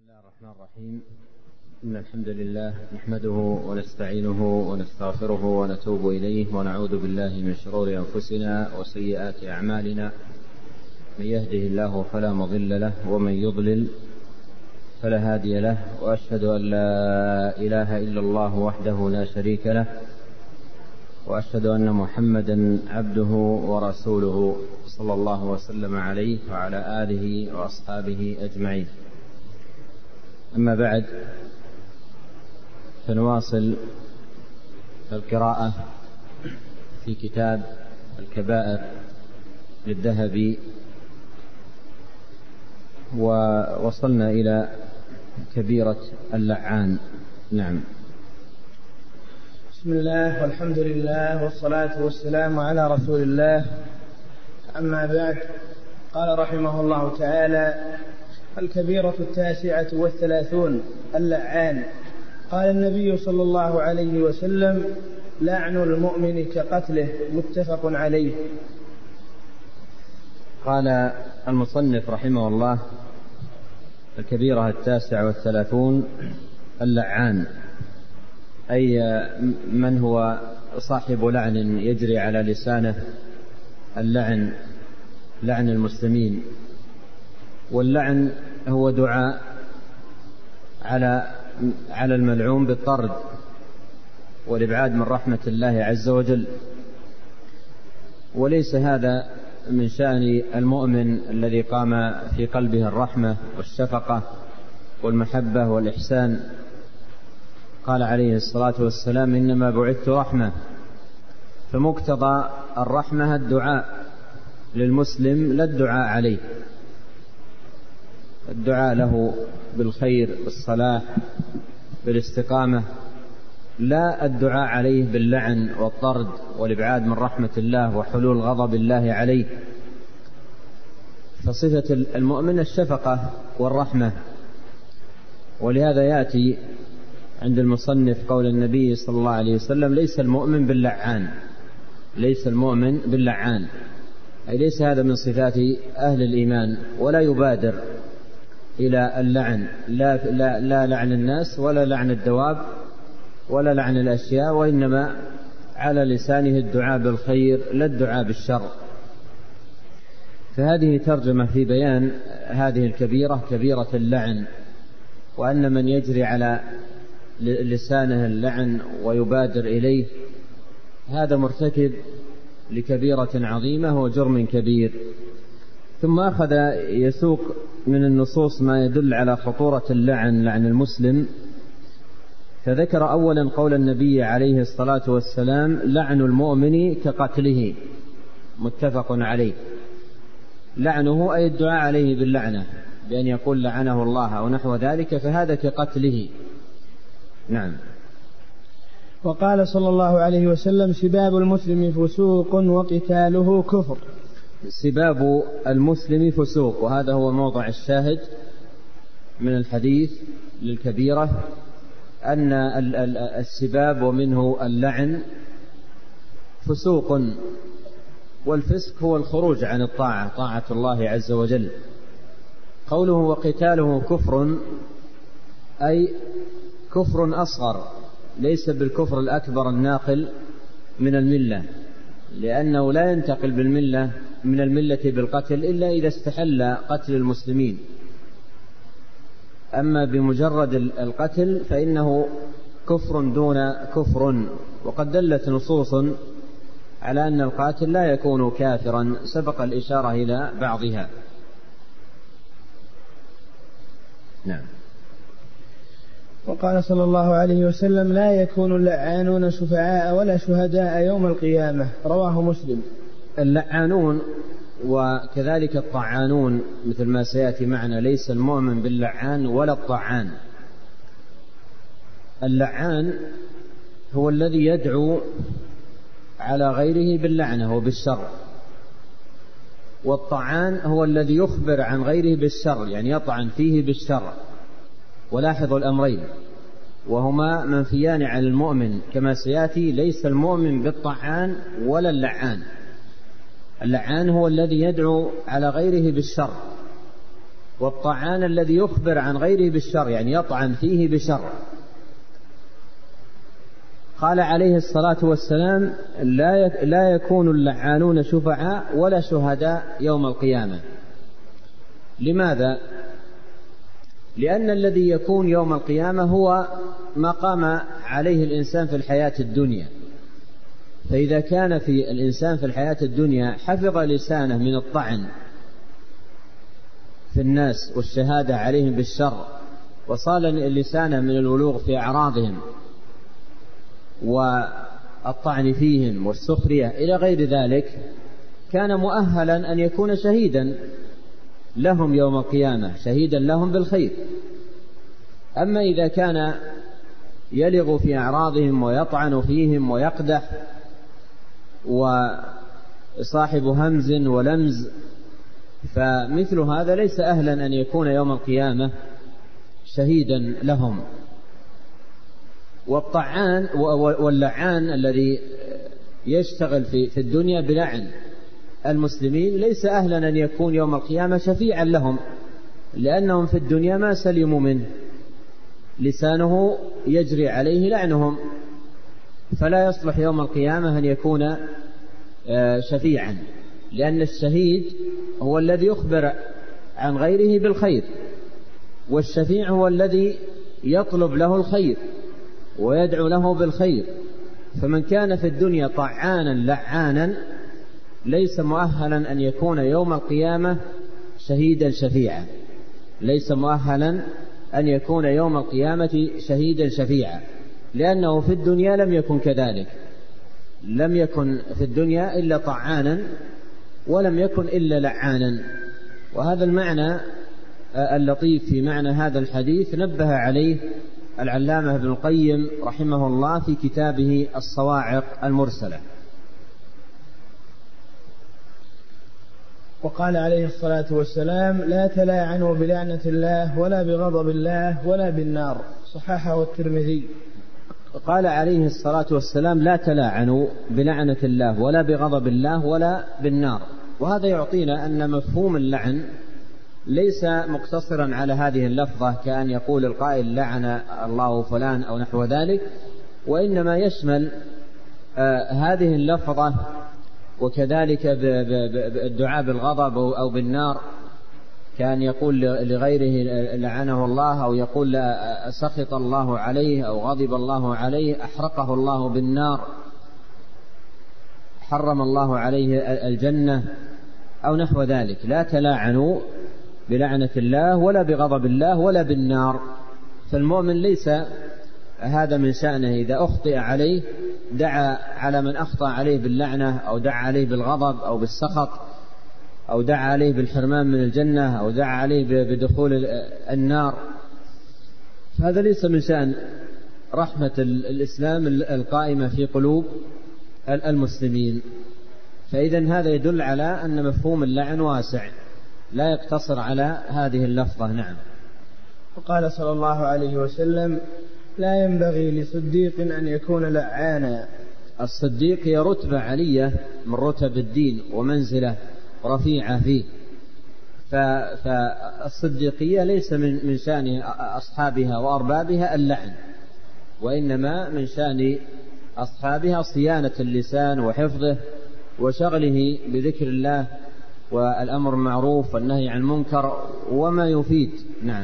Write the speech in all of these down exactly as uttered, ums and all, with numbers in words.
الله الرحمن الرحيم. إن الحمد لله نحمده ونستعينه ونستغفره ونتوب إليه ونعوذ بالله من شرور أنفسنا وسيئات أعمالنا. من يهده الله فلا مضل له ومن يضلل فلا هادي له، وأشهد أن لا إله إلا الله وحده لا شريك له، وأشهد أن محمدا عبده ورسوله صلى الله وسلم عليه وعلى آله وأصحابه أجمعين. أما بعد، فنواصل القراءة في كتاب الكبائر للذهبي، ووصلنا إلى كبيرة اللعان. نعم. بسم الله والحمد لله والصلاة والسلام على رسول الله. أما بعد، قال رحمه الله تعالى: الكبيرة التاسعة والثلاثون اللعان. قال النبي صلى الله عليه وسلم: لعن المؤمن كقتله، متفق عليه. قال المصنف رحمه الله: الكبيرة التاسعة والثلاثون اللعان، أي من هو صاحب لعن يجري على لسانه اللعن، لعن المسلمين. واللعن هو دعاء على على الملعون بالطرد والإبعاد من رحمة الله عز وجل، وليس هذا من شأن المؤمن الذي قام في قلبه الرحمة والشفقة والمحبة والإحسان. قال عليه الصلاة والسلام: إنما بعثت رحمة. فمقتضى الرحمة الدعاء للمسلم، لا الدعاء عليه، الدعاء له بالخير بالصلاح بالاستقامة، لا الدعاء عليه باللعن والطرد والإبعاد من رحمة الله وحلول غضب الله عليه. فصفة المؤمن الشفقة والرحمة، ولهذا يأتي عند المصنف قول النبي صلى الله عليه وسلم: ليس المؤمن باللعان، ليس المؤمن باللعان، أي ليس هذا من صفات أهل الإيمان، ولا يبادر إلى اللعن، لا, لا, لا لعن الناس ولا لعن الدواب ولا لعن الأشياء، وإنما على لسانه الدعاء بالخير لا الدعاء بالشر. فهذه ترجمة في بيان هذه الكبيرة، كبيرة اللعن، وأن من يجري على لسانه اللعن ويبادر إليه هذا مرتكب لكبيرة عظيمة وجرم كبير. ثم أخذ يسوق من النصوص ما يدل على خطورة اللعن، لعن المسلم. فذكر أولا قول النبي عليه الصلاة والسلام: لعن المؤمن كقتله، متفق عليه. لعنه أي الدعاء عليه باللعنة، بأن يقول لعنه الله أو نحو ذلك، فهذا كقتله. نعم. وقال صلى الله عليه وسلم: سباب المسلم فسوق وقتاله كفر. سباب المسلم فسوق، وهذا هو موضع الشاهد من الحديث للكبيرة، أن السباب ومنه اللعن فسوق، والفسق هو الخروج عن الطاعة، طاعة الله عز وجل. قوله وقتاله كفر، أي كفر أصغر، ليس بالكفر الأكبر الناقل من الملة، لأنه لا ينتقل بالملة من الملة بالقتل إلا إذا استحل قتل المسلمين. أما بمجرد القتل فإنه كفر دون كفر. وقد دلت نصوص على أن القاتل لا يكون كافرا، سبق الإشارة إلى بعضها. نعم. وقال صلى الله عليه وسلم: لا يكون اللعانون شفعاء ولا شهداء يوم القيامة. رواه مسلم. اللعانون وكذلك الطعانون مثل ما سيأتي معنا، ليس المؤمن باللعان ولا الطعان. اللعان هو الذي يدعو على غيره باللعنة وبالشر، والطعان هو الذي يخبر عن غيره بالشر، يعني يطعن فيه بالشر. ولاحظوا الأمرين وهما منفيان عن المؤمن كما سيأتي. ليس المؤمن بالطعان ولا اللعان. اللعان هو الذي يدعو على غيره بالشر، والطعان الذي يخبر عن غيره بالشر، يعني يطعن فيه بشر. قال عليه الصلاة والسلام: لا يكون اللعانون شفعاء ولا شهداء يوم القيامة. لماذا؟ لأن الذي يكون يوم القيامة هو ما قام عليه الإنسان في الحياة الدنيا. فإذا كان في الإنسان في الحياة الدنيا حفظ لسانه من الطعن في الناس والشهادة عليهم بالشر، وصال لسانه من الولوغ في أعراضهم والطعن فيهم والسخرية إلى غير ذلك، كان مؤهلا أن يكون شهيدا لهم يوم القيامة، شهيدا لهم بالخير. أما إذا كان يلغ في أعراضهم ويطعن فيهم ويقدح وصاحب همز ولمز، فمثل هذا ليس أهلا أن يكون يوم القيامة شهيدا لهم. والطعان واللعان الذي يشتغل في الدنيا بلعن المسلمين ليس أهلا أن يكون يوم القيامة شفيعا لهم، لأنهم في الدنيا ما سلموا منه، لسانه يجري عليه لعنهم، فلا يصلح يوم القيامة أن يكون شفيعا، لأن الشهيد هو الذي يخبر عن غيره بالخير، والشفيع هو الذي يطلب له الخير ويدعو له بالخير. فمن كان في الدنيا طعانا لعانا ليس مؤهلا أن يكون يوم القيامة شهيدا شفيعا، ليس مؤهلا أن يكون يوم القيامة شهيدا شفيعا، لأنه في الدنيا لم يكن كذلك، لم يكن في الدنيا إلا طعانا ولم يكن إلا لعانا. وهذا المعنى اللطيف في معنى هذا الحديث نبه عليه العلامة ابن القيم رحمه الله في كتابه الصواعق المرسلة. وقال عليه الصلاة والسلام: لا تلاعنوا بلعنة الله ولا بغضب الله ولا بالنار، صححه الترمذي. قال عليه الصلاة والسلام: لا تلاعنوا بلعنة الله ولا بغضب الله ولا بالنار. وهذا يعطينا أن مفهوم اللعن ليس مقتصرا على هذه اللفظة كأن يقول القائل لعن الله فلان أو نحو ذلك، وإنما يشمل آه هذه اللفظة، وكذلك الدعاء بالغضب أو بالنار، كان يقول لغيره لعنه الله، أو يقول سخط الله عليه أو غضب الله عليه، أحرقه الله بالنار، حرم الله عليه الجنة أو نحو ذلك. لا تلاعنوا بلعنة الله ولا بغضب الله ولا بالنار. فالمؤمن ليس هذا من شأنه إذا أخطئ عليه دعا على من أخطأ عليه باللعنة، أو دعا عليه بالغضب أو بالسخط، أو دعا عليه بالحرمان من الجنة، أو دعا عليه بدخول النار. هذا ليس من شأن رحمة الإسلام القائمة في قلوب المسلمين. فإذا هذا يدل على أن مفهوم اللعن واسع لا يقتصر على هذه اللفظة. نعم. وقال صلى الله عليه وسلم: لا ينبغي لصديق أن يكون لعانا. الصديق هي رتبة علية من رتب الدين ومنزلة رفيعة فيه، فالصديقية ليس من شأن أصحابها وأربابها اللعن، وإنما من شأن أصحابها صيانة اللسان وحفظه وشغله بذكر الله والأمر معروف والنهي عن المنكر وما يفيد. نعم.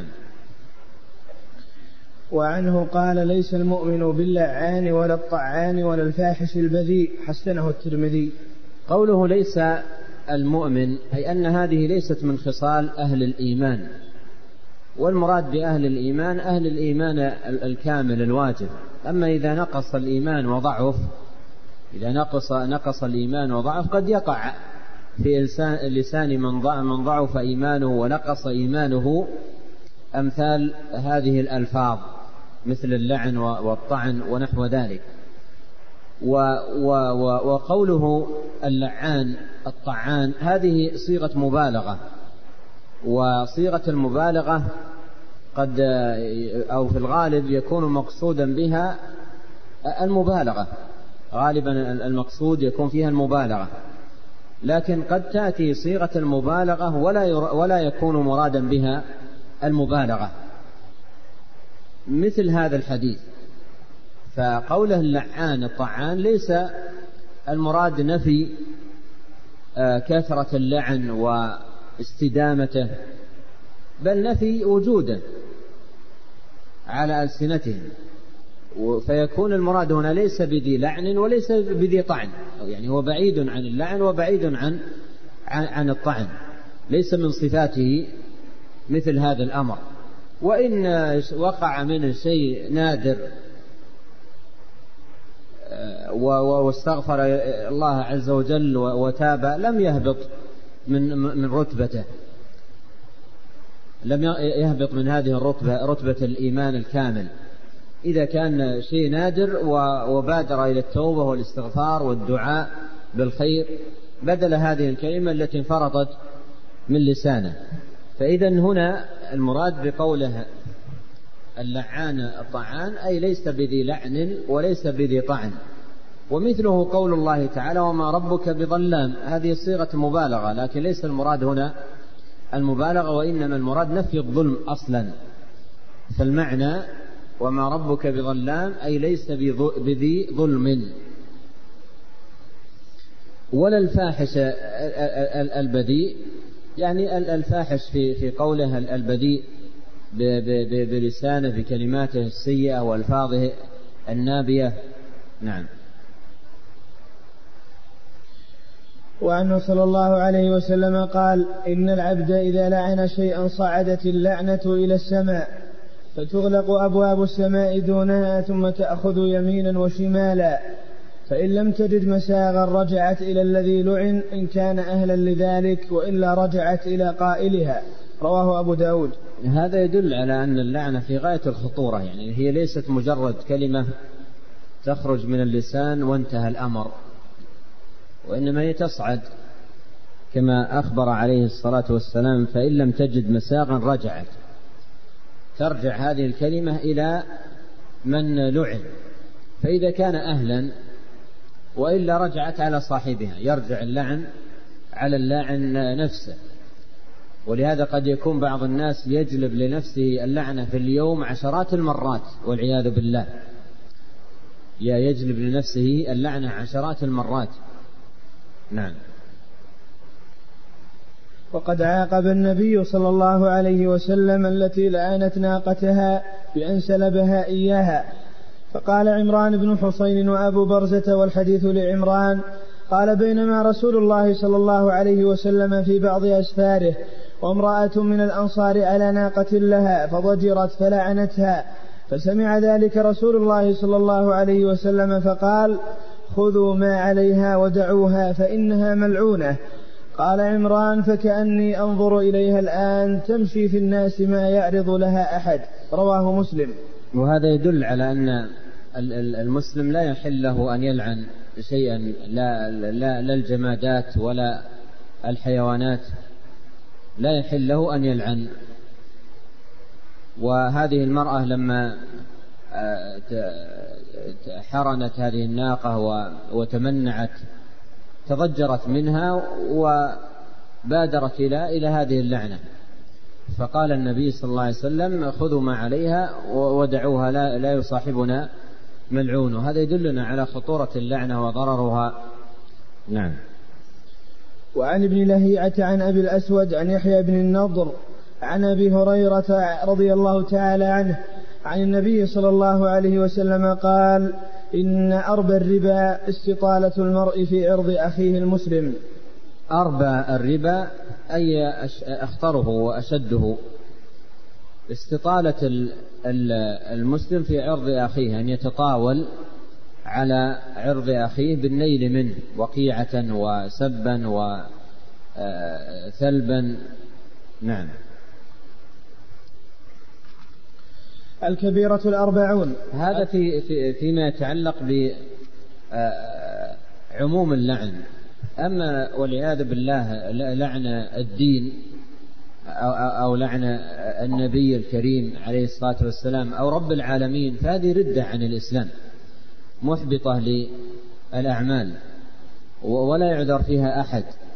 وعنه قال: ليس المؤمن باللعان ولا الطعان ولا الفاحش البذيء، حسنه الترمذي. قوله ليس المؤمن أي أن هذه ليست من خصال أهل الإيمان، والمراد بأهل الإيمان أهل الإيمان الكامل الواجب. أما إذا نقص الإيمان وضعف، إذا نقص نقص الإيمان وضعف قد يقع في لسان من ضعف إيمانه ونقص إيمانه أمثال هذه الألفاظ مثل اللعن والطعن ونحو ذلك. وقوله اللعان الطعان هذه صيغة مبالغة، وصيغة المبالغة قد أو في الغالب يكون مقصودا بها المبالغة، غالبا المقصود يكون فيها المبالغة. لكن قد تأتي صيغة المبالغة ولا ولا يكون مرادا بها المبالغة، مثل هذا الحديث. فقوله اللعان الطعان ليس المراد نفي كثرة اللعن واستدامته، بل نفي وجوده على ألسنتهم، فيكون المراد هنا ليس بذي لعن وليس بذي طعن، يعني هو بعيد عن اللعن وبعيد عن عن الطعن، ليس من صفاته مثل هذا الأمر. وإن وقع منه شيء نادر واستغفر الله عز وجل وتاب لم يهبط من من رتبته، لم يهبط من هذه الرتبة، رتبة الإيمان الكامل، إذا كان شيء نادر وبادر إلى التوبة والاستغفار والدعاء بالخير بدل هذه الكلمة التي انفرطت من لسانه. فإذا هنا المراد بقوله اللعان الطعان أي ليس بذي لعن وليس بذي طعن. ومثله قول الله تعالى وما ربك بظلام، هذه صيغة مبالغة، لكن ليس المراد هنا المبالغة، وإنما المراد نفي الظلم أصلا. فالمعنى وما ربك بظلام أي ليس بذي ظلم. ولا الفاحش البذيء، يعني الفاحش في في قوله البذيء بلسانه بكلماته السيئة والفاظه النابية. نعم. وعنه صلى الله عليه وسلم قال إن العبد إذا لعن شيئا صعدت اللعنة إلى السماء فتغلق أبواب السماء دونها ثم تأخذ يمينا وشمالا، فإن لم تجد مساغا رجعت إلى الذي لعن إن كان أهلا لذلك، وإلا رجعت إلى قائلها. رواه أبو داود. هذا يدل على أن اللعنة في غاية الخطورة، يعني هي ليست مجرد كلمة تخرج من اللسان وانتهى الأمر، وإنما هي تصعد كما أخبر عليه الصلاة والسلام فإن لم تجد مساغا رجعت، ترجع هذه الكلمة إلى من لعن، فإذا كان أهلا وإلا رجعت على صاحبها، يرجع اللعن على اللاعن نفسه. ولهذا قد يكون بعض الناس يجلب لنفسه اللعنة في اليوم عشرات المرات والعياذ بالله، يجلب لنفسه اللعنة عشرات المرات. نعم. وقد عاقب النبي صلى الله عليه وسلم التي لعنت ناقتها بأن سلبها إياها، فقال عمران بن حسين وأبو برزة والحديث لعمران قال بينما رسول الله صلى الله عليه وسلم في بعض أسفاره وامرأة من الأنصار على ناقة لها فضجرت فلعنتها، فسمع ذلك رسول الله صلى الله عليه وسلم فقال خذوا ما عليها ودعوها فإنها ملعونة. قال عمران فكأني أنظر إليها الآن تمشي في الناس ما يعرض لها أحد. رواه مسلم. وهذا يدل على أن المسلم لا يحل له أن يلعن شيئا، لا, لا, لا الجمادات ولا الحيوانات، لا يحل له أن يلعن. وهذه المرأة لما حرنت هذه الناقة وتمنعت تضجرت منها وبادرت إلى إلى هذه اللعنة، فقال النبي صلى الله عليه وسلم خذوا ما عليها ودعوها لا, لا يصاحبنا ملعون. وهذا يدلنا على خطورة اللعنة وضررها. نعم. وعن ابن لهيعة عن أبي الأسود عن يحيى بن النضر عن أبي هريرة رضي الله تعالى عنه عن النبي صلى الله عليه وسلم قال إن أربى الربا استطالة المرء في عرض أخيه المسلم. أربى الربا أي أخطره وأشده، استطالة المسلم في عرض أخيه، أن يتطاول على عرض أخيه بالنيل منه وقيعة وسبا وثلبا. نعم. الكبيرة الأربعون. هذا في في فيما يتعلق بعموم اللعن. أما والعياذ بالله لعن الدين أو لعن النبي الكريم عليه الصلاة والسلام أو رب العالمين، فهذه ردة عن الإسلام محبطة للأعمال ولا يعذر فيها أحد.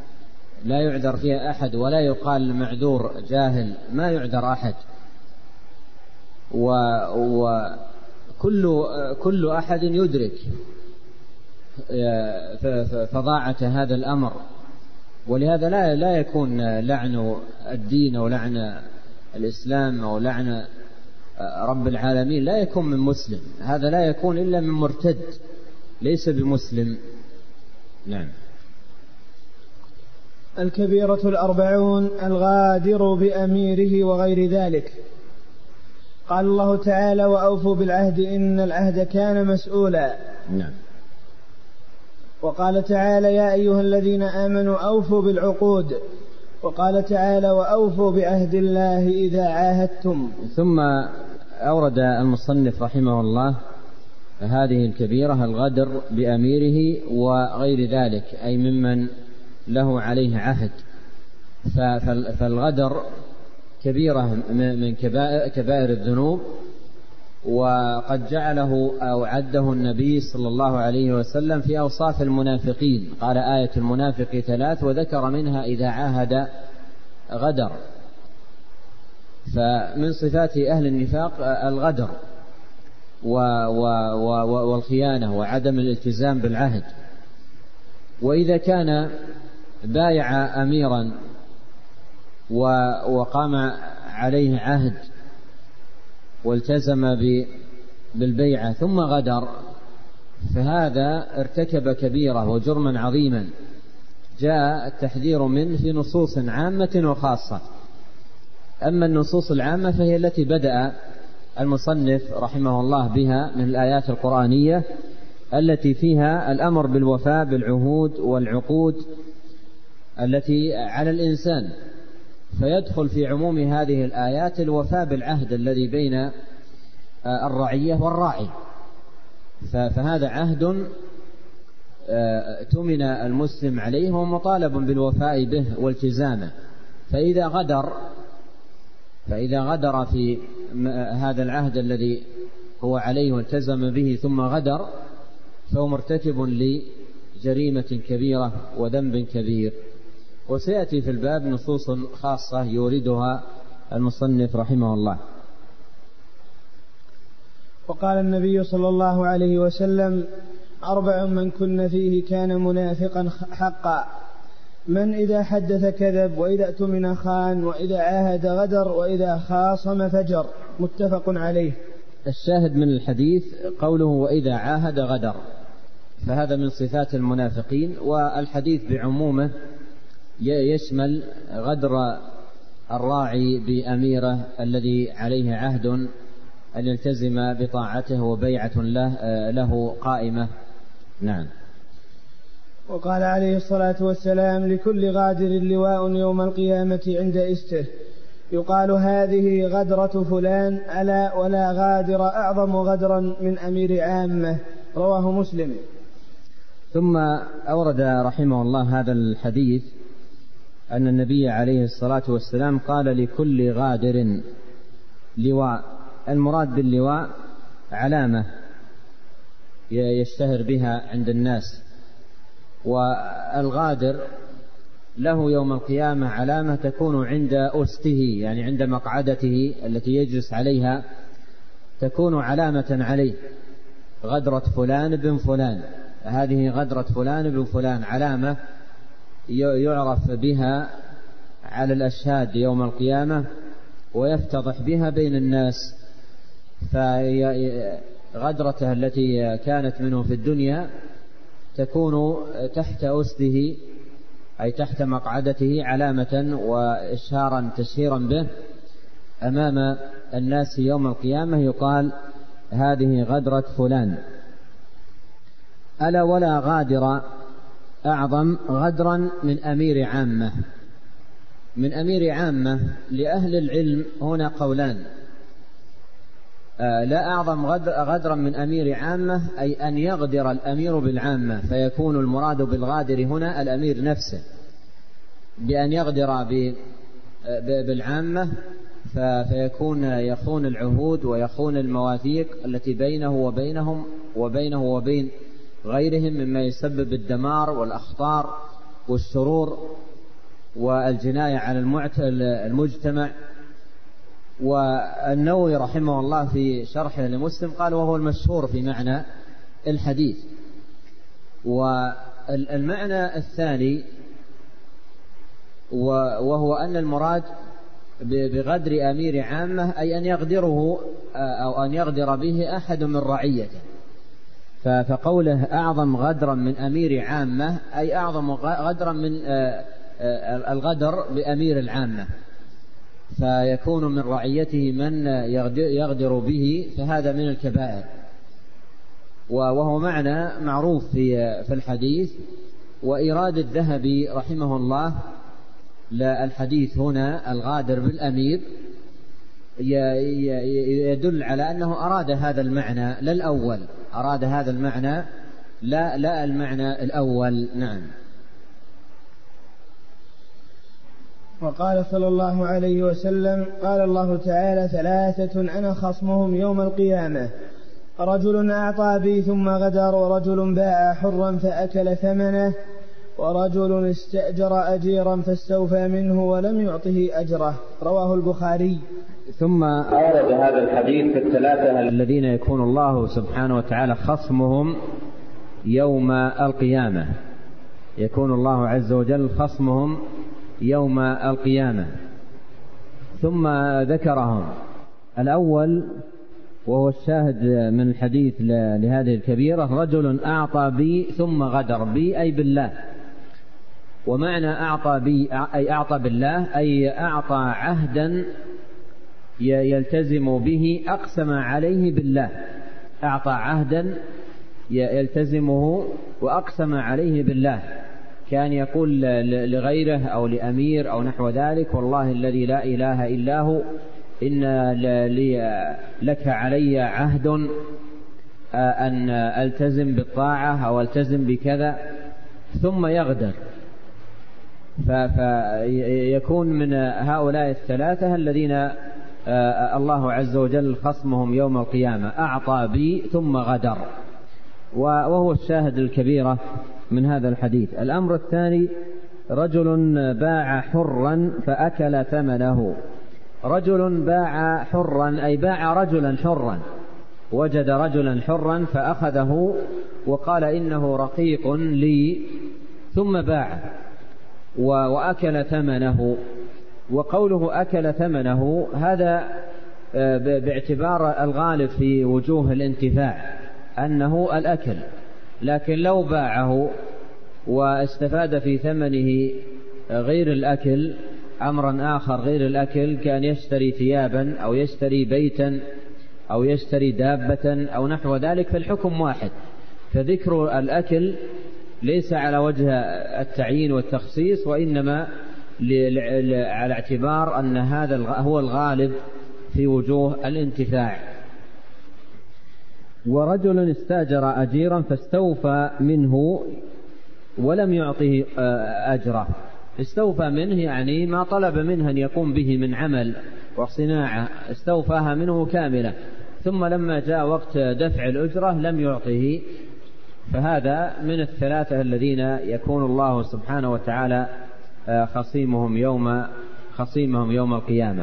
لا يعذر فيها أحد ولا يقال معذور جاهل، ما يعذر أحد، وكل كل أحد يدرك فظاعة هذا الأمر. ولهذا لا لا يكون لعن الدين أو لعن الإسلام أو لعن رب العالمين لا يكون من مسلم، هذا لا يكون إلا من مرتد ليس بمسلم. نعم. الكبيرة الأربعون الغادر بأميره وغير ذلك. قال الله تعالى: وأوفوا بالعهد إن العهد كان مسؤولا. نعم. وقال تعالى: يا أيها الذين آمنوا أوفوا بالعقود. وقال تعالى: وأوفوا بعهد الله إذا عاهدتم. ثم أورد المصنف رحمه الله هذه الكبيرة الغدر بأميره وغير ذلك، أي ممن له عليه عهد. فالغدر كبيرة من كبائر الذنوب، وقد جعله أو عده النبي صلى الله عليه وسلم في أوصاف المنافقين. قال: آية المنافق ثلاث، وذكر منها إذا عاهد غدر. فمن صفات أهل النفاق الغدر والخيانة وعدم الالتزام بالعهد. وإذا كان بايع أميرا وقام عليه عهد والتزم بالبيعة ثم غدر، فهذا ارتكب كبيرة وجرما عظيما جاء التحذير منه في نصوص عامة وخاصة. أما النصوص العامة فهي التي بدأ المصنف رحمه الله بها من الآيات القرآنية التي فيها الأمر بالوفاء بالعهود والعقود التي على الإنسان، فيدخل في عموم هذه الآيات الوفاء بالعهد الذي بين الرعية والراعي. فهذا عهد تمن المسلم عليه ومطالب بالوفاء به والتزامه. فإذا غدر فإذا غدر في هذا العهد الذي هو عليه والتزم به ثم غدر، فهو مرتكب لجريمة كبيرة وذنب كبير. وسيأتي في الباب نصوص خاصة يوردها المصنف رحمه الله. وقال النبي صلى الله عليه وسلم: أربع من كن فيه كان منافقا حقا: من إذا حدث كذب، وإذا اؤتمن خان، وإذا عاهد غدر، وإذا خاصم فجر. متفق عليه. الشاهد من الحديث قوله: وإذا عاهد غدر، فهذا من صفات المنافقين. والحديث بعمومه يشمل غدر الراعي بأميره الذي عليه عهد أن يلتزم بطاعته وبيعة له, له قائمة. نعم. وقال عليه الصلاة والسلام: لكل غادر لواء يوم القيامة عند إسته، يقال هذه غدرة فلان، ألا ولا غادر أعظم غدرا من أمير عامة. رواه مسلم. ثم أورد رحمه الله هذا الحديث أن النبي عليه الصلاة والسلام قال: لكل غادر لواء. المراد باللواء علامة يشتهر بها عند الناس، والغادر له يوم القيامة علامة تكون عند أسته، يعني عند مقعدته التي يجلس عليها، تكون علامة عليه: غدرة فلان بن فلان. هذه غدرة فلان بن فلان علامة يعرف بها على الأشهاد يوم القيامة ويفتضح بها بين الناس. فغدرته التي كانت منه في الدنيا تكون تحت أسده، أي تحت مقعدته، علامة وإشهارا تشهيرا به أمام الناس يوم القيامة، يقال هذه غدرة فلان. ألا ولا غادر أعظم غدرا من أمير عامة. من أمير عامة لأهل العلم هنا قولان: آه لا أعظم غدرا من أمير عامة، أي أن يغدر الأمير بالعامة، فيكون المراد بالغادر هنا الأمير نفسه، بأن يغدر بالعامة فيكون يخون العهود ويخون المواثيق التي بينه وبينهم وبينه وبين غيرهم مما يسبب الدمار والأخطار والشرور والجناية على المجتمع. والنووي رحمه الله في شرحه لمسلم قال وهو المشهور في معنى الحديث. والمعنى الثاني وهو أن المراد بغدر أمير عامة أي أن يغدره أو أن يغدر به أحد من رعيته. فقوله أعظم غدرا من أمير عامة أي أعظم غدرا من الغدر بأمير العامة، فيكون من رعيته من يغدر به، فهذا من الكبائر. وهو معنى معروف في الحديث. وإيراد الذهبي رحمه الله للحديث هنا الغادر بالأمير يدل على أنه أراد هذا المعنى لا الأول، أراد هذا المعنى لا لا المعنى الأول. نعم. وقال صلى الله عليه وسلم قال الله تعالى ثلاثة أنا خصمهم يوم القيامة: رجل أعطى بي ثم غدر، ورجل باع حرا فأكل ثمنه، ورجل استأجر أجيرا فاستوفى منه ولم يعطه أجره. رواه البخاري. ثم أورد هذا الحديث في الثلاثة الذين يكون الله سبحانه وتعالى خصمهم يوم القيامة، يكون الله عز وجل خصمهم يوم القيامة. ثم ذكرهم. الأول وهو الشاهد من الحديث لهذه الكبيرة: رجل أعطى بي ثم غدر بي أي بالله. ومعنى أعطى بي أي أعطى بالله أي أعطى عهدا يلتزم به أقسم عليه بالله، أعطى عهدا يلتزمه وأقسم عليه بالله، كان يقول لغيره أو لأمير أو نحو ذلك: والله الذي لا إله إلا هو إن لي لك علي عهد أن ألتزم بالطاعة أو ألتزم بكذا، ثم يغدر. فيكون من هؤلاء الثلاثة الذين الله عز وجل خصمهم يوم القيامة: أعطى بي ثم غدر. وهو الشاهد الكبيرة من هذا الحديث. الأمر الثاني: رجل باع حرا فأكل ثمنه. رجل باع حرا أي باع رجلا حرا، وجد رجلا حرا فأخذه وقال إنه رقيق لي، ثم باعه وأكل ثمنه. وقوله أكل ثمنه هذا باعتبار الغالب في وجوه الانتفاع أنه الأكل، لكن لو باعه واستفاد في ثمنه غير الأكل أمرا آخر غير الأكل، كان يشتري ثيابا أو يشتري بيتا أو يشتري دابة أو نحو ذلك، فالحكم واحد. فذكر الأكل ليس على وجه التعيين والتخصيص، وإنما على اعتبار أن هذا هو الغالب في وجوه الانتفاع. ورجل استاجر أجيرا فاستوفى منه ولم يعطه أجره. استوفى منه يعني ما طلب منه أن يقوم به من عمل وصناعة، استوفاها منه كاملة، ثم لما جاء وقت دفع الأجرة لم يعطه. فهذا من الثلاثة الذين يكون الله سبحانه وتعالى خصيمهم يوم خصيمهم يوم القيامة.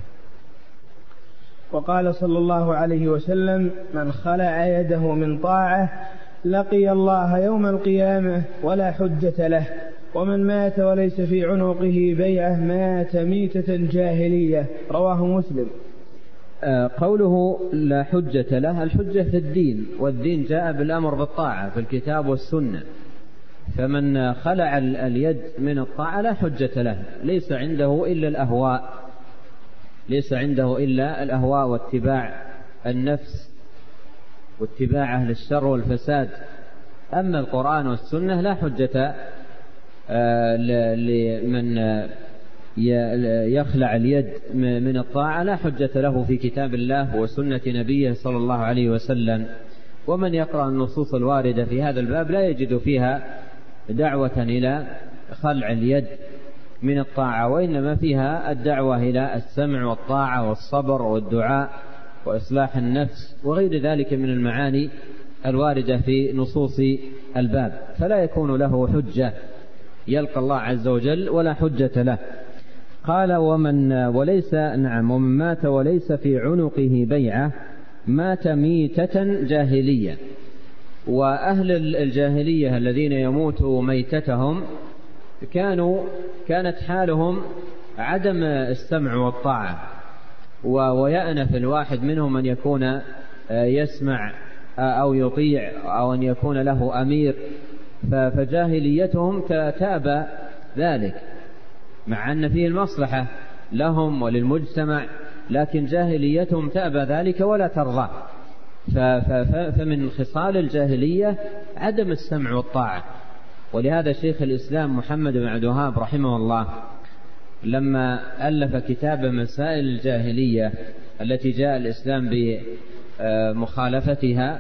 وقال صلى الله عليه وسلم: من خلع يده من طاعة لقي الله يوم القيامة ولا حجة له، ومن مات وليس في عنقه بيعة مات ميتة جاهلية. رواه مسلم. قوله لا حجة له، الحجة في الدين، والدين جاء بالأمر بالطاعة في الكتاب والسنة. فمن خلع اليد من الطاعة لا حجة له، ليس عنده إلا الأهواء، ليس عنده إلا الأهواء واتباع النفس واتباع أهل الشر والفساد. أما القرآن والسنة لا حجة لمن يخلع اليد من الطاعة، لا حجة له في كتاب الله وسنة نبيه صلى الله عليه وسلم. ومن يقرأ النصوص الواردة في هذا الباب لا يجد فيها دعوة إلى خلع اليد من الطاعة، وإنما فيها الدعوة إلى السمع والطاعة والصبر والدعاء وإصلاح النفس وغير ذلك من المعاني الواردة في نصوص الباب، فلا يكون له حجة يلقى الله عز وجل ولا حجة له. قال ومن وليس نعم ومن مات وليس في عنقه بيعة مات ميتة جاهلية. وأهل الجاهلية الذين يموتوا ميتتهم كانوا كانت حالهم عدم السمع والطاعة، ويأنف الواحد منهم أن يكون يسمع أو يطيع أو أن يكون له أمير، فجاهليتهم تأبى ذلك مع أن فيه المصلحة لهم وللمجتمع، لكن جاهليتهم تأبى ذلك ولا ترضى. فمن خصال الجاهلية عدم السمع والطاعة. ولهذا شيخ الإسلام محمد بن عبد الوهاب رحمه الله لما ألف كتاب مسائل الجاهلية التي جاء الإسلام بمخالفتها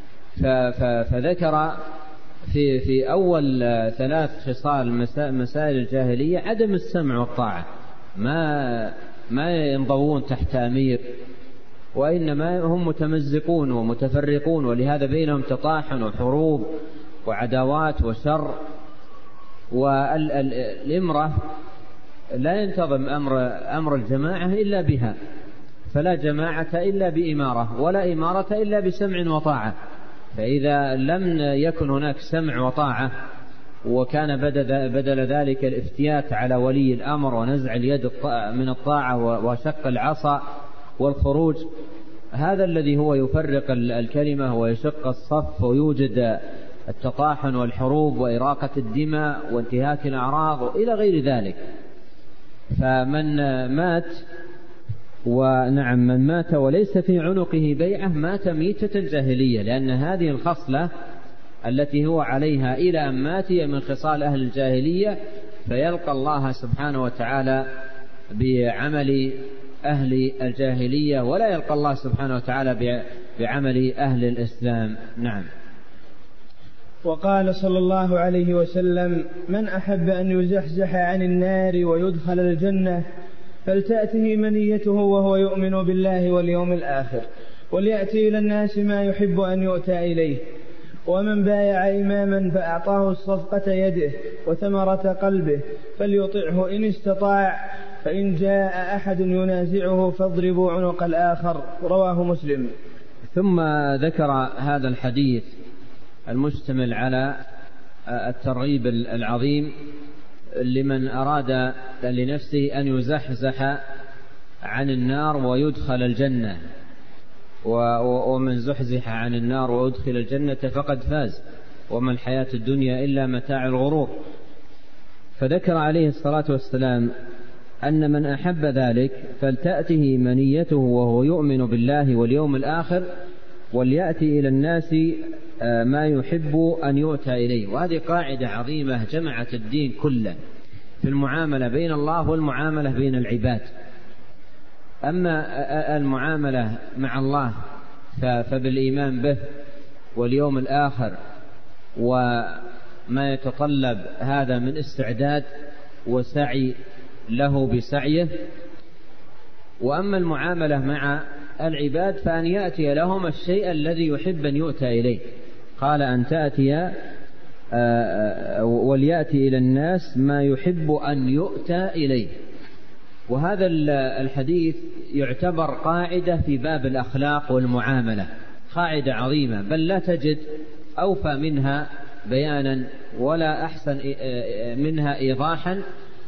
فذكر في في أول ثلاث خصال مسائل الجاهلية عدم السمع والطاعة، ما ما ينضوون تحت أمير، وإنما هم متمزقون ومتفرقون، ولهذا بينهم تطاحن وحروب وعداوات وشر. والإمرة لا ينتظم أمر أمر الجماعة إلا بها، فلا جماعة إلا بإمارة، ولا إمارة إلا بسمع وطاعة. فإذا لم يكن هناك سمع وطاعة وكان بدل ذلك الافتيات على ولي الأمر ونزع اليد من الطاعة وشق العصا والخروج، هذا الذي هو يفرق الكلمة ويشق الصف ويوجد التطاحن والحروب وإراقة الدماء وانتهاك الأعراض إلى غير ذلك. فمن مات ونعم من مات وليس في عنقه بيعة مات ميتة جاهلية، لأن هذه الخصلة التي هو عليها إلى أن مات من خصال أهل الجاهلية، فيلقى الله سبحانه وتعالى بعمل أهل الجاهلية ولا يلقى الله سبحانه وتعالى بعمل أهل الإسلام. نعم. وقال صلى الله عليه وسلم: من أحب أن يزحزح عن النار ويدخل الجنة فلتأته منيته وهو يؤمن بالله واليوم الآخر، وليأتي إلى الناس ما يحب أن يؤتى إليه. ومن بايع إماما فأعطاه الصفقة يده وثمرة قلبه فليطعه إن استطاع، فإن جاء أحد ينازعه فاضربوا عنق الآخر. رواه مسلم. ثم ذكر هذا الحديث المشتمل على الترغيب العظيم لمن أراد لنفسه أن يزحزح عن النار ويدخل الجنة، ومن زحزح عن النار ويدخل الجنة فقد فاز، وما الحياة الدنيا إلا متاع الغرور. فذكر عليه الصلاة والسلام أن من أحب ذلك فلتأته منيته وهو يؤمن بالله واليوم الآخر، وليأتي إلى الناس ما يحب أن يؤتى إليه. وهذه قاعدة عظيمة جمعت الدين كله في المعاملة بين الله والمعاملة بين العباد. أما المعاملة مع الله فبالإيمان به واليوم الآخر وما يتطلب هذا من استعداد وسعي له بسعيه. وأما المعاملة مع العباد فأن يأتي لهم الشيء الذي يحب أن يؤتى إليه. قال أن تأتي وليأتي إلى الناس ما يحب أن يؤتى إليه. وهذا الحديث يعتبر قاعدة في باب الأخلاق والمعاملة، قاعدة عظيمة، بل لا تجد أوفى منها بيانا ولا أحسن منها إيضاحا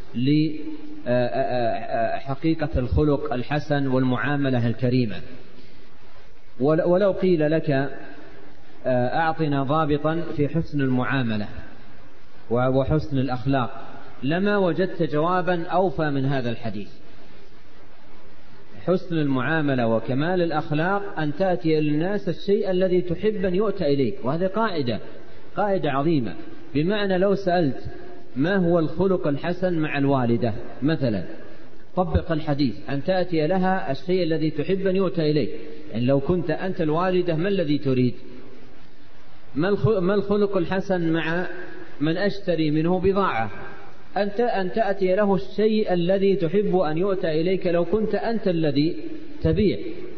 لحقيقة الخلق الحسن والمعاملة الكريمة. ولو قيل لك أعطنا ضابطا في حسن المعاملة وحسن الأخلاق لما وجدت جوابا أوفى من هذا الحديث. حسن المعاملة وكمال الأخلاق أن تأتي للناس الشيء الذي تحب أن يؤتى إليك. وهذه قاعدة قاعدة عظيمة، بمعنى لو سألت ما هو الخلق الحسن مع الوالدة مثلا، طبق الحديث أن تأتي لها الشيء الذي تحب أن يؤتى إليك. يعني لو كنت أنت الوالدة ما الذي تريد؟ ما الخلق الحسن مع من أشتري منه بضاعة؟ أنت أن تأتي له الشيء الذي تحب أن يؤتى إليك لو كنت أنت الذي تبيع.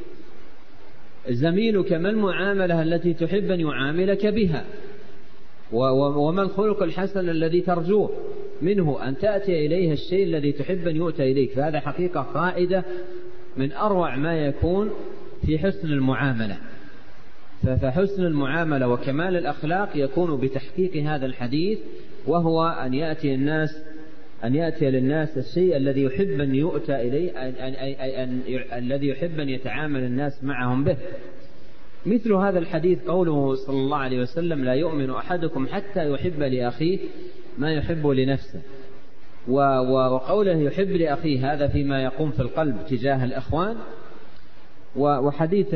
زميلك ما المعاملة التي تحب أن يعاملك بها؟ وما الخلق الحسن الذي ترجوه؟ منه أن تأتي إليه الشيء الذي تحب أن يؤتى إليك. فهذا حقيقة قائدة من أروع ما يكون في حسن المعاملة. فحسن المعاملة وكمال الأخلاق يكون بتحقيق هذا الحديث، وهو أن يأتي الناس أن يأتي للناس الشيء الذي يحب أن يؤتى إليه، أي أن الذي يحب أن يتعامل الناس معهم به. مثل هذا الحديث قوله صلى الله عليه وسلم: لا يؤمن أحدكم حتى يحب لأخيه ما يحب لنفسه. وقوله يحب لأخيه هذا فيما يقوم في القلب تجاه الإخوان. وحديث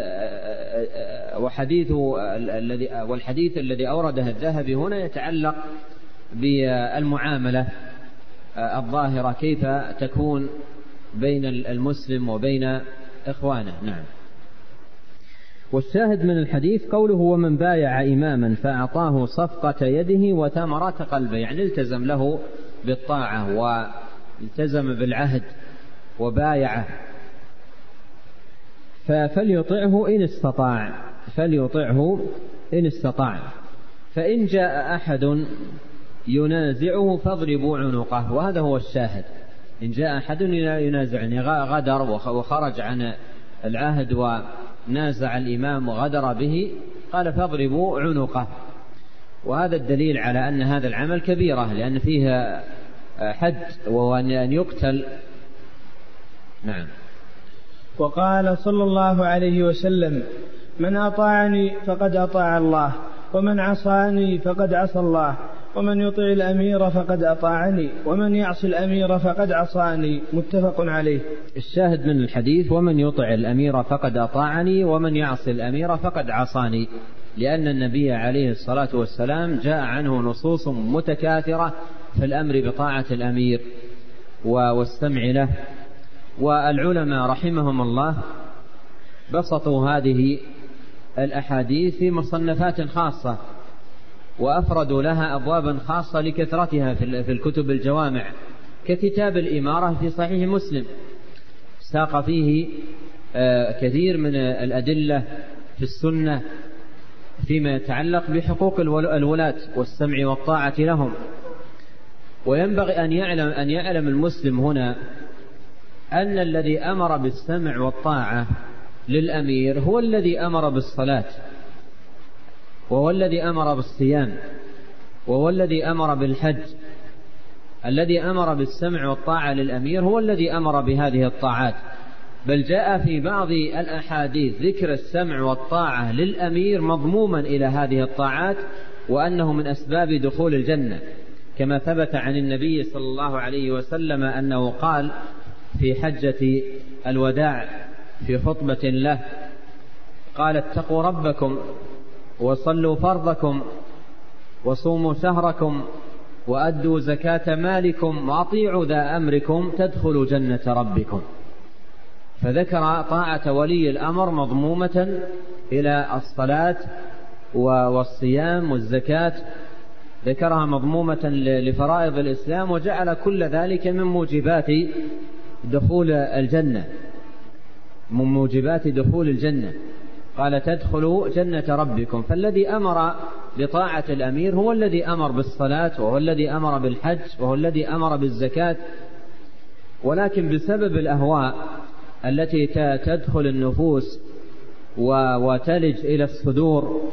وحديث الذي والحديث الذي أورده الذهبي هنا يتعلق بالمعاملة الظاهرة، كيف تكون بين المسلم وبين إخوانه. نعم. والشاهد من الحديث قوله: ومن بايع إماما فأعطاه صفقة يده وثمرة قلبه، يعني التزم له بالطاعة والتزم بالعهد وبايعه، فليطعه إن استطاع فليطعه إن استطاع فإن جاء أحد ينازعه فاضربوا عنقه. وهذا هو الشاهد. إن جاء أحد ينازعني، غدر وخرج عن العهد ونازع الإمام وغدر به، قال فاضربوا عنقه. وهذا الدليل على أن هذا العمل كبيرة، لأن فيها حد وهو أن يقتل. نعم. وقال صلى الله عليه وسلم: من أطاعني فقد أطاع الله، ومن عصاني فقد عصى الله، ومن يطع الأمير فقد أطاعني، ومن يعصي الأمير فقد عصاني. متفق عليه. الشاهد من الحديث: ومن يطع الأمير فقد أطاعني، ومن يعصي الأمير فقد عصاني، لأن النبي عليه الصلاة والسلام جاء عنه نصوص متكاثرة في الأمر بطاعة الأمير والسمع له. والعلماء رحمهم الله بسطوا هذه الأحاديث في مصنفات خاصة، وأفردوا لها أبوابا خاصة لكثرتها في الكتب الجوامع، ككتاب الإمارة في صحيح مسلم، ساق فيه كثير من الأدلة في السنة فيما يتعلق بحقوق الولاة والسمع والطاعة لهم. وينبغي أن يعلم أن يعلم المسلم هنا أن الذي أمر بالسمع والطاعة للأمير هو الذي أمر بالصلاة، وهو الذي أمر بالصيام، وهو الذي أمر بالحج. الذي أمر بالسمع والطاعة للأمير هو الذي أمر بهذه الطاعات. بل جاء في بعض الأحاديث ذكر السمع والطاعة للأمير مضموما إلى هذه الطاعات، وأنه من أسباب دخول الجنة، كما ثبت عن النبي صلى الله عليه وسلم أنه قال في حجة الوداع في خطبة له، قال: اتقوا ربكم وصلوا فرضكم وصوموا شهركم وأدوا زكاة مالكم وأطيعوا ذا أمركم تدخلوا جنة ربكم. فذكر طاعة ولي الأمر مضمومة إلى الصلاة والصيام والزكاة، ذكرها مضمومة لفرائض الإسلام، وجعل كل ذلك من موجبات دخول الجنة من موجبات دخول الجنة قال: تدخلوا جنة ربكم. فالذي أمر بطاعة الأمير هو الذي أمر بالصلاة، وهو الذي أمر بالحج، وهو الذي أمر بالزكاة. ولكن بسبب الأهواء التي تدخل النفوس وتلج إلى الصدور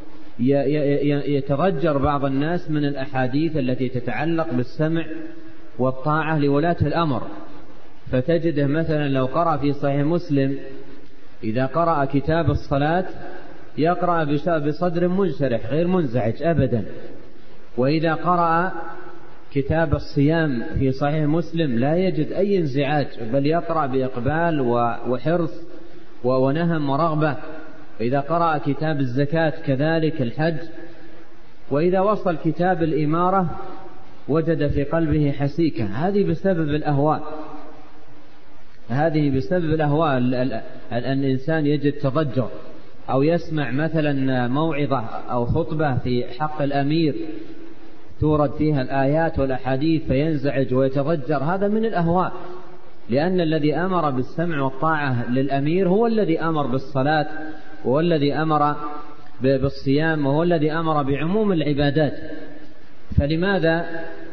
يتضجر بعض الناس من الأحاديث التي تتعلق بالسمع والطاعة لولاة الأمر، فتجده مثلا لو قرأ في صحيح مسلم إذا قرأ كتاب الصلاة يقرأ بصدر منشرح غير منزعج أبدا، وإذا قرأ كتاب الصيام في صحيح مسلم لا يجد أي انزعاج، بل يقرأ بإقبال وحرص ونهم ورغبة. وإذا قرأ كتاب الزكاة كذلك الحج. وإذا وصل كتاب الإمارة وجد في قلبه حسيكة. هذه بسبب الأهواء هذه بسبب الأهواء أن الإنسان يجد تضجر، أو يسمع مثلا موعظة أو خطبة في حق الأمير تورد فيها الآيات والأحاديث فينزعج ويتضجر. هذا من الأهواء، لأن الذي أمر بالسمع والطاعة للأمير هو الذي أمر بالصلاة، وهو الذي أمر بالصيام، وهو الذي أمر بعموم العبادات. فلماذا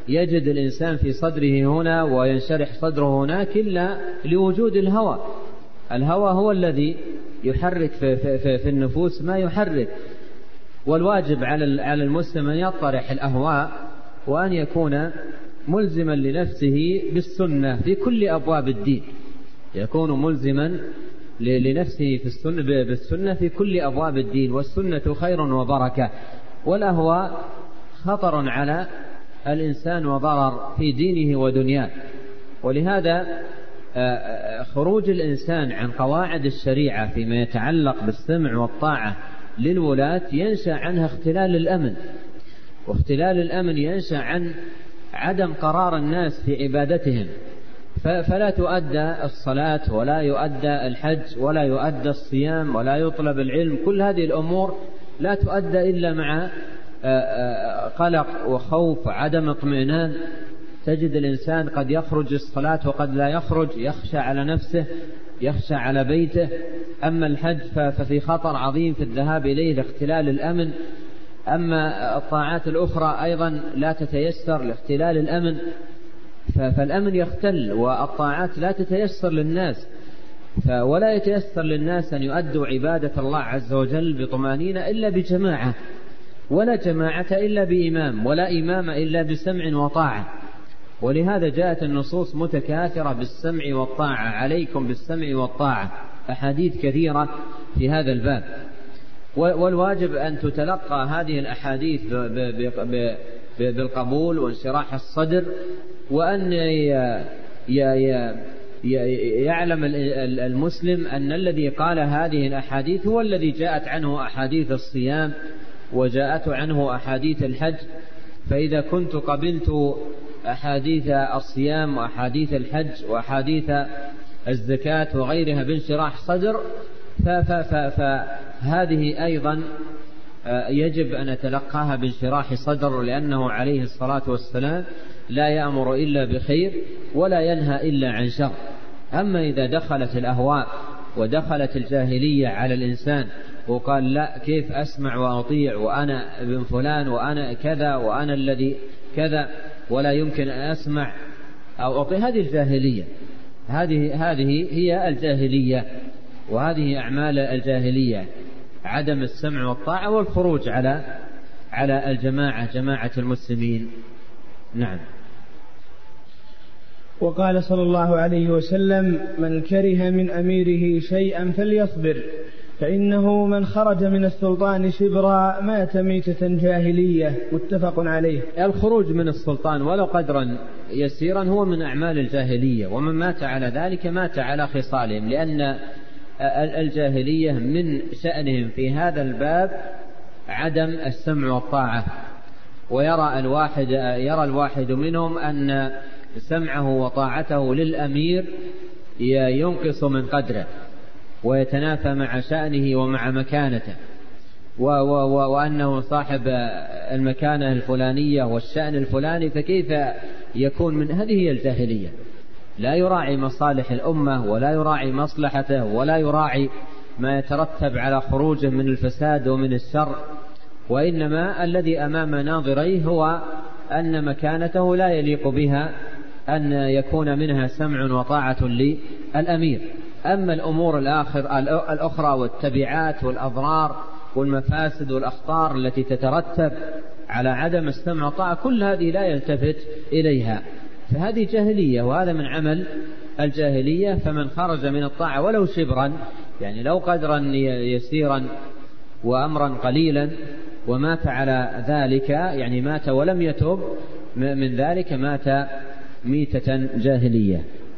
يجد الإنسان في صدره هنا وينشرح صدره هناك إلا لوجود الهوى. الهوى هو الذي يحرك في, في, في, في النفوس ما يحرك. والواجب على على المسلم أن يطرح الأهواء وأن يكون ملزما لنفسه بالسنة في كل أبواب الدين، يكون ملزما لنفسه في السنة بالسنة في كل أبواب الدين، والسنة خير وبركة، والأهواء خطر على الإنسان وضرر في دينه ودنياه. ولهذا خروج الإنسان عن قواعد الشريعة فيما يتعلق بالسمع والطاعة للولاة ينشأ عنها اختلال الأمن، واختلال الأمن ينشأ عن عدم قرار الناس في عبادتهم، فلا تؤدى الصلاة ولا يؤدى الحج ولا يؤدى الصيام ولا يطلب العلم. كل هذه الأمور لا تؤدى إلا مع قلق وخوف وعدم اطمئنان. تجد الإنسان قد يخرج الصلاة وقد لا يخرج، يخشى على نفسه، يخشى على بيته. أما الحج ففي خطر عظيم في الذهاب إليه لاختلال الأمن. أما الطاعات الأخرى أيضا لا تتيسر لاختلال الأمن، فالأمن يختل والطاعات لا تتيسر للناس، ولا يتيسر للناس أن يؤدوا عبادة الله عز وجل بطمأنينة إلا بجماعة، ولا جماعة إلا بإمام، ولا إمام إلا بسمع وطاعة. ولهذا جاءت النصوص متكاثرة بالسمع والطاعة، عليكم بالسمع والطاعة، أحاديث كثيرة في هذا الباب. والواجب أن تتلقى هذه الأحاديث بالقبول وانشراح الصدر، وأن يعلم المسلم أن الذي قال هذه الأحاديث هو الذي جاءت عنه أحاديث الصيام وجاءت عنه أحاديث الحج. فإذا كنت قبلت أحاديث الصيام وأحاديث الحج وأحاديث الزكاة وغيرها بانشراح صدر، فهذه أيضا يجب أن نتلقاها بانشراح صدر، لأنه عليه الصلاة والسلام لا يأمر إلا بخير ولا ينهى إلا عن شر. أما إذا دخلت الأهواء ودخلت الجاهلية على الإنسان وقال لا كيف أسمع وأطيع وأنا ابن فلان وأنا كذا وأنا الذي كذا ولا يمكن أن أسمع أو أطيع، هذه الجاهلية، هذه هذه هي الجاهلية، وهذه أعمال الجاهلية، عدم السمع والطاعة والخروج على على الجماعة، جماعة المسلمين. نعم. وقال صلى الله عليه وسلم: من كره من أميره شيئا فليصبر، فإنه من خرج من السلطان شبرا مات ميتة جاهلية. متفق عليه. الخروج من السلطان ولو قدرا يسيرا هو من أعمال الجاهلية، ومن مات على ذلك مات على خصالهم، لأن الجاهلية من شأنهم في هذا الباب عدم السمع والطاعة، ويرى الواحد يرى الواحد منهم أن سمعه وطاعته للأمير ينقص من قدره ويتنافى مع شأنه ومع مكانته، وأنه صاحب المكانة الفلانية والشأن الفلاني، فكيف يكون من هذه هي الجاهلية. لا يراعي مصالح الأمة ولا يراعي مصلحته ولا يراعي ما يترتب على خروجه من الفساد ومن الشر، وإنما الذي أمام ناظريه هو أن مكانته لا يليق بها أن يكون منها سمع وطاعة للأمير. أما الأمور الآخر الأخرى والتبعات والأضرار والمفاسد والأخطار التي تترتب على عدم السمع والطاعة كل هذه لا يلتفت إليها، فهذه جاهلية، وهذا من عمل الجاهلية. فمن خرج من الطاعة ولو شبرا، يعني لو قدرا يسيرا وأمرا قليلا، ومات على ذلك، يعني مات ولم يتوب من ذلك، مات ميتة جاهلية.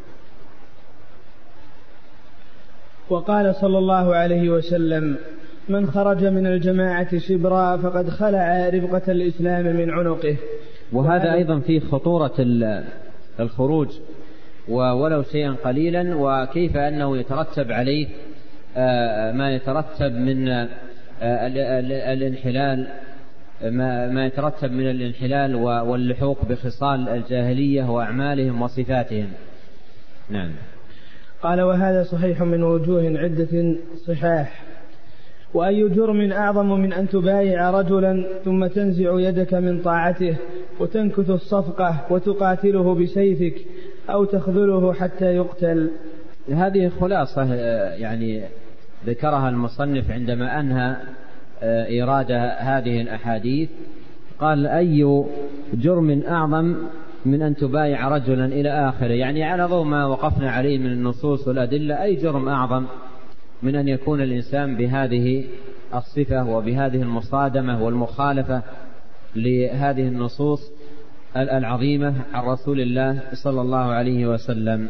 وقال صلى الله عليه وسلم: من خرج من الجماعة شبرا فقد خلع ربقة الإسلام من عنقه. وهذا أيضا فيه خطورة الخروج ولو شيئا قليلا، وكيف أنه يترتب عليه ما يترتب من الانحلال ما يترتب من الانحلال واللحوق بخصال الجاهلية وأعمالهم وصفاتهم. نعم. قال: وهذا صحيح من وجوه عدة صحاح. وأي جرم أعظم من أن تبايع رجلا ثم تنزع يدك من طاعته وتنكث الصفقة وتقاتله بسيفك أو تخذله حتى يقتل. هذه خلاصة يعني ذكرها المصنف عندما أنهى إيراد هذه الأحاديث. قال: أي جرم أعظم من أن تبايع رجلا إلى آخره، يعني على ضوء ما وقفنا عليه من النصوص والأدلة، أي جرم أعظم من أن يكون الإنسان بهذه الصفة وبهذه المصادمة والمخالفة لهذه النصوص العظيمة عن رسول الله صلى الله عليه وسلم.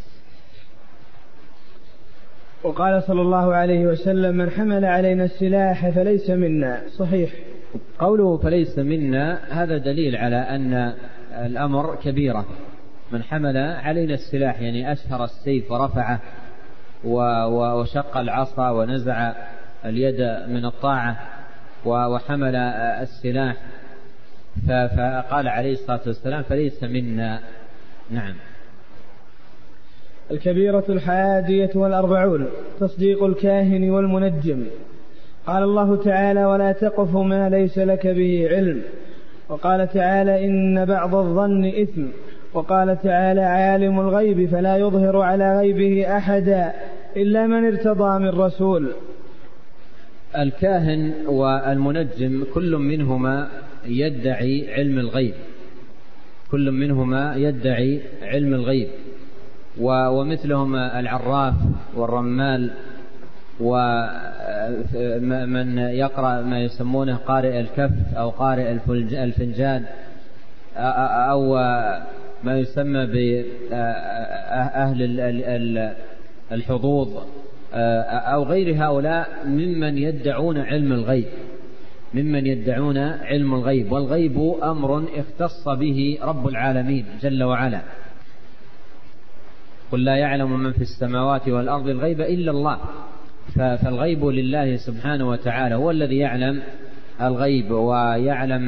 وقال صلى الله عليه وسلم: من حمل علينا السلاح فليس منا. صحيح. قوله فليس منا هذا دليل على أن الأمر كبيرة. من حمل علينا السلاح يعني أشهر السيف ورفعه وشق العصا ونزع اليد من الطاعة وحمل السلاح، فقال عليه الصلاة والسلام: فليس منا. نعم. الكبيرة الحادية والأربعون: تصديق الكاهن والمنجم. قال الله تعالى: ولا تقف ما ليس لك به علم. وقال تعالى: إن بعض الظن إثم. وقال تعالى: عالم الغيب فلا يظهر على غيبه أحدا إلا من ارتضى من رسول. الكاهن والمنجم كل منهما يدعي علم الغيب، كل منهما يدعي علم الغيب، ومثلهما العراف والرمال ومن يقرأ ما يسمونه قارئ الكف أو قارئ الفنجان أو ما يسمى بأهل الحظوظ أو غير هؤلاء ممن يدعون علم الغيب، ممن يدعون علم الغيب. والغيب أمر اختص به رب العالمين جل وعلا. قل لا يعلم من في السماوات والأرض الغيب إلا الله. فالغيب لله سبحانه وتعالى، هو الذي يعلم الغيب ويعلم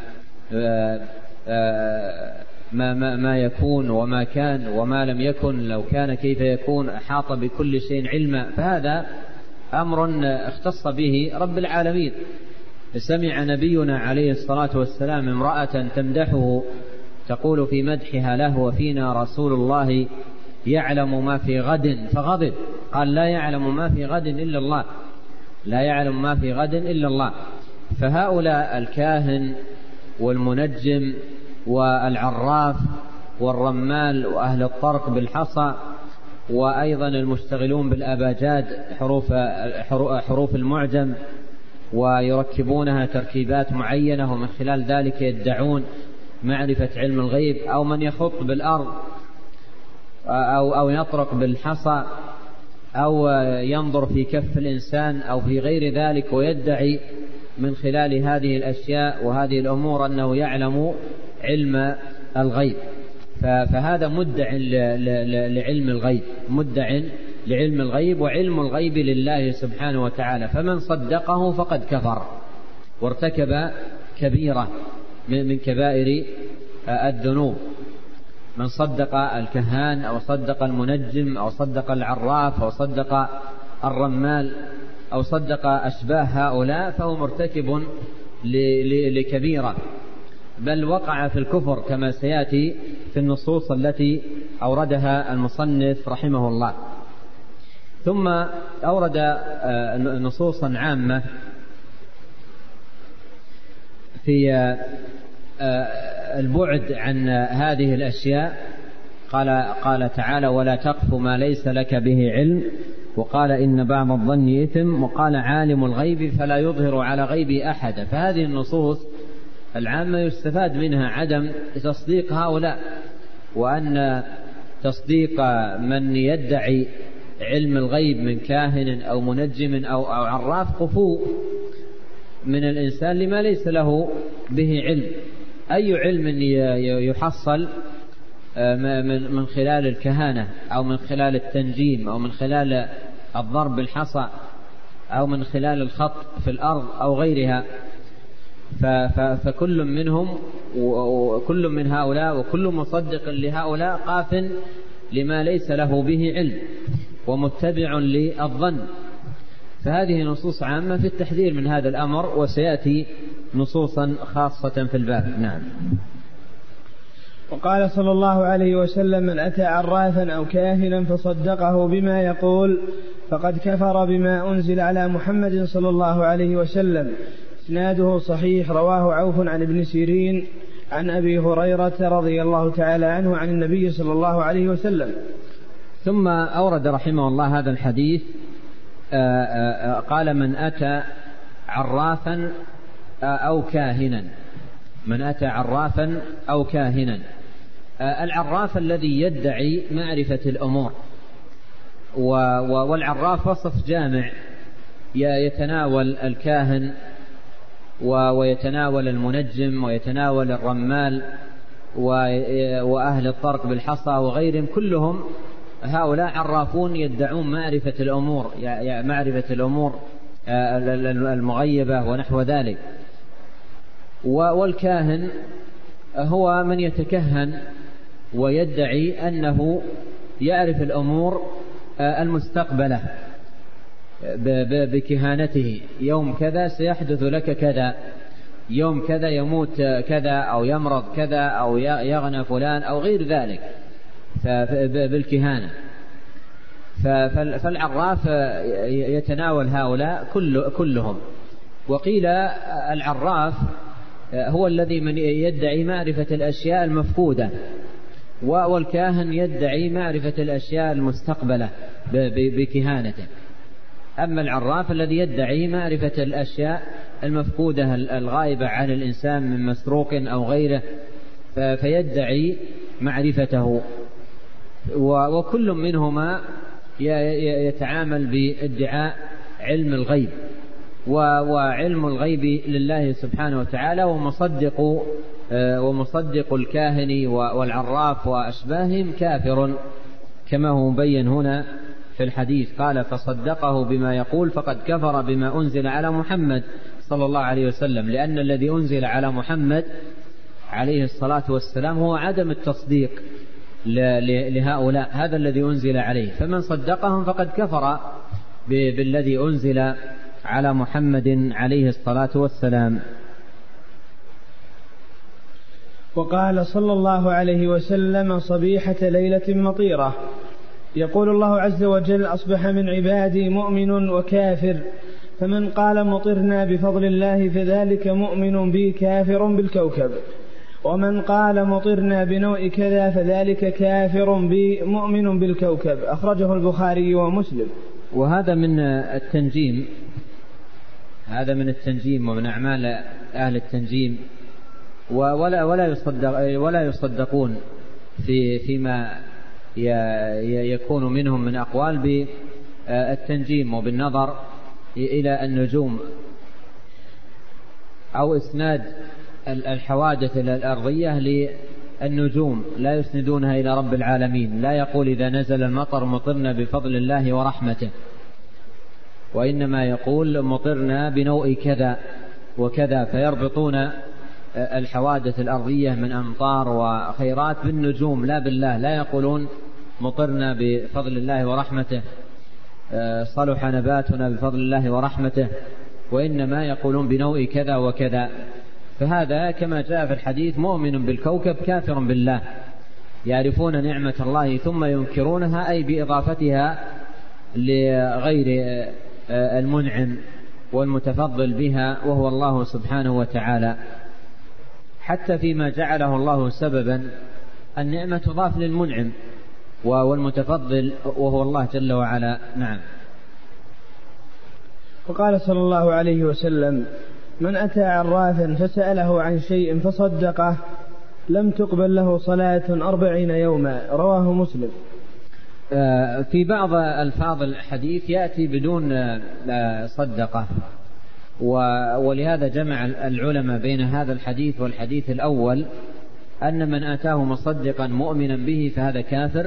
ما, ما, ما يكون وما كان وما لم يكن، لو كان كيف يكون، أحاط بكل شيء علما. فهذا أمر اختص به رب العالمين. سمع نبينا عليه الصلاة والسلام امرأة تمدحه تقول في مدحها له: وفينا رسول الله يعلم ما في غد، فغضب. قال: لا يعلم ما في غد إلا الله، لا يعلم ما في غد إلا الله. فهؤلاء الكاهن والمنجم والعراف والرمال وأهل الطرق بالحصى وأيضا المشتغلون بالأباجاد حروف, حروف المعجم ويركبونها تركيبات معينة، ومن خلال ذلك يدعون معرفة علم الغيب، أو من يخط بالأرض أو, أو يطرق بالحصى أو ينظر في كف الإنسان أو في غير ذلك، ويدعي من خلال هذه الأشياء وهذه الأمور أنه يعلم علم الغيب. فهذا مدع لعلم الغيب، مدع لعلم الغيب، وعلم الغيب لله سبحانه وتعالى. فمن صدقه فقد كفر وارتكب كبيرة من كبائر الذنوب. من صدق الكهان أو صدق المنجم أو صدق العراف أو صدق الرمال أو صدق أشباه هؤلاء فهو مرتكب لكبيرة، بل وقع في الكفر كما سيأتي في النصوص التي أوردها المصنف رحمه الله. ثم أورد نصوصا عامة في البعد عن هذه الأشياء. قال, قال تعالى: ولا تقف ما ليس لك به علم. وقال: إن بعض الظن إثم. وقال: عالم الغيب فلا يظهر على غيبه أحدا. فهذه النصوص العامة يستفاد منها عدم تصديق هؤلاء، وأن تصديق من يدعي علم الغيب من كاهن أو منجم أو, أو عراف قفو من الإنسان لما ليس له به علم. أي علم يحصل من خلال الكهانة أو من خلال التنجيم أو من خلال الضرب بالحصى أو من خلال الخط في الأرض أو غيرها؟ فكل منهم وكل من هؤلاء وكل مصدق لهؤلاء قاف لما ليس له به علم ومتبع للظن. فهذه نصوص عامة في التحذير من هذا الأمر، وسيأتي نصوصا خاصة في الباب. نعم. وقال صلى الله عليه وسلم: من أتى عرافا أو كاهنا فصدقه بما يقول فقد كفر بما أنزل على محمد صلى الله عليه وسلم. إسناده صحيح. رواه عوف عن ابن سيرين عن أبي هريرة رضي الله تعالى عنه عن النبي صلى الله عليه وسلم. ثم أورد رحمه الله هذا الحديث. قال: من أتى عرافا أو كاهنا. من أتى عرافا أو كاهنا. العراف الذي يدعي معرفة الأمور، والعراف وصف جامع يتناول الكاهن ويتناول المنجم ويتناول الرمال وأهل الطرق بالحصى وغيرهم، كلهم هؤلاء عرافون يدعون معرفة الأمور، معرفة الأمور المغيبة ونحو ذلك. والكاهن هو من يتكهن ويدعي أنه يعرف الأمور المستقبلة بكهانته. يوم كذا سيحدث لك كذا، يوم كذا يموت كذا أو يمرض كذا أو يغنى فلان أو غير ذلك بالكهانة. فالعراف يتناول هؤلاء كلهم. وقيل العراف هو الذي من يدعي معرفة الأشياء المفقودة، والكاهن يدعي معرفة الأشياء المستقبلة بكهانته. أما العراف الذي يدعي معرفة الأشياء المفقودة الغائبة عن الإنسان من مسروق أو غيره فيدعي معرفته. وكل منهما يتعامل بادعاء علم الغيب، وعلم الغيب لله سبحانه وتعالى، ومصدق ومصدق الكاهن والعراف وأشباههم كافر كما هو مبين هنا في الحديث. قال: فصدقه بما يقول فقد كفر بما أنزل على محمد صلى الله عليه وسلم، لأن الذي أنزل على محمد عليه الصلاة والسلام هو عدم التصديق لهؤلاء، هذا الذي أنزل عليه، فمن صدقهم فقد كفر بالذي أنزل على محمد عليه الصلاة والسلام. وقال صلى الله عليه وسلم: صبيحة ليلة مطيرة يقول الله عز وجل: أصبح من عبادي مؤمن وكافر، فمن قال مطرنا بفضل الله فذلك مؤمن بي كافر بالكوكب، ومن قال مطرنا بنوء كذا فذلك كافر بي مؤمن بالكوكب. أخرجه البخاري ومسلم. وهذا من التنجيم، هذا من التنجيم ومن أعمال أهل التنجيم، ولا ولا يصدق ولا يصدقون في فيما يكون منهم من أقوال بالتنجيم وبالنظر إلى النجوم أو إسناد الحوادث إلى الأرضية للنجوم، لا يسندونها إلى رب العالمين. لا يقول إذا نزل المطر مطرنا بفضل الله ورحمته، وإنما يقول مطرنا بنوء كذا وكذا، فيربطون الحوادث الأرضية من أمطار وخيرات بالنجوم لا بالله. لا يقولون مطرنا بفضل الله ورحمته، صلح نباتنا بفضل الله ورحمته، وإنما يقولون بنوء كذا وكذا. فهذا كما جاء في الحديث مؤمن بالكوكب كافر بالله، يعرفون نعمة الله ثم ينكرونها، أي بإضافتها لغير المنعم والمتفضل بها وهو الله سبحانه وتعالى، حتى فيما جعله الله سببا النعمة تضاف للمنعم والمتفضل وهو الله جل وعلا. نعم. وقال صلى الله عليه وسلم: من أتى عرافا فسأله عن شيء فصدقه لم تقبل له صلاة أربعين يوما. رواه مسلم. في بعض ألفاظ الحديث يأتي بدون صدقة، ولهذا جمع العلماء بين هذا الحديث والحديث الأول، أن من أتاه مصدقا مؤمنا به فهذا كافر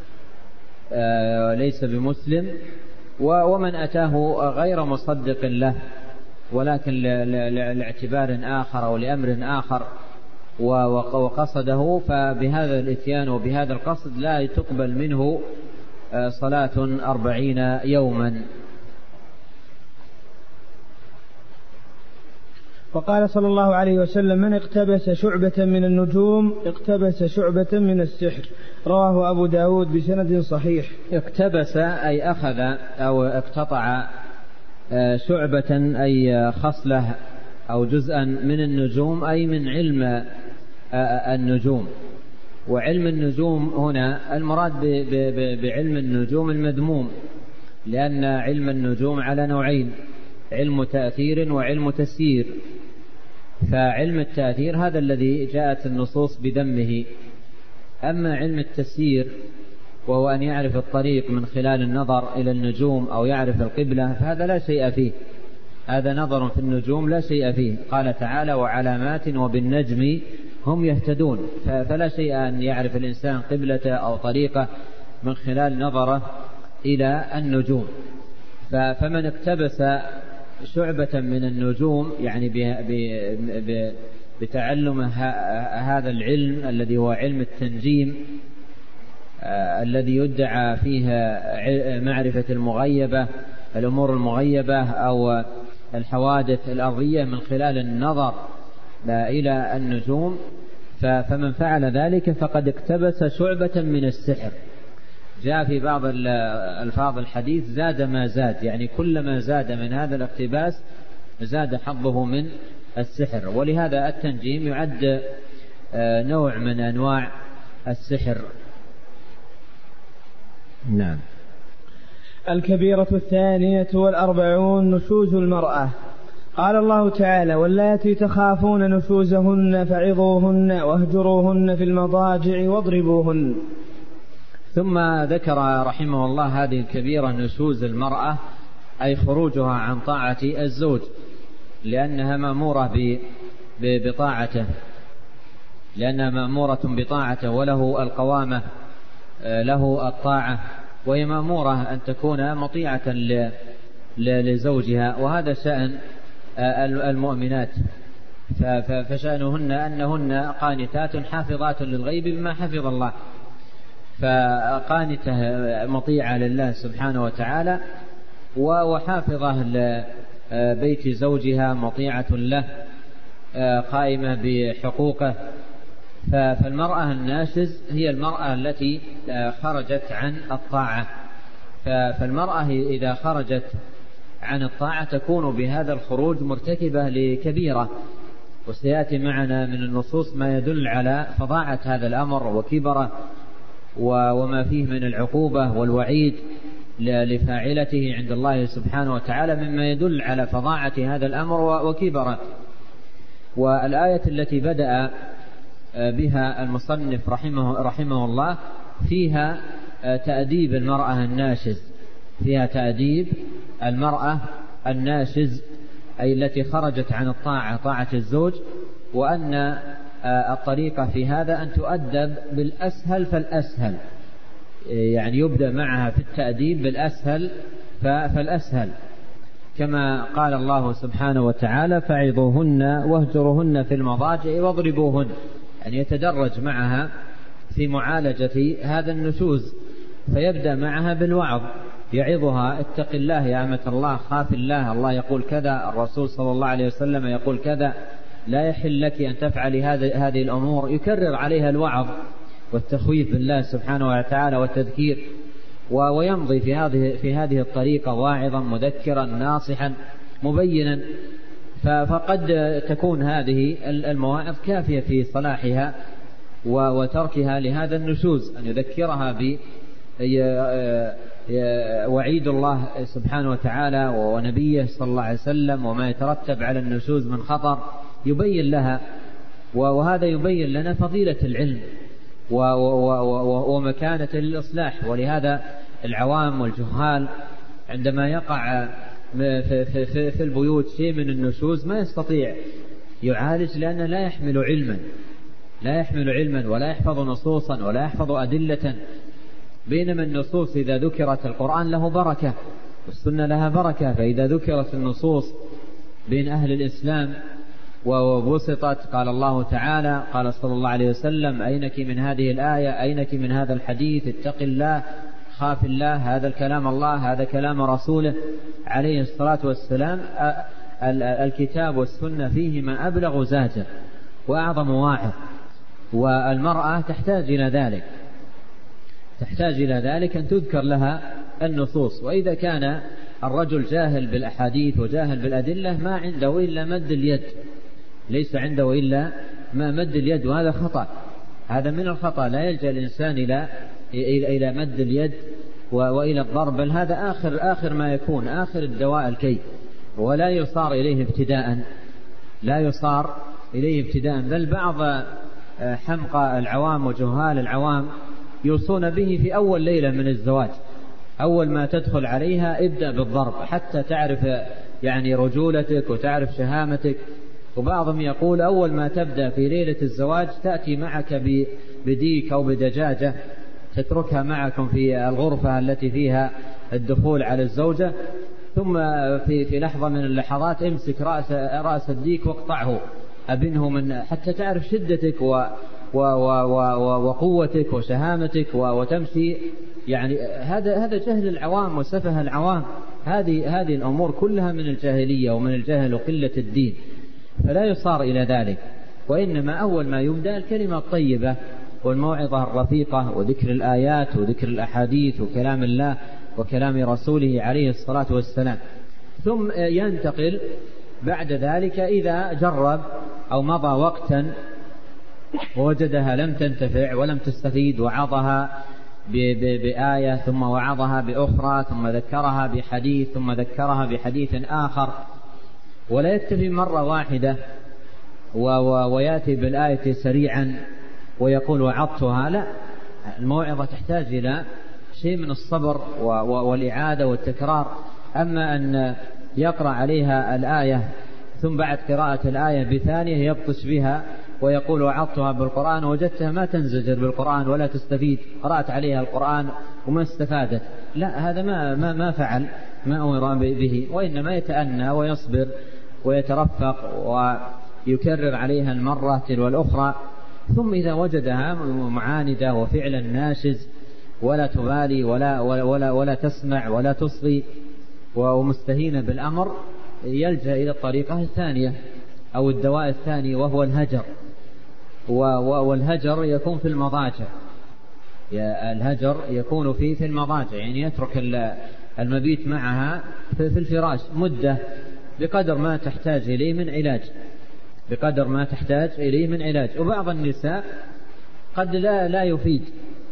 ليس بمسلم، ومن أتاه غير مصدق له ولكن لاعتبار آخر أو لأمر آخر وقصده، فبهذا الإتيان وبهذا القصد لا تقبل منه صلاة أربعين يوما. وقال صلى الله عليه وسلم: من اقتبس شعبة من النجوم اقتبس شعبة من السحر. رواه أبو داود بسند صحيح. اقتبس أي أخذ أو اقتطع شعبة أي خصلة أو جزءا من النجوم، أي من علم النجوم. وعلم النجوم هنا المراد بعلم النجوم المذموم، لأن علم النجوم على نوعين: علم تأثير وعلم تسيير. فعلم التأثير هذا الذي جاءت النصوص بذمه. أما علم التسيير وهو أن يعرف الطريق من خلال النظر إلى النجوم أو يعرف القبلة، فهذا لا شيء فيه، هذا نظر في النجوم لا شيء فيه. قال تعالى: وعلامات وبالنجم هم يهتدون. فلا شيء أن يعرف الإنسان قبلة أو طريقة من خلال نظره إلى النجوم. فمن اقتبس شعبة من النجوم يعني بتعلم هذا العلم الذي هو علم التنجيم الذي يدعى فيها معرفة المغيبة، الأمور المغيبة أو الحوادث الأرضية من خلال النظر إلى النجوم، فمن فعل ذلك فقد اقتبس شعبة من السحر. جاء في بعض الفاظ الحديث: زاد ما زاد، يعني كلما زاد من هذا الاقتباس زاد حظه من السحر. ولهذا التنجيم يعد نوع من أنواع السحر. نعم. الكبيرة الثانية والأربعون: نشوز المرأة. قال الله تعالى: واللاتي تخافون نشوزهن فعظوهن واهجروهن في المضاجع واضربوهن. ثم ذكر رحمه الله هذه الكبيرة نشوز المرأة، أي خروجها عن طاعة الزوج، لأنها مأمورة بطاعته، لأنها مأمورة بطاعته وله القوامة، له الطاعة، وهي مأمورة أن تكون مطيعة لزوجها. وهذا شأن المؤمنات، فشأنهن أنهن قانتات حافظات للغيب بما حفظ الله، فقانته مطيعة لله سبحانه وتعالى، وحافظة لبيت زوجها، مطيعة له، قائمة بحقوقه. فالمرأة الناشز هي المرأة التي خرجت عن الطاعة. فالمرأة إذا خرجت عن الطاعة تكون بهذا الخروج مرتكبة لكبيرة، وسيأتي معنا من النصوص ما يدل على فظاعة هذا الأمر وكبره وما فيه من العقوبة والوعيد لفاعلته عند الله سبحانه وتعالى، مما يدل على فظاعة هذا الأمر وكبره. والآية التي بدأ بها المصنف رحمه, رحمه الله فيها تأديب المرأة الناشز، فيها تأديب المرأة الناشز، أي التي خرجت عن الطاعة، طاعة الزوج، وأن الطريقة في هذا أن تؤدب بالأسهل فالأسهل، يعني يبدأ معها في التأديب بالأسهل فالأسهل، كما قال الله سبحانه وتعالى: فعظوهن واهجروهن في المضاجع واضربوهن، يعني يتدرج معها في معالجة هذا النشوز، فيبدأ معها بالوعظ، يعظها: اتق الله يا أمة الله، خاف الله، الله يقول كذا، الرسول صلى الله عليه وسلم يقول كذا، لا يحل لك أن تفعلي هذه الأمور. يكرر عليها الوعظ والتخويف بالله سبحانه وتعالى والتذكير، ويمضي في هذه في هذه الطريقة واعظا مذكرا ناصحا مبينا. فقد تكون هذه المواعظ كافية في صلاحها وتركها لهذا النشوز، أن يذكرها ب وعيد الله سبحانه وتعالى ونبيه صلى الله عليه وسلم وما يترتب على النشوز من خطر، يبين لها. وهذا يبين لنا فضيلة العلم ومكانة الإصلاح. ولهذا العوام والجهال عندما يقع في البيوت شيء من النشوز ما يستطيع يعالج، لأنه لا يحمل علما، لا يحمل علما ولا يحفظ نصوصا ولا يحفظ أدلة. بينما النصوص إذا ذكرت، القرآن له بركة والسنة لها بركة، فإذا ذكرت النصوص بين أهل الإسلام وبسطت، قال الله تعالى، قال صلى الله عليه وسلم: أينك من هذه الآية، أينك من هذا الحديث، اتق الله، خاف الله، هذا الكلام الله، هذا كلام رسوله عليه الصلاة والسلام. الكتاب والسنة فيهما أبلغ زاجر وأعظم واعظ، والمرأة تحتاج إلى ذلك، تحتاج إلى ذلك أن تذكر لها النصوص. وإذا كان الرجل جاهل بالأحاديث وجاهل بالأدلة ما عنده إلا مد اليد، ليس عنده إلا ما مد اليد، وهذا خطأ، هذا من الخطأ. لا يلجأ الإنسان إلى إلى مد اليد وإلى الضرب، بل هذا آخر آخر ما يكون، آخر الدواء الكي، ولا يصار إليه ابتداء، لا يصار إليه ابتداء. بل بعض حمقى العوام وجهال العوام يوصون به في أول ليلة من الزواج، أول ما تدخل عليها ابدأ بالضرب حتى تعرف يعني رجولتك وتعرف شهامتك. وبعضهم يقول أول ما تبدأ في ليلة الزواج تأتي معك بديك أو بدجاجة تتركها معكم في الغرفة التي فيها الدخول على الزوجة، ثم في في لحظة من اللحظات امسك رأس رأس الديك واقطعه، أبنه من حتى تعرف شدتك و و و و وقوتك وشهامتك وتمشي. يعني هذا هذا جهل العوام وسفه العوام. هذه هذه الأمور كلها من الجاهلية ومن الجهل وقلة الدين، فلا يصار إلى ذلك. وإنما أول ما يبدأ الكلمة الطيبة والموعظة الرفيقة وذكر الآيات وذكر الأحاديث وكلام الله وكلام رسوله عليه الصلاة والسلام، ثم ينتقل بعد ذلك إذا جرب أو مضى وقتا ووجدها لم تنتفع ولم تستفيد، وعظها بآية ثم وعظها بأخرى ثم ذكرها بحديث ثم ذكرها بحديث آخر، ولا يكتفي مرة واحدة ويأتي بالآية سريعا ويقول وعظتها. لا، الموعظة تحتاج إلى شيء من الصبر والإعادة والتكرار. أما أن يقرأ عليها الآية ثم بعد قراءة الآية بثانية يبطش بها ويقول وعظتها بالقرآن وجدتها ما تنزجر بالقرآن ولا تستفيد، قرأت عليها القرآن وما استفادت، لا، هذا ما ما ما فعل ما أمر به. وإنما يتأنى ويصبر ويترفق ويكرر عليها المرة تلو الأخرى، ثم إذا وجدها معاندة وفعلا ناشز ولا تبالي ولا ولا ولا, ولا تسمع ولا تصغي ومستهينة بالأمر، يلجأ إلى الطريقة الثانية أو الدواء الثاني وهو الهجر. والهجر يكون في المضاجع، الهجر يكون في في المضاجع، يعني يترك المبيت معها في الفراش مدة بقدر ما تحتاج إليه من علاج، بقدر ما تحتاج إليه من علاج. وبعض النساء قد لا لا يفيد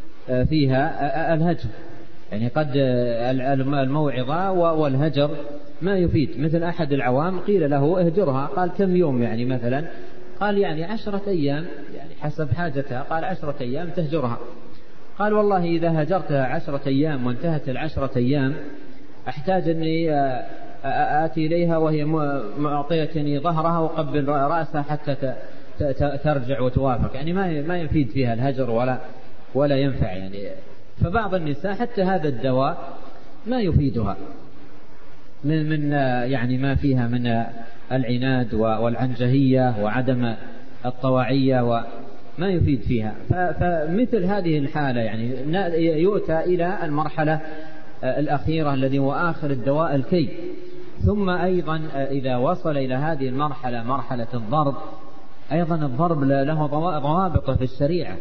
فيها الهجر، يعني قد الموعظة والهجر ما يفيد. مثل أحد العوام قيل له اهجرها، قال كم يوم يعني مثلا؟ قال يعني عشرة أيام، يعني حسب حاجتها، قال عشرة أيام تهجرها. قال والله إذا هجرتها عشرة أيام وانتهت العشرة أيام أحتاج أني آتي إليها وهي معطيتني ظهرها وقبل رأسها حتى ترجع وتوافق، يعني ما ما يفيد فيها الهجر ولا ولا ينفع يعني. فبعض النساء حتى هذا الدواء ما يفيدها من من يعني ما فيها من العناد والعنجهية وعدم الطواعية وما يفيد فيها. فمثل هذه الحالة يعني يؤتى إلى المرحلة الأخيرة الذي هو آخر الدواء الكي. ثم أيضا إذا وصل إلى هذه المرحلة مرحلة الضرب، أيضا الضرب له ضوابط في الشريعة.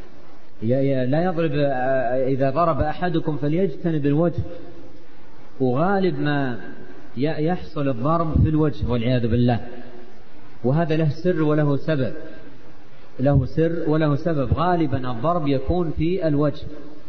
لا يضرب، إذا ضرب أحدكم فليجتنب الوجه، وغالب ما يحصل الضرب في الوجه والعياذ بالله، وهذا له سر وله سبب، له سر وله سبب. غالبا الضرب يكون في الوجه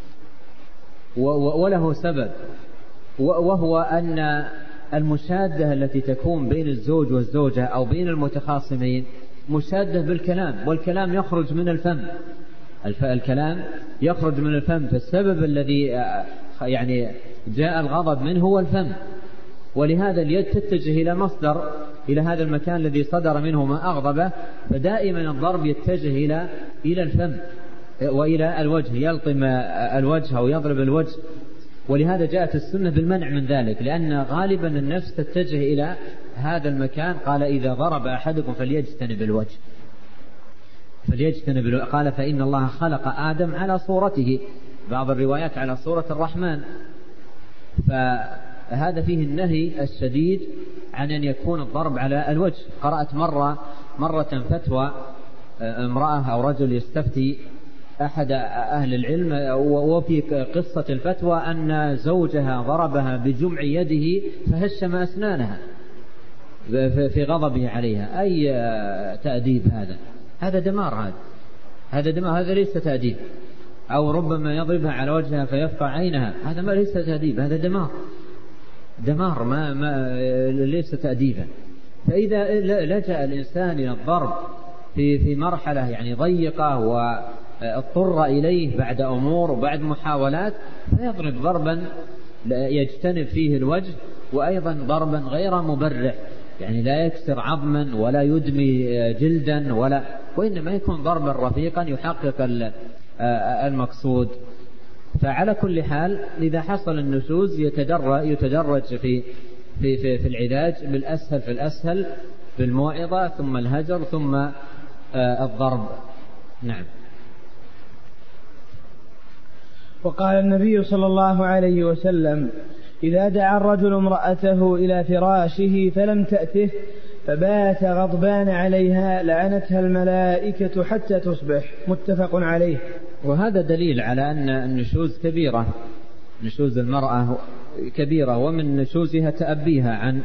وله سبب، وهو أن المشادة التي تكون بين الزوج والزوجة أو بين المتخاصمين مشادة بالكلام، والكلام يخرج من الفم، الكلام يخرج من الفم، فالسبب الذي يعني جاء الغضب منه هو الفم. ولهذا اليد تتجه إلى مصدر، إلى هذا المكان الذي صدر منه ما أغضبه، فدائما الضرب يتجه إلى إلى الفم وإلى الوجه، يلطم الوجه أو يضرب الوجه. ولهذا جاءت السنة بالمنع من ذلك، لأن غالبا النفس تتجه إلى هذا المكان. قال إذا ضرب أحدكم فليجتنب الوجه، فليجتنب الوجه. قال فإن الله خلق آدم على صورته، بعض الروايات على صورة الرحمن. فهذا فيه النهي الشديد عن أن يكون الضرب على الوجه. قرأت مرة مرة فتوى امرأة أو رجل يستفتي أحد أهل العلم، وفي قصة الفتوى أن زوجها ضربها بجمع يده فهشم أسنانها في غضبه عليها. أي تأديب هذا؟ هذا دمار، هذا هذا دمار، هذا ليس تأديب. أو ربما يضربها على وجهها فيفقع عينها، هذا ما ليس تأديب، هذا دمار دمار ما, ما ليس تأديبا. فإذا لجأ الإنسان إلى الضرب في في مرحلة يعني ضيقة واضطر إليه بعد أمور وبعد محاولات، فيضرب ضربا يجتنب فيه الوجه، وأيضا ضربا غير مبرح، يعني لا يكسر عظما ولا يدمي جلدا، ولا وإنما يكون ضربا رفيقا يحقق المقصود. فعلى كل حال إذا حصل النشوز يتدرج يتدرج في في في, في العلاج بالأسهل في الأسهل، بالموعظة ثم الهجر ثم الضرب. نعم. وقال النبي صلى الله عليه وسلم: إذا دعا الرجل امرأته إلى فراشه فلم تأته فبات غضبان عليها لعنتها الملائكة حتى تصبح. متفق عليه. وهذا دليل على أن النشوز كبيرة، نشوز المرأة كبيرة، ومن نشوزها تأبيها عن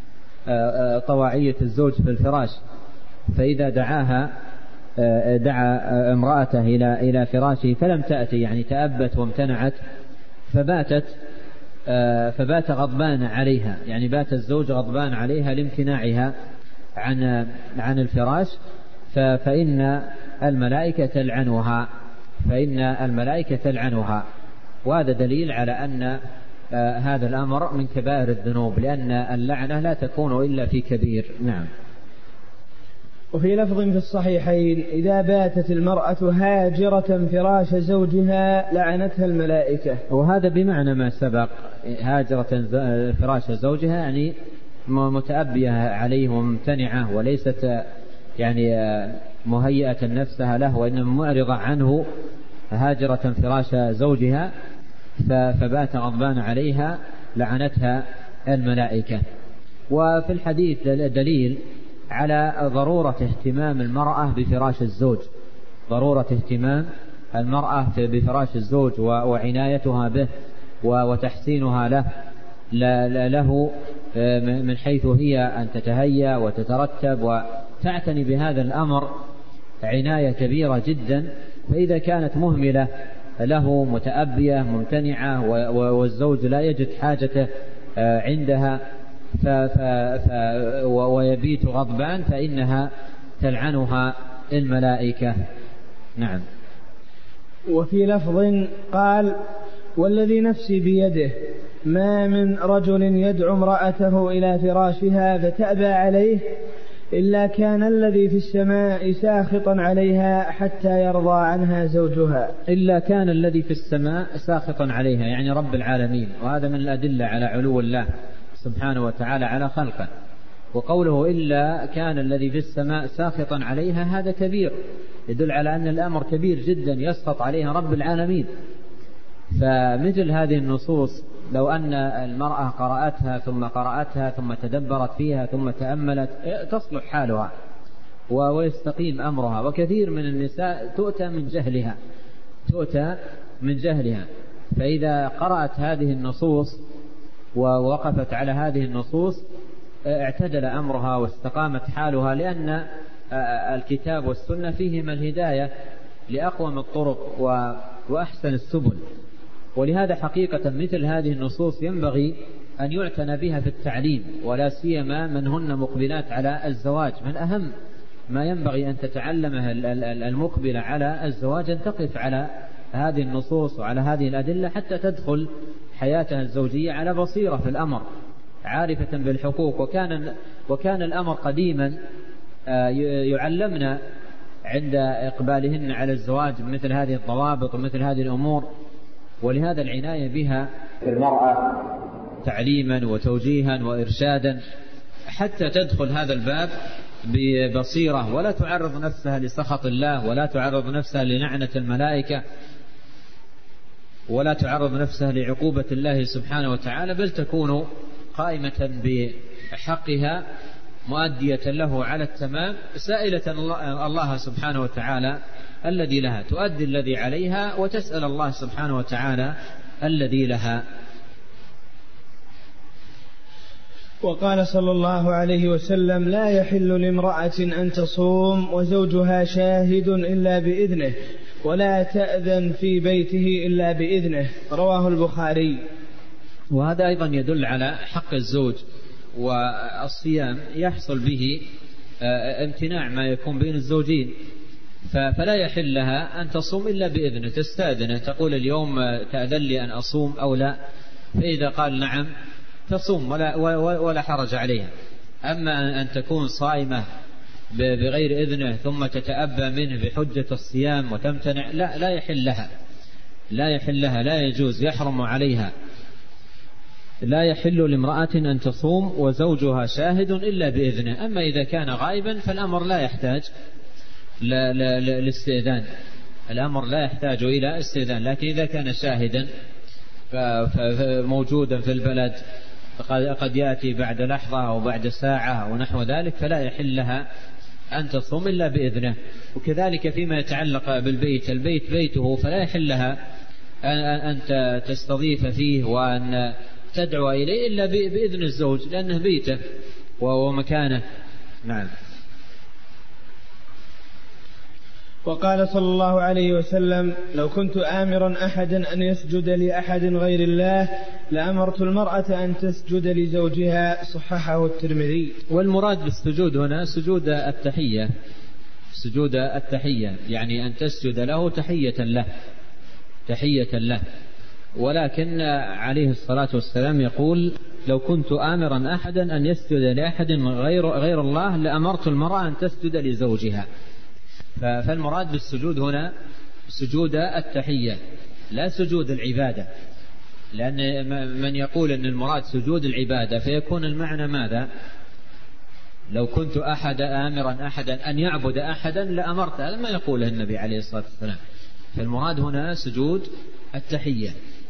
طواعية الزوج في الفراش. فإذا دعاها دعا امرأته إلى إلى فراشه فلم تأتي، يعني تأبت وامتنعت، فباتت فبات غضبان عليها، يعني بات الزوج غضبان عليها لامتناعها عن عن الفراش، فإن الملائكة تلعنها فإن الملائكة تلعنها. وهذا دليل على أن هذا الأمر من كبائر الذنوب، لأن اللعنة لا تكون إلا في كبير. نعم. وفي لفظ في الصحيحين: إذا باتت المرأة هاجرة فراش زوجها لعنتها الملائكة. وهذا بمعنى ما سبق، هاجرة فراش زوجها يعني متأبية عليه وممتنعة، وليست يعني مهيئة نفسها له، وإنما معرضة عنه، هاجرة فراش زوجها فبات غضبان عليها لعنتها الملائكة. وفي الحديث دليل على ضرورة اهتمام المرأة بفراش الزوج، ضرورة اهتمام المرأة بفراش الزوج وعنايتها به وتحسينها له له من حيث هي أن تتهيأ وتترتب وتعتني بهذا الأمر عناية كبيرة جدا. فإذا كانت مهملة له متأبية ممتنعة والزوج لا يجد حاجته عندها ف ف ف ويبيت غضبان فإنها تلعنها الملائكة. نعم. وفي لفظ قال: والذي نفسي بيده ما من رجل يدعو امرأته إلى فراشها فتأبى عليه إلا كان الذي في السماء ساخطا عليها حتى يرضى عنها زوجها. إلا كان الذي في السماء ساخطا عليها، يعني رب العالمين، وهذا من الأدلة على علو الله سبحانه وتعالى على خلقه. وقوله إلا كان الذي في السماء ساخطا عليها هذا كبير، يدل على أن الأمر كبير جدا يسخط عليها رب العالمين. فمثل هذه النصوص لو أن المرأة قرأتها ثم قرأتها ثم تدبرت فيها ثم تأملت تصلح حالها ويستقيم أمرها. وكثير من النساء تؤتى من جهلها تؤتى من جهلها فإذا قرأت هذه النصوص ووقفت على هذه النصوص اعتدل أمرها واستقامت حالها، لأن الكتاب والسنة فيهما الهداية لأقوم الطرق وأحسن السبل. ولهذا حقيقة مثل هذه النصوص ينبغي أن يعتنى بها في التعليم، ولا سيما من هن مقبلات على الزواج. من أهم ما ينبغي أن تتعلمها المقبلة على الزواج أن تقف على هذه النصوص وعلى هذه الأدلة حتى تدخل حياتها الزوجية على بصيرة في الأمر، عارفة بالحقوق. وكان وكان الأمر قديما يعلمنا عند إقبالهن على الزواج مثل هذه الضوابط ومثل هذه الأمور. ولهذا العناية بها في المرأة تعليما وتوجيها وإرشادا حتى تدخل هذا الباب ببصيرة، ولا تعرض نفسها لسخط الله، ولا تعرض نفسها للعنة الملائكة، ولا تعرض نفسها لعقوبة الله سبحانه وتعالى، بل تكون قائمة بحقها مؤدية له على التمام، سائلة الله سبحانه وتعالى الذي لها، تؤدي الذي عليها وتسأل الله سبحانه وتعالى الذي لها. وقال صلى الله عليه وسلم: لا يحل لامرأة أن تصوم وزوجها شاهد إلا بإذنه، ولا تأذن في بيته إلا بإذنه. رواه البخاري. وهذا أيضا يدل على حق الزوج، والصيام يحصل به امتناع ما يكون بين الزوجين، فلا يحل لها أن تصوم إلا بإذنه، تستأذنه، تقول اليوم تأذن لي أن أصوم أو لا، فإذا قال نعم تصوم ولا, ولا حرج عليها. أما أن تكون صائمة بغير إذنه ثم تتأبى منه بحجة الصيام وتمتنع، لا لا يحل لها، لا يحل لها، لا يجوز، يحرم عليها. لا يحل لامرأة أن تصوم وزوجها شاهد إلا بإذنه. أما إذا كان غائبا فالأمر لا يحتاج للاستئذان، الأمر لا يحتاج إلى استئذان. لكن إذا كان شاهدا موجودا في البلد قد يأتي بعد لحظة أو بعد ساعة أو نحو ذلك، فلا يحل لها أن تصوم إلا بإذنه. وكذلك فيما يتعلق بالبيت، البيت بيته، فلا يحل لها أن تستضيف فيه وأن تدعو إليه إلا بإذن الزوج، لأنه بيته ومكانه. نعم. وقال صلى الله عليه وسلم: لو كنت آمرا أحدا أن يسجد لأحد غير الله لأمرت المرأة أن تسجد لزوجها. صححه الترمذي. والمراد بالسجود هنا سجود التحية، سجود التحية يعني أن تسجد له تحية له، تحية له. ولكن عليه الصلاة والسلام يقول: لو كنت آمرا أحدا أن يسجد لأحد غير, غير الله لأمرت المرأة أن تسجد لزوجها. فالمراد بالسجود هنا سجود التحية لا سجود العبادة، لأن من يقول أن المراد سجود العبادة فيكون المعنى ماذا؟ لو كنت أحد آمرا أحدا أن يعبد أحدا لأمرت، هذا ما يقوله النبي عليه الصلاة والسلام. فالمراد هنا سجود التحية،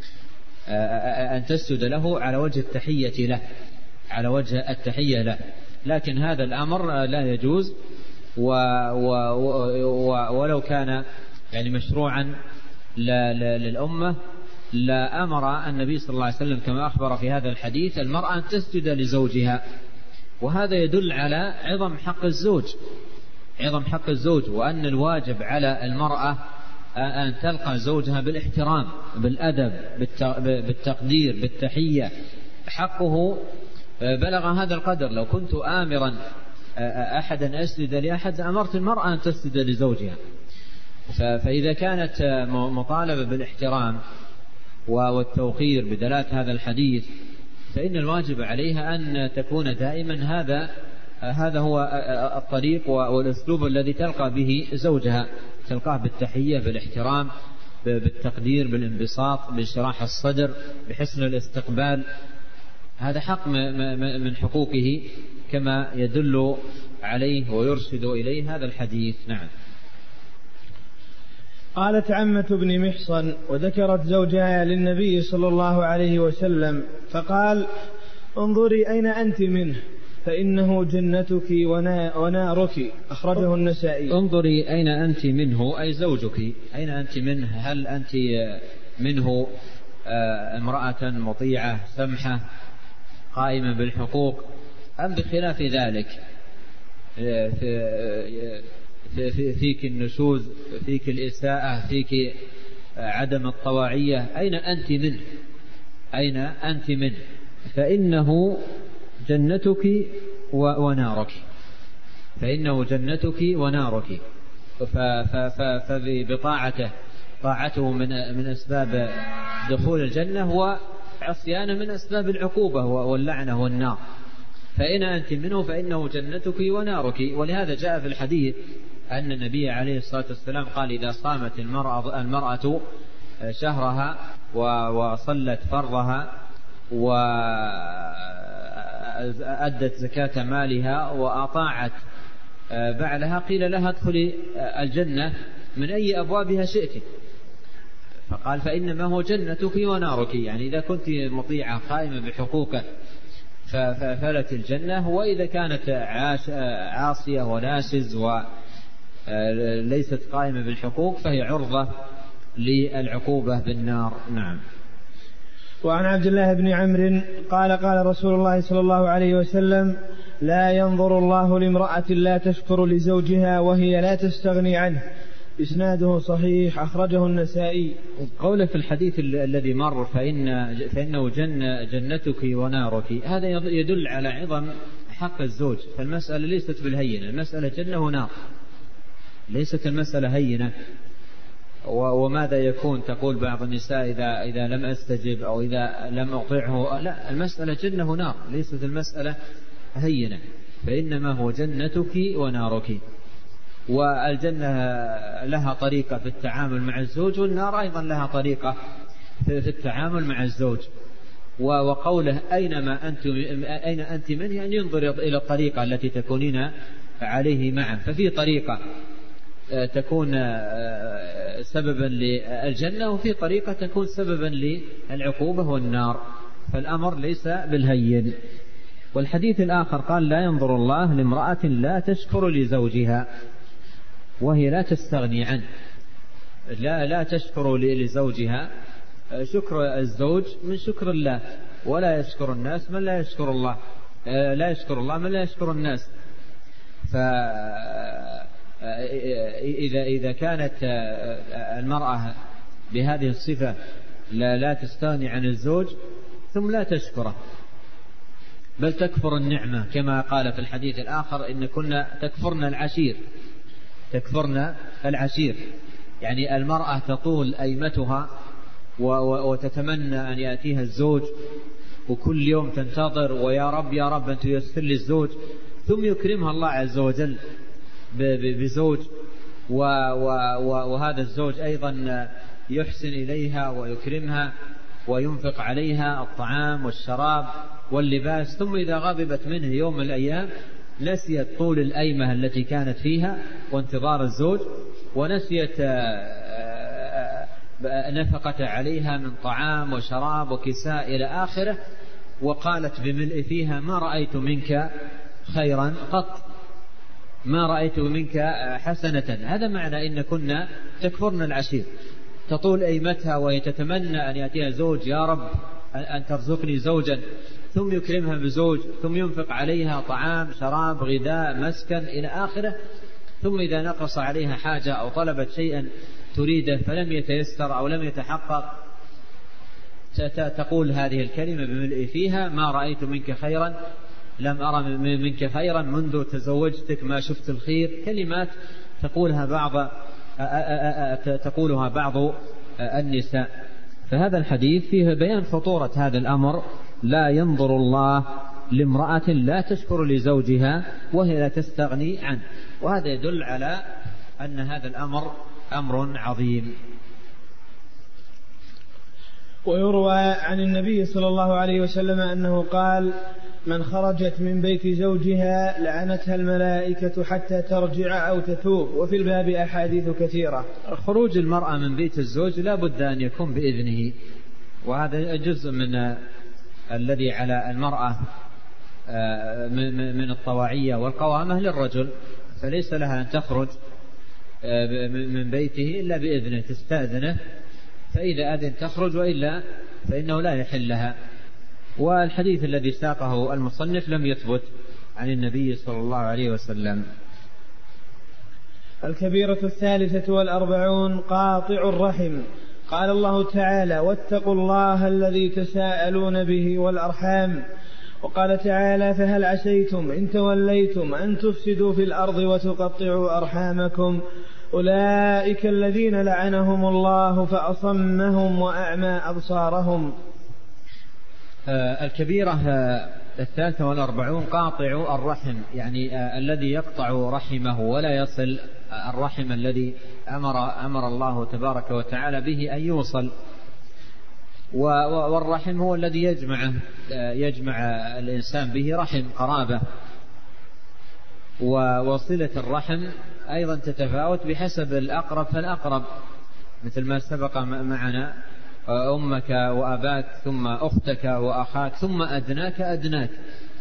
أن تسجد له على وجه التحية له، على وجه التحية له. لكن هذا الأمر لا يجوز، و و و ولو كان يعني مشروعا للأمة لا أمر النبي صلى الله عليه وسلم كما أخبر في هذا الحديث المرأة أن تسجد لزوجها. وهذا يدل على عظم حق الزوج، عظم حق الزوج، وأن الواجب على المرأة أن تلقى زوجها بالاحترام، بالأدب، بالتقدير، بالتحية. حقه بلغ هذا القدر. لو كنت آمرا أحدا أسجد لأحد أمرت المرأة أن تسجد لزوجها. فإذا كانت مطالبة بالاحترام والتوقير بدلالة هذا الحديث، فإن الواجب عليها أن تكون دائما هذا هذا هو الطريق والأسلوب الذي تلقى به زوجها، تلقاه بالتحية، بالاحترام، بالتقدير، بالانبساط، بانشراح الصدر، بحسن الاستقبال. هذا حق من حقوقه كما يدل عليه ويرشد إليه هذا الحديث. نعم. قالت عمة بن محصن: وذكرت زوجها للنبي صلى الله عليه وسلم فقال: انظري أين أنت منه فإنه جنتك ونارك. أخرجه النسائي. انظري أين أنت منه أي زوجك، أين أنت منه؟ هل أنت منه امرأة مطيعة سمحة قائمة بالحقوق، أم بخلاف ذلك فيك النشوز، فيك الإساءة، فيك عدم الطواعية؟ أين أنت منه؟ أين أنت منه؟ فإنه جنتك ونارك، فإنه جنتك ونارك. فبطاعته، طاعته من من أسباب دخول الجنة، وعصيانه من أسباب العقوبة واللعنة والنار. فإن أنت منه فإنه جنتك ونارك. ولهذا جاء في الحديث أن النبي عليه الصلاة والسلام قال: إذا صامت المرأة, المرأة شهرها وصلت فرضها وأدت زكاة مالها وأطاعت بعلها قيل لها ادخلي الجنة من أي أبوابها شئت. فقال: فإنما هو جنتك ونارك، يعني إذا كنت مطيعة قائمة بحقوقه ففلت الجنة. وإذا كانت عاصية وناشز وليست قائمة بالحقوق فهي عرضة للعقوبة بالنار. نعم. وعن عبد الله بن عمرو قال قال رسول الله صلى الله عليه وسلم: لا ينظر الله لامرأة لا تشكر لزوجها وهي لا تستغني عنه. إسناده صحيح، أخرجه النسائي. قوله في الحديث الذي مر فإن فإنه جن جنتك ونارك، هذا يدل على عظم حق الزوج. فالمسألة ليست بالهينة، المسألة جنة ونار، ليست المسألة هينة. وماذا يكون تقول بعض النساء إذا إذا لم أستجب أو إذا لم أطيعه؟ لا، المسألة جنة ونار، ليست المسألة هينة، فإنما هو جنتك ونارك. والجنة لها طريقة في التعامل مع الزوج، والنار أيضا لها طريقة في التعامل مع الزوج. وقوله أينما أنت أين أنت من، يعني ينظر إلى الطريقة التي تكونين عليه معا. ففي طريقة تكون سببا للجنة، وفي طريقة تكون سببا للعقوبة والنار، فالأمر ليس بالهين. والحديث الآخر قال: لا ينظر الله لامرأة لا تشكر لزوجها وهي لا تستغني عنه. لا لا تشكر لزوجها. شكر الزوج من شكر الله، ولا يشكر الناس من لا يشكر الله، لا يشكر الله من لا يشكر الناس. فإذا إذا كانت المرأة بهذه الصفة لا لا تستغني عن الزوج ثم لا تشكره، بل تكفر النعمة، كما قال في الحديث الآخر: إن كنا تكفرن العشير. تكفرن العشير يعني المرأة تطول أيمتها وتتمنى أن يأتيها الزوج، وكل يوم تنتظر: ويا رب يا رب أن تيسر لي الزوج، ثم يكرمها الله عز وجل بزوج، وهذا الزوج أيضا يحسن إليها ويكرمها وينفق عليها الطعام والشراب واللباس. ثم إذا غضبت منه يوم من الأيام نسيت طول الأيمة التي كانت فيها وانتظار الزوج، ونسيت نفقة عليها من طعام وشراب وكساء إلى آخره، وقالت بملء فيها: ما رأيت منك خيرا قط، ما رأيت منك حسنة. هذا معنى إن كنا تكفرن العشير. تطول أيمتها وهي تتمنى أن يأتيها زوج: يا رب أن ترزقني زوجا، ثم يكرمها بزوج، ثم ينفق عليها طعام شراب غذاء مسكن إلى آخره. ثم إذا نقص عليها حاجة أو طلبت شيئا تريده فلم يتيسر أو لم يتحقق تقول هذه الكلمة بملء فيها: ما رأيت منك خيرا، لم أرى منك خيرا منذ تزوجتك، ما شفت الخير. كلمات تقولها بعض تقولها بعض النساء. فهذا الحديث فيه بيان خطورة هذا الأمر: لا ينظر الله لامرأة لا تشكر لزوجها وهي لا تستغني عنه. وهذا يدل على أن هذا الأمر أمر عظيم. ويروى عن النبي صلى الله عليه وسلم أنه قال: من خرجت من بيت زوجها لعنتها الملائكة حتى ترجع أو تتوب. وفي الباب أحاديث كثيرة. خروج المرأة من بيت الزوج لا بد أن يكون بإذنه، وهذا جزء من الذي على المرأة من الطواعية والقوامة للرجل، فليس لها أن تخرج من بيته إلا بإذنه، تستأذنه، فإذا أذن تخرج، وإلا فإنه لا يحل لها. والحديث الذي ساقه المصنف لم يثبت عن النبي صلى الله عليه وسلم. الكبيرة الثالثة والأربعون: قاطع الرحم. قال الله تعالى: واتقوا الله الذي تساءلون به والأرحام. وقال تعالى: فهل عسيتم إن توليتم أن تفسدوا في الأرض وتقطعوا أرحامكم أولئك الذين لعنهم الله فأصمهم وأعمى أبصارهم. الكبيرة الثالثة والأربعون: قاطع الرحم، يعني الذي يقطع رحمه ولا يصل الرحم الذي أمر, أمر الله تبارك وتعالى به أن يوصل. والرحم هو الذي يجمع, يجمع الإنسان به رحم قرابة. ووصلة الرحم أيضا تتفاوت بحسب الأقرب فالأقرب، مثل ما سبق معنا: أمك وأباك، ثم أختك وأخاك، ثم أدناك أدناك.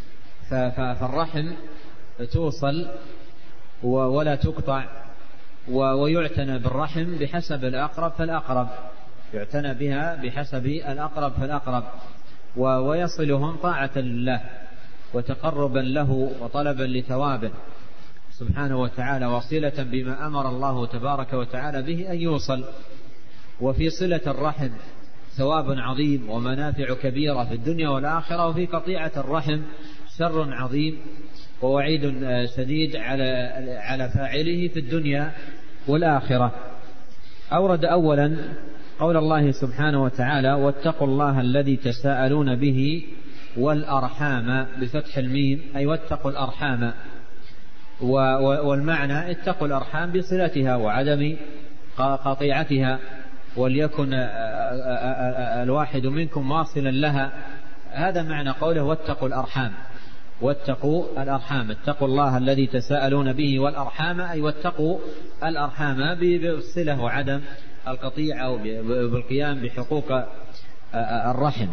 فالرحم توصل ولا تقطع، ويعتنى بالرحم بحسب الأقرب فالأقرب، يعتنى بها بحسب الأقرب فالأقرب، ويصلهم طاعة لله وتقربا له وطلبا لثوابه سبحانه وتعالى، وصلة بما أمر الله تبارك وتعالى به أن يوصل. وفي صلة الرحم ثواب عظيم ومنافع كبيرة في الدنيا والآخرة، وفي قطيعة الرحم شر عظيم ووعيد شديد على على فاعله في الدنيا والآخرة. أورد أولا قول الله سبحانه وتعالى: واتقوا الله الذي تساءلون به والأرحام، بفتح الميم، أي واتقوا الأرحام. والمعنى اتقوا الأرحام بصلتها وعدم قطيعتها، وليكن الواحد منكم واصلا لها. هذا معنى قوله واتقوا الأرحام، واتقوا الأرحام، اتقوا الله الذي تساءلون به والأرحام، أي واتقوا الأرحام بالصلة وعدم القطيعة وبالقيام بحقوق الرحم.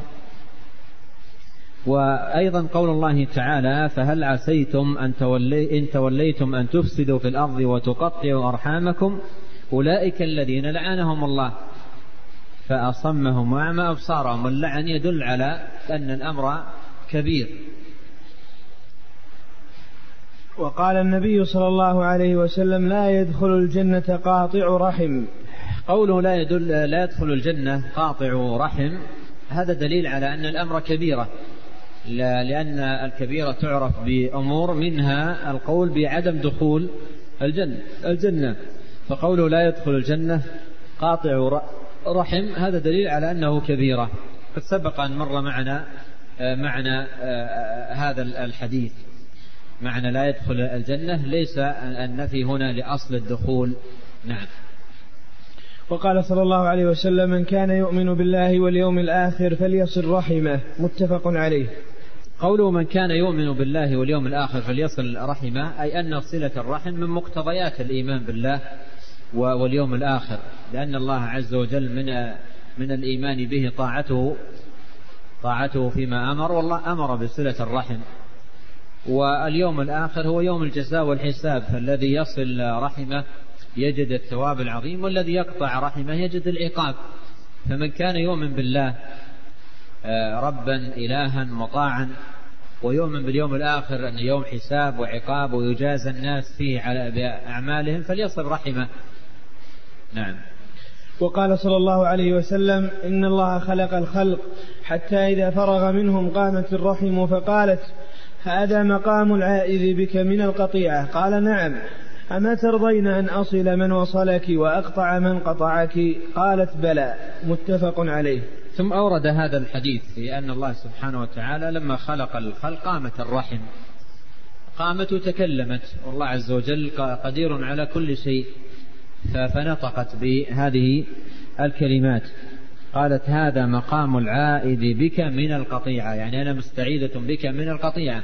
وأيضا قول الله تعالى: فهل عسيتم أن تولي إن توليتم أن تفسدوا في الأرض وتقطعوا أرحامكم أولئك الذين لعنهم الله فأصمهم وأعمى أبصارهم. واللعن يدل على أن الأمر كبير. وقال النبي صلى الله عليه وسلم: لا يدخل الجنة قاطع رحم. قوله لا يدل لا يدخل الجنة قاطع رحم، هذا دليل على أن الأمر كبيرة، لأن الكبيرة تعرف بأمور، منها القول بعدم دخول الجنة الجنة فقوله لا يدخل الجنة قاطع رحم هذا دليل على أنه كبيرة. قد سبق أن مر معنا معنى هذا الحديث، معنى لا يدخل الجنة ليس النفي هنا لأصل الدخول. نعم. وقال صلى الله عليه وسلم: من كان يؤمن بالله واليوم الآخر فليصل رحمه، متفق عليه. قوله من كان يؤمن بالله واليوم الآخر فليصل رحمه، أي أن صلة الرحم من مقتضيات الإيمان بالله واليوم الآخر، لأن الله عز وجل من من الإيمان به طاعته طاعته فيما أمر، والله أمر بصلة الرحم. واليوم الآخر هو يوم الجزاء والحساب، فالذي يصل رحمه يجد الثواب العظيم، والذي يقطع رحمه يجد العقاب. فمن كان يؤمن بالله ربا إلها مطاعا، ويؤمن باليوم الآخر أن يوم حساب وعقاب ويجازى الناس فيه على بأعمالهم، فليصل رحمه. نعم. وقال صلى الله عليه وسلم: إن الله خلق الخلق حتى إذا فرغ منهم قامت الرحم فقالت: هذا مقام العائذ بك من القطيعة. قال: نعم. أما ترضين أن أصل من وصلك وأقطع من قطعك؟ قالت: بلى، متفق عليه. ثم أورد هذا الحديث في أن الله سبحانه وتعالى لما خلق الخلق قامت الرحم، قامت وتكلمت، والله عز وجل قدير على كل شيء، فنطقت بهذه الكلمات، قالت: هذا مقام العائذ بك من القطيعة، يعني أنا مستعيذة بك من القطيعة.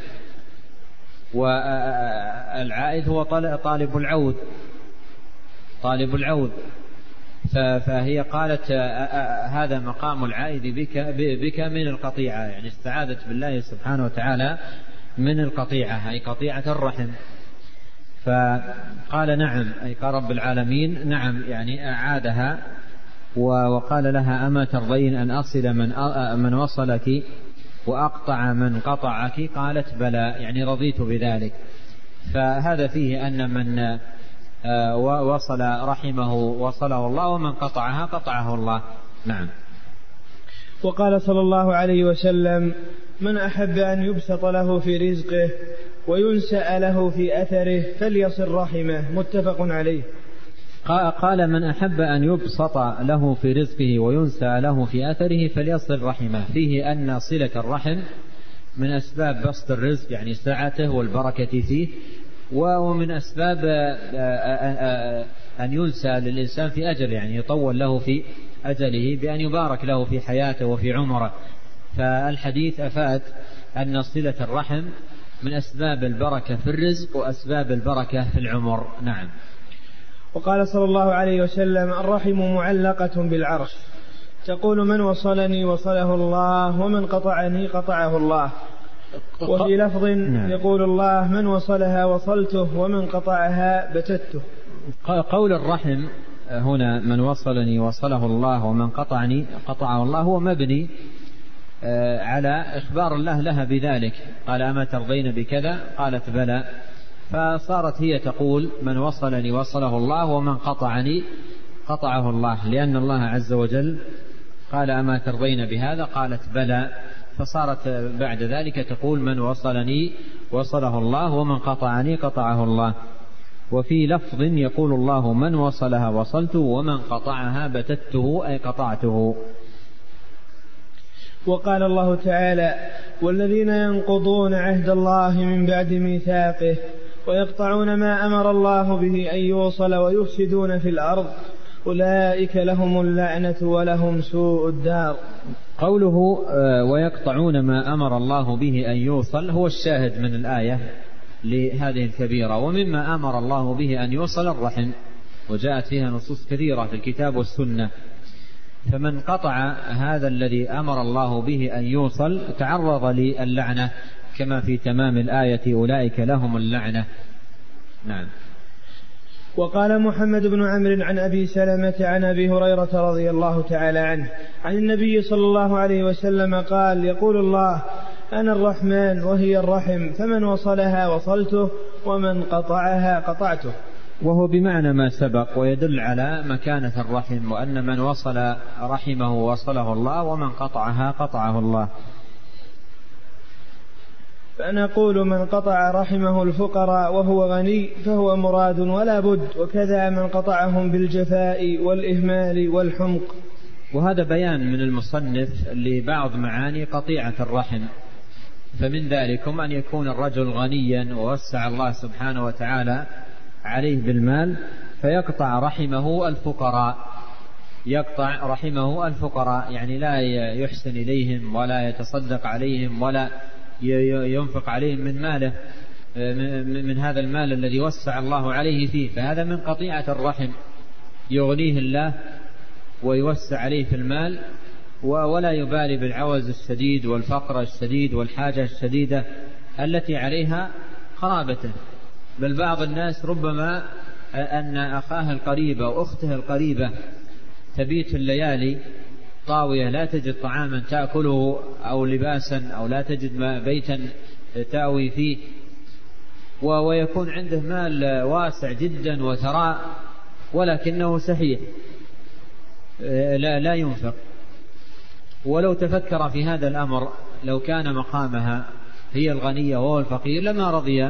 والعائذ هو طالب العود طالب العود فهي قالت: هذا مقام العائذ بك بك من القطيعة، يعني استعاذت بالله سبحانه وتعالى من القطيعة، أي قطيعة الرحم. فقال: نعم، أي قال رب العالمين نعم، يعني أعادها، وقال لها: أما ترضين أن أصل من من وصلك وأقطع من قطعك؟ قالت: بلى، يعني رضيت بذلك. فهذا فيه أن من وصل رحمه وصله الله، ومن قطعها قطعه الله. نعم. وقال صلى الله عليه وسلم: من أحب أن يبسط له في رزقه وينسأ له في أثره فليصل رحمه، متفق عليه. قال: من أحب أن يبسط له في رزقه وينسأ له في أثره فليصل رحمه، فيه أن صلة الرحم من أسباب بسط الرزق، يعني سعته والبركة فيه، ومن أسباب أن ينسى للإنسان في أجل، يعني يطول له في أجله بأن يبارك له في حياته وفي عمره. فالحديث أفاد أن صلة الرحم من أسباب البركة في الرزق وأسباب البركة في العمر. نعم. وقال صلى الله عليه وسلم: الرحم معلقة بالعرش، تقول: من وصلني وصله الله، ومن قطعني قطعه الله. وفي لفظ يقول الله من وصلها وصلته ومن قطعها بتته. قول الرحم هنا من وصلني وصله الله ومن قطعني قطعه الله هو مبني على إخبار الله لها بذلك. قال أما ترضين بكذا؟ قالت بلى، فصارت هي تقول من وصلني وصله الله ومن قطعني قطعه الله، لأن الله عز وجل قال أما ترضين بهذا؟ قالت بلى، فصارت بعد ذلك تقول من وصلني وصله الله ومن قطعني قطعه الله. وفي لفظ يقول الله من وصلها وصلته ومن قطعها بتته أي قطعته. وقال الله تعالى والذين ينقضون عهد الله من بعد ميثاقه ويقطعون ما أمر الله به أن يوصل ويفسدون في الأرض أولئك لهم اللعنة ولهم سوء الدار. قوله ويقطعون ما أمر الله به أن يوصل هو الشاهد من الآية لهذه الكبيرة. ومما أمر الله به أن يوصل الرحم، وجاءت فيها نصوص كثيرة في الكتاب والسنة. فمن قطع هذا الذي أمر الله به أن يوصل تعرض للعنة كما في تمام الآية أولئك لهم اللعنة. نعم. وقال محمد بن عمرو عن أبي سلمة عن أبي هريرة رضي الله تعالى عنه عن النبي صلى الله عليه وسلم قال يقول الله أنا الرحمن وهي الرحم فمن وصلها وصلته ومن قطعها قطعته. وهو بمعنى ما سبق ويدل على مكانة الرحم، وأن من وصل رحمه وصله الله ومن قطعها قطعه الله. فنقول من قطع رحمه الفقراء وهو غني فهو مراد ولا بد، وكذا من قطعهم بالجفاء والإهمال والحمق. وهذا بيان من المصنف لبعض معاني قطيعة الرحم. فمن ذلكم أن يكون الرجل غنيا ووسع الله سبحانه وتعالى عليه بالمال فيقطع رحمه الفقراء، يقطع رحمه الفقراء يعني لا يحسن إليهم ولا يتصدق عليهم ولا ينفق عليهم من ماله، من هذا المال الذي وسع الله عليه فيه. فهذا من قطيعة الرحم، يغنيه الله ويوسع عليه في المال ولا يبالي بالعوز الشديد والفقر الشديد والحاجة الشديدة التي عليها قرابته. بل بعض الناس ربما أن أخاه القريبة وأخته القريبة تبيت الليالي طاوية لا تجد طعاما تأكله أو لباسا أو لا تجد بيتا تأوي فيه، ويكون عنده مال واسع جدا وثراء ولكنه سحيح لا, لا ينفق. ولو تفكر في هذا الأمر لو كان مقامها هي الغنية وهو الفقير لما رضي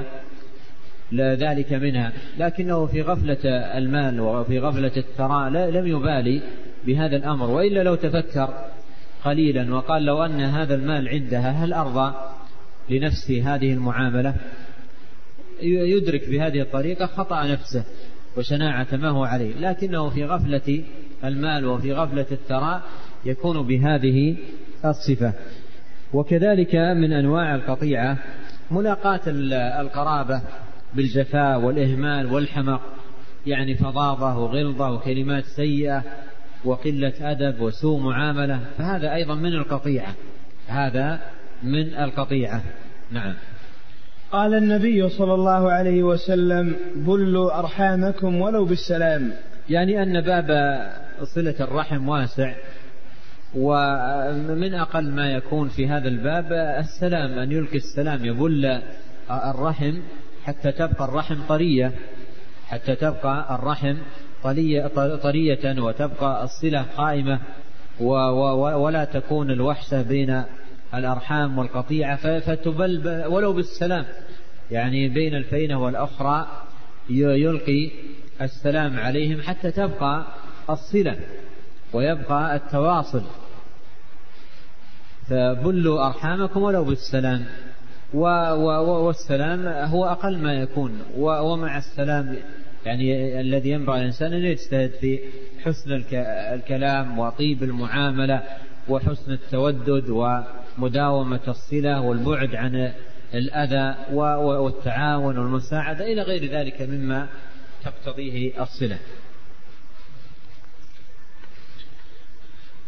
ذلك منها، لكنه في غفلة المال وفي غفلة الثراء لم يبالي بهذا الأمر. وإلا لو تفكر قليلا وقال لو أن هذا المال عندها هل أرضى لنفسه هذه المعاملة، يدرك بهذه الطريقة خطأ نفسه وشناعة ما هو عليه. لكنه في غفلة المال وفي غفلة الثراء يكون بهذه الصفة. وكذلك من أنواع القطيعة ملاقاة القرابة بالجفاء والإهمال والحمق، يعني فظاظة وغلظة وكلمات سيئة وقلة أدب وسوء معاملة، فهذا أيضا من القطيعة، هذا من القطيعة. نعم. قال النبي صلى الله عليه وسلم بلوا أرحامكم ولو بالسلام، يعني أن باب صلة الرحم واسع، ومن أقل ما يكون في هذا الباب السلام، أن يلقي السلام يبل الرحم حتى تبقى الرحم طرية، حتى تبقى الرحم طرية وتبقى الصلة قائمة ولا تكون الوحشة بين الأرحام والقطيعة، فتبل ولو بالسلام، يعني بين الفينة والأخرى يلقي السلام عليهم حتى تبقى الصلة ويبقى التواصل. فبلوا أرحامكم ولو بالسلام، والسلام هو أقل ما يكون. ومع السلام يعني الذي ينبغي الإنسان أن يجتهد في حسن الكلام وطيب المعاملة وحسن التودد ومداومة الصلة والبعد عن الأذى والتعاون والمساعدة إلى غير ذلك مما تقتضيه الصلة.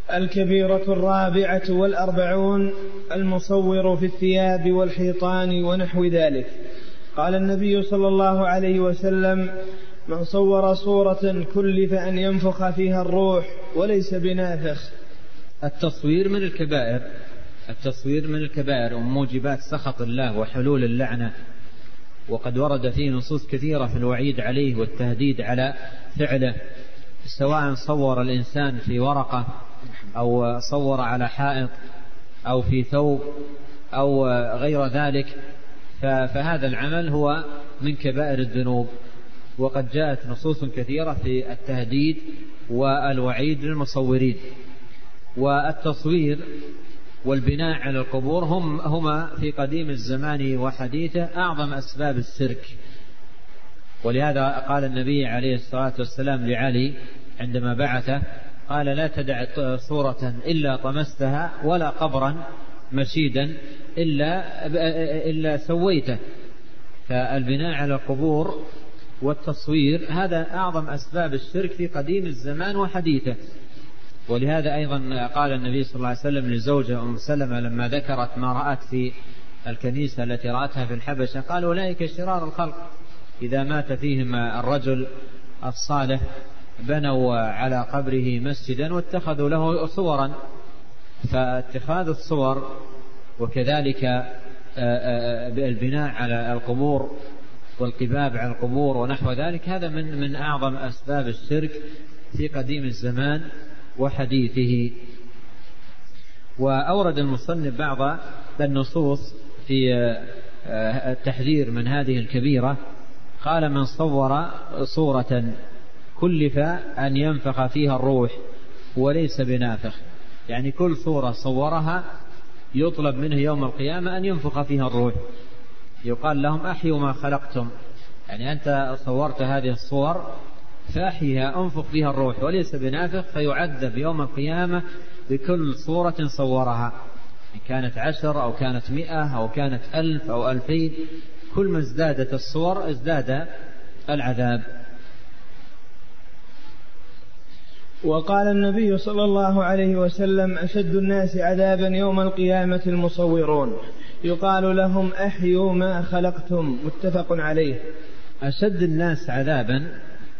الكبيرة الرابعة والأربعون المصور في الثياب والحيطان ونحو ذلك. قال النبي صلى الله عليه وسلم: من صور صورة كلف أن ينفخ فيها الروح وليس بنافخ. التصوير من الكبائر، التصوير من الكبائر وموجبات سخط الله وحلول اللعنة، وقد ورد فيه نصوص كثيرة في الوعيد عليه والتهديد على فعله، سواء صور الإنسان في ورقة أو صور على حائط أو في ثوب أو غير ذلك، فهذا العمل هو من كبائر الذنوب، وقد جاءت نصوص كثيرة في التهديد والوعيد للمصورين. والتصوير والبناء على القبور هم هما في قديم الزمان وحديثه أعظم أسباب الشرك، ولهذا قال النبي عليه الصلاة والسلام لعلي عندما بعثه، قال: لا تدع صورة إلا طمستها ولا قبرا مشيدا إلا, إلا سويته. فالبناء على القبور والتصوير هذا أعظم أسباب الشرك في قديم الزمان وحديثه. ولهذا أيضا قال النبي صلى الله عليه وسلم لزوجة أم سلمة لما ذكرت ما رأت في الكنيسة التي رأتها في الحبشة، قال: أولئك شرار الخلق، إذا مات فيهم الرجل الصالح بنوا على قبره مسجدا واتخذوا له صورا. فاتخاذ الصور وكذلك البناء على القبور والقباب على القبور ونحو ذلك هذا من من أعظم أسباب الشرك في قديم الزمان وحديثه. وأورد المصنف بعض النصوص في التحذير من هذه الكبيرة. قال: من صور صورة كلف أن ينفخ فيها الروح وليس بنافخ، يعني كل صورة صورها يطلب منه يوم القيامة أن ينفخ فيها الروح. يقال لهم: أحيوا ما خلقتم، يعني أنت صورت هذه الصور فأحيها، أنفخ فيها الروح وليس بنافخ، فيعذب يوم القيامة بكل صورة صورها، إن كانت عشر أو كانت مئة أو كانت ألف أو ألفين، كل ما ازدادت الصور ازداد العذاب. وقال النبي صلى الله عليه وسلم: أشد الناس عذابا يوم القيامة المصورون، يقال لهم: أحيوا ما خلقتم. متفق عليه. أشد الناس عذابا،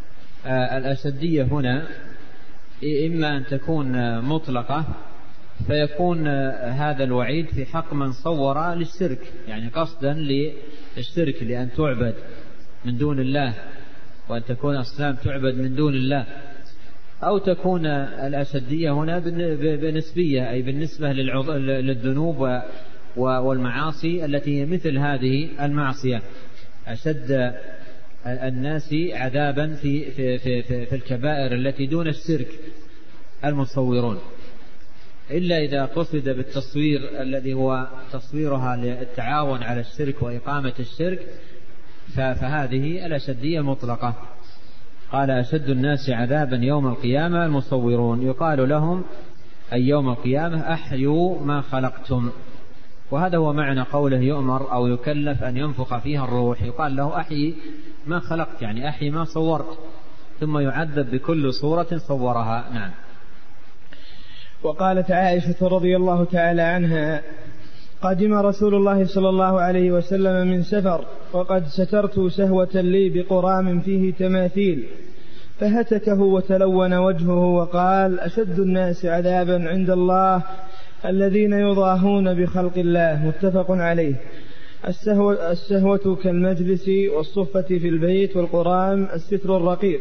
الأشدية هنا إما أن تكون مطلقة فيكون هذا الوعيد في حق من صور للشرك، يعني قصدا للشرك، لأن تعبد من دون الله وأن تكون أصنام تعبد من دون الله. أو تكون الأشدية هنا بنسبية، أي بالنسبة للذنوب والمعاصي التي هي مثل هذه المعصية. أشد الناس عذابا في, في, في, في, في الكبائر التي دون الشرك المصورون، إلا إذا قصد بالتصوير الذي هو تصويرها للتعاون على الشرك وإقامة الشرك، فهذه الأشدية مطلقة. قال: أشد الناس عذابا يوم القيامة المصورون، يقال لهم أي يوم القيامة: أحيوا ما خلقتم. وهذا هو معنى قوله يؤمر أو يكلف أن ينفخ فيها الروح، يقال له: أحيي ما خلقت، يعني أحيي ما صورت، ثم يعذب بكل صورة صورها. نعم. وقالت عائشة رضي الله تعالى عنها: قدم رسول الله صلى الله عليه وسلم من سفر وقد سترت سهوة لي بقرام فيه تماثيل، فهتكه وتلون وجهه وقال: أشد الناس عذابا عند الله الذين يضاهون بخلق الله. متفق عليه. السهوة, السهوة كالمجلس والصفة في البيت، والقرام الستر الرقيق.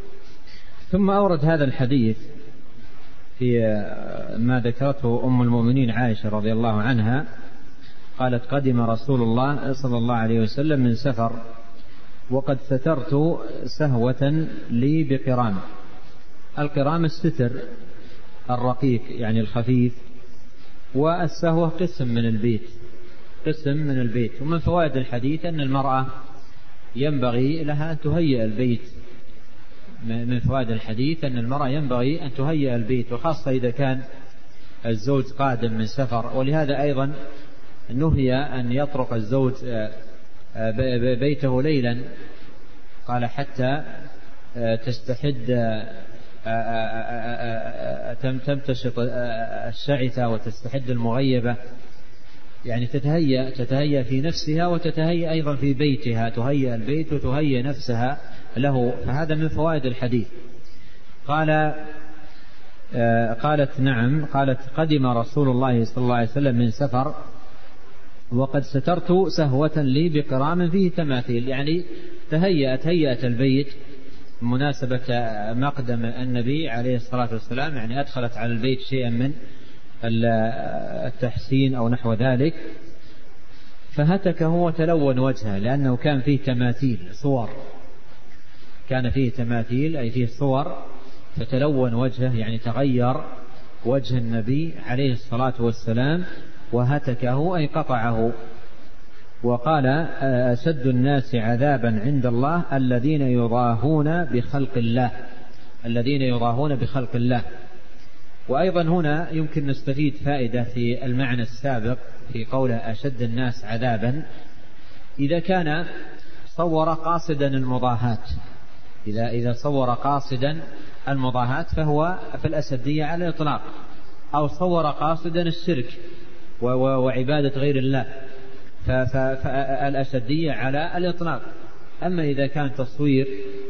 ثم أورد هذا الحديث في ما ذكرته أم المؤمنين عائشة رضي الله عنها، قالت: قدم رسول الله صلى الله عليه وسلم من سفر وقد سترت سهوة لي بقرام. القرام الستر الرقيق يعني الخفيف، والسهوة قسم من البيت، قسم من البيت. ومن فوائد الحديث أن المرأة ينبغي لها أن تهيئ البيت. من فوائد الحديث أن المرأة ينبغي أن تهيئ البيت، وخاصة إذا كان الزوج قادم من سفر. ولهذا أيضا نهي أن يطرق الزوج بيته ليلا، قال: حتى تستحد تمتشط الشعثة وتستحد المغيبة، يعني تتهيأ تتهيأ في نفسها وتتهيأ أيضا في بيتها، تهيأ البيت وتهيأ نفسها له. فهذا من فوائد الحديث. قال قالت نعم، قالت قدم رسول الله صلى الله عليه وسلم من سفر وقد سترت سهوة لي بقرام فيه تماثيل، يعني تهيأت هيئة البيت مناسبة مقدم النبي عليه الصلاة والسلام، يعني أدخلت على البيت شيئا من التحسين أو نحو ذلك، فهتكه وتلون وجهه لأنه كان فيه تماثيل صور، كان فيه تماثيل أي فيه صور، فتلون وجهه يعني تغير وجه النبي عليه الصلاة والسلام، وهتكه أي قطعه. وقال أشد الناس عذابا عند الله الذين يضاهون بخلق الله، الذين يضاهون بخلق الله. وأيضا هنا يمكن نستفيد فائدة في المعنى السابق في قوله أشد الناس عذابا، إذا كان صور قاصدا المضاهاة، إذا إذا صور قاصدا المضاهاة فهو في الأسدية على الإطلاق، أو صور قاصدا الشرك وعبادة غير الله فالأسدية على الإطلاق. أما إذا كان تصوير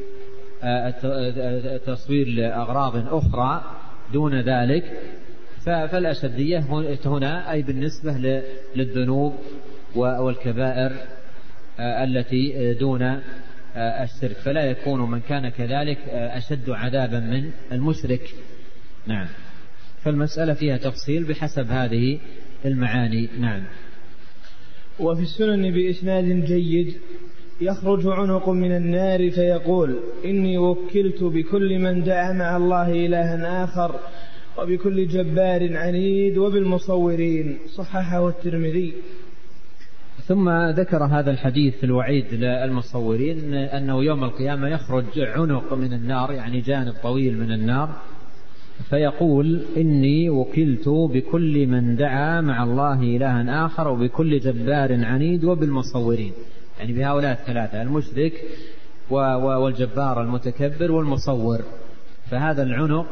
تصوير لأغراض أخرى دون ذلك فالأسدية هنا أي بالنسبة للذنوب والكبائر التي دون الشرك، فلا يكون من كان كذلك أشد عذابا من المشرك. نعم، فالمسألة فيها تفصيل بحسب هذه المعاني. نعم. وفي السنن بإسناد جيد يخرج عنق من النار فيقول إني وكلت بكل من دعا مع الله إلها آخر وبكل جبار عنيد وبالمصورين، صححه الترمذي. ثم ذكر هذا الحديث في الوعيد للمصورين أنه يوم القيامة يخرج عنق من النار، يعني جانب طويل من النار، فيقول إني وكلت بكل من دعا مع الله إلها آخر وبكل جبار عنيد وبالمصورين، يعني بهؤلاء الثلاثة، المشرك والجبار المتكبر والمصور. فهذا العنق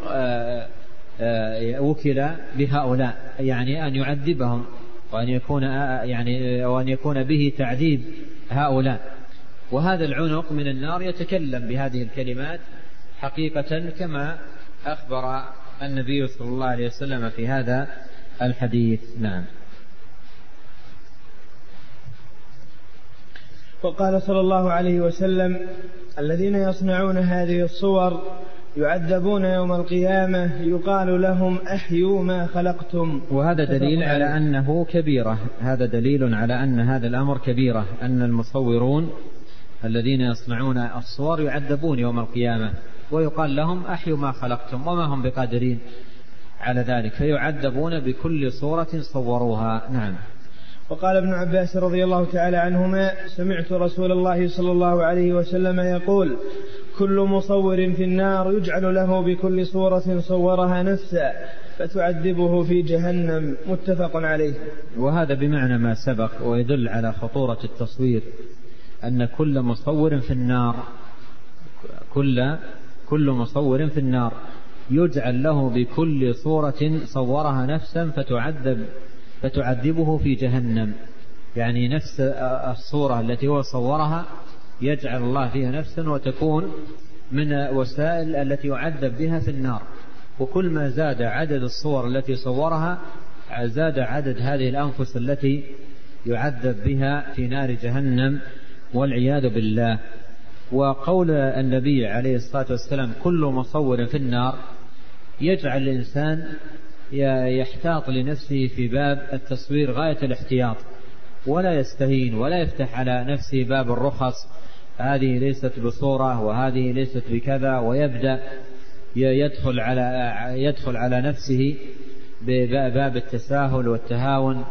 وكل بهؤلاء، يعني أن يعذبهم وأن يكون يعني وأن يكون به تعذيب هؤلاء. وهذا العنق من النار يتكلم بهذه الكلمات حقيقة كما أخبر النبي صلى الله عليه وسلم في هذا الحديث. نعم. وقال صلى الله عليه وسلم الذين يصنعون هذه الصور يعذبون يوم القيامة يقال لهم أحيوا ما خلقتم. وهذا دليل على أنه كبيرة، هذا دليل على أن هذا الأمر كبيرة، أن المصورون الذين يصنعون الصور يعذبون يوم القيامة ويقال لهم أحيوا ما خلقتم، وما هم بقادرين على ذلك، فيعذبون بكل صورة صوروها. نعم. وقال ابن عباس رضي الله تعالى عنهما سمعت رسول الله صلى الله عليه وسلم يقول كل مصور في النار يجعل له بكل صورة صورها نفسا فتعذبه في جهنم، متفق عليه. وهذا بمعنى ما سبق، ويدل على خطورة التصوير، أن كل مصور في النار كل كل مصور في النار يجعل له بكل صورة صورها نفسا فتعذب فتعذبه في جهنم، يعني نفس الصورة التي هو صورها يجعل الله فيها نفسا وتكون من وسائل التي يعذب بها في النار. وكل ما زاد عدد الصور التي صورها زاد عدد هذه الأنفس التي يعذب بها في نار جهنم والعياذ بالله. وقول النبي عليه الصلاة والسلام كل مصور في النار يجعل الإنسان يحتاط لنفسه في باب التصوير غاية الاحتياط، ولا يستهين ولا يفتح على نفسه باب الرخص، هذه ليست بصورة وهذه ليست بكذا، ويبدأ يدخل على يدخل على نفسه بباب التساهل والتهاون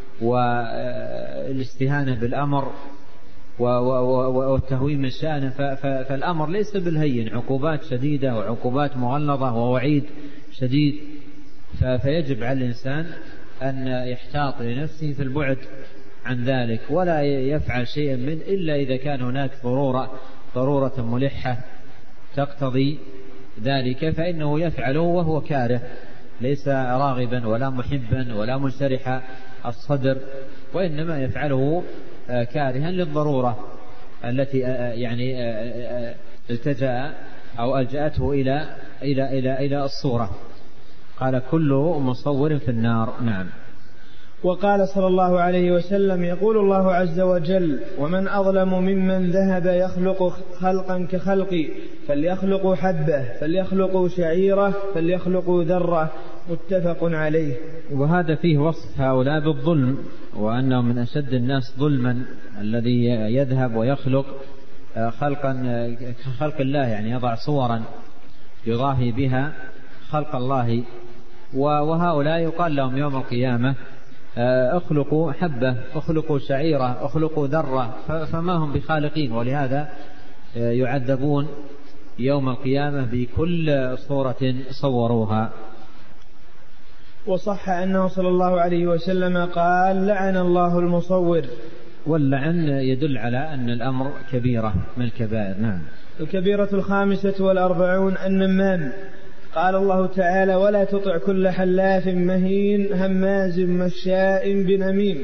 والاستهانة بالأمر والتهويم الشأن. فالأمر ليس بالهين، عقوبات شديدة وعقوبات مغلظة ووعيد شديد، فيجب على الإنسان أن يحتاط لنفسه في البعد عن ذلك، ولا يفعل شيئا منه إلا إذا كان هناك ضرورة ضرورة ملحة تقتضي ذلك فإنه يفعله وهو كاره، ليس راغبا ولا محبا ولا منشرح الصدر، وإنما يفعله كارها للضرورة التي يعني التجأ أو ألجأته إلى إلى إلى إلى الصورة. قال كل مصور في النار. نعم. وقال صلى الله عليه وسلم: يقول الله عز وجل: ومن أظلم ممن ذهب يخلق خلقا كخلقي، فليخلقوا حبة، فليخلقوا شعيرة، فليخلقوا ذرة، متفق عليه. وهذا فيه وصف هؤلاء بالظلم، وأنه من أشد الناس ظلما الذي يذهب ويخلق خلقا كخلق الله، يعني يضع صورا يضاهي بها خلق الله. وهؤلاء يقال لهم يوم القيامة: اخلقوا حبة، اخلقوا شعيرة، اخلقوا ذرة، فما هم بخالقين، ولهذا يعذبون يوم القيامة بكل صورة صوروها. وصح أنه صلى الله عليه وسلم قال: لعن الله المصور. واللعن يدل على أن الأمر كبيرة من الكبائر. نعم. الكبيرة الخامسة والأربعون النمام. قال الله تعالى: ولا تطع كل حلاف مهين هماز مشاء بنميم.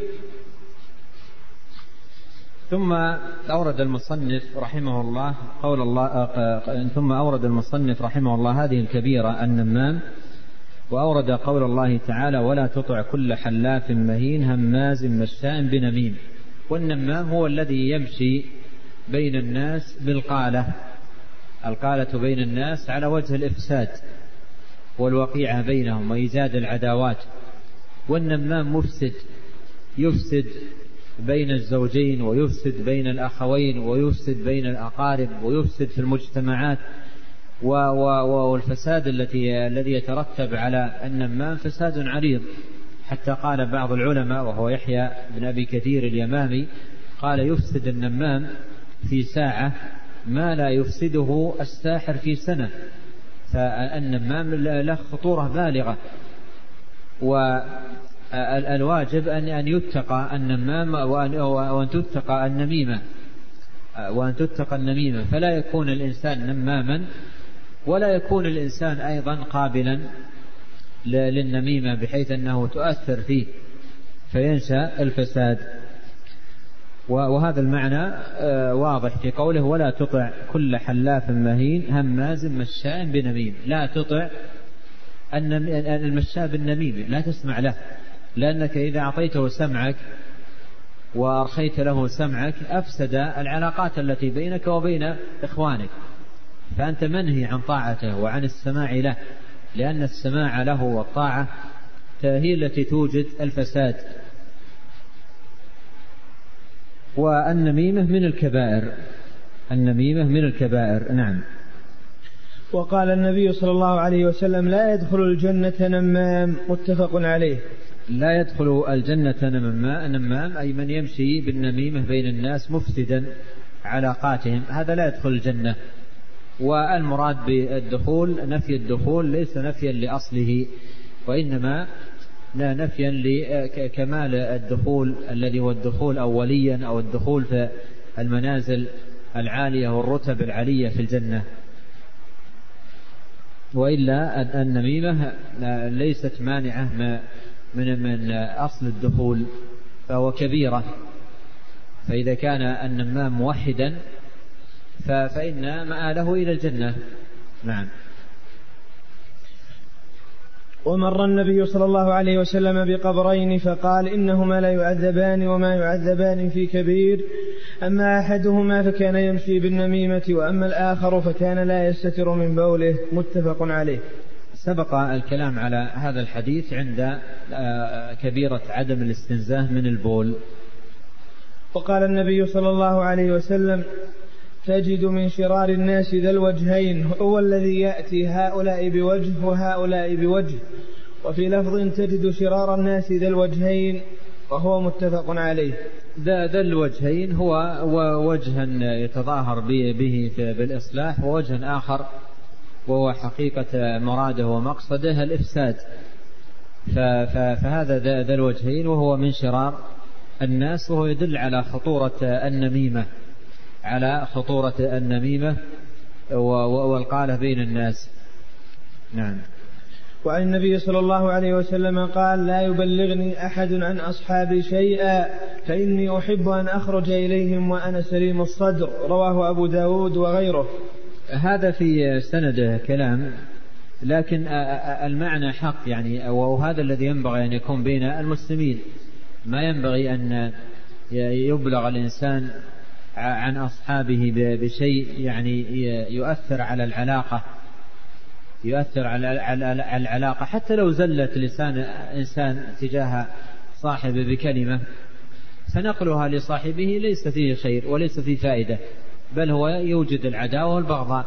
ثم أورد المصنف رحمه الله قول الله ثم أورد المصنف رحمه الله هذه الكبيرة النمام، وأورد قول الله تعالى: ولا تطع كل حلاف مهين هماز مشاء بنميم. والنمام هو الذي يمشي بين الناس بالقالة، القالة بين الناس على وجه الإفساد والوقيعة بينهم وإيجاد العداوات. والنمام مفسد، يفسد بين الزوجين، ويفسد بين الأخوين، ويفسد بين الأقارب، ويفسد في المجتمعات. والفساد التي الذي يترتب على النمام فساد عريض، حتى قال بعض العلماء وهو يحيى بن أبي كثير اليمامي قال: يفسد النمام في ساعة ما لا يفسده الساحر في سنة. فالنمام له خطورة بالغة، والواجب أن يتقى النمام وأن تتقى النميمة وأن تتقى النميمة فلا يكون الإنسان نماما، ولا يكون الإنسان أيضا قابلا للنميمة بحيث أنه تؤثر فيه فينشأ الفساد. وهذا المعنى واضح في قوله: ولا تطع كل حلاف مهين هماز مشاء بنميم. لا تطع المشاء بالنميم، لا تسمع له، لأنك إذا أعطيته سمعك وأرخيت له سمعك أفسد العلاقات التي بينك وبين إخوانك، فأنت منهي عن طاعته وعن السماع له، لأن السماع له والطاعة هي التي توجد الفساد. والنميمة من الكبائر، النميمة من الكبائر. نعم. وقال النبي صلى الله عليه وسلم: لا يدخل الجنة نمام، متفق عليه. لا يدخل الجنة نمام أي من يمشي بالنميمة بين الناس مفسدا علاقاتهم، هذا لا يدخل الجنة. والمراد بالدخول نفي الدخول ليس نفيا لأصله، وإنما لا نفيا لكمال الدخول الذي هو الدخول أوليا أو الدخول في المنازل العالية والرتب العالية في الجنة. وإلا النميمة ليست مانعة من من أصل الدخول، فهو كبيرة. فإذا كان النمام موحدا فإن مآله إلى الجنة. نعم. ومر النبي صلى الله عليه وسلم بقبرين فقال: إنهما لا يعذبان وما يعذبان في كبير، أما أحدهما فكان يمشي بالنميمة، وأما الآخر فكان لا يستتر من بوله، متفق عليه. سبق الكلام على هذا الحديث عند كبيرة عدم الاستنزاه من البول. وقال النبي صلى الله عليه وسلم: تجد من شرار الناس ذا الوجهين، هو الذي يأتي هؤلاء بوجه وهؤلاء بوجه. وفي لفظ: تجد شرار الناس ذا الوجهين، وهو متفق عليه. ذا ذا الوجهين هو وجها يتظاهر به بالإصلاح، ووجه آخر وهو حقيقة مراده ومقصده الإفساد. فهذا ذا الوجهين وهو من شرار الناس، وهو يدل على خطورة النميمة على خطورة النميمة والقالة بين الناس. نعم. وعن النبي صلى الله عليه وسلم قال: لا يبلغني أحد عن أصحابي شيئا فإني أحب أن أخرج إليهم وأنا سليم الصدر. رواه أبو داود وغيره. هذا في سنده كلام، لكن المعنى حق يعني، وهذا الذي ينبغي أن يكون بين المسلمين. ما ينبغي أن يبلغ الإنسان عن أصحابه بشيء يعني يؤثر على العلاقة يؤثر على العلاقة حتى لو زلت لسان إنسان تجاه صاحبه بكلمة، فنقلها لصاحبه ليس فيه خير وليس فيه فائدة، بل هو يوجد العداوة والبغضاء.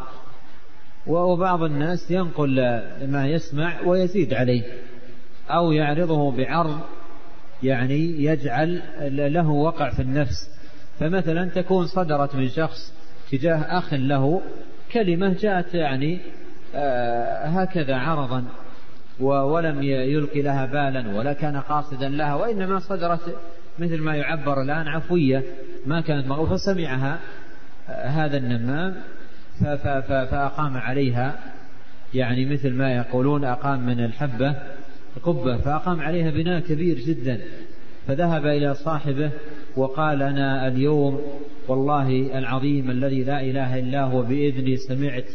وبعض الناس ينقل ما يسمع ويزيد عليه أو يعرضه بعرض يعني يجعل له وقع في النفس. فمثلا تكون صدرت من شخص تجاه أخ له كلمة جاءت يعني آه هكذا عرضا ولم يلقي لها بالا ولا كان قاصدا لها، وإنما صدرت مثل ما يعبر الآن عفوية ما كانت مغفوة، فسمعها آه هذا النمام فأقام عليها يعني مثل ما يقولون أقام من الحبة قبة، فأقام عليها بناء كبير جدا. فذهب إلى صاحبه وقال: أنا اليوم والله العظيم الذي لا إله إلا هو بإذني سمعت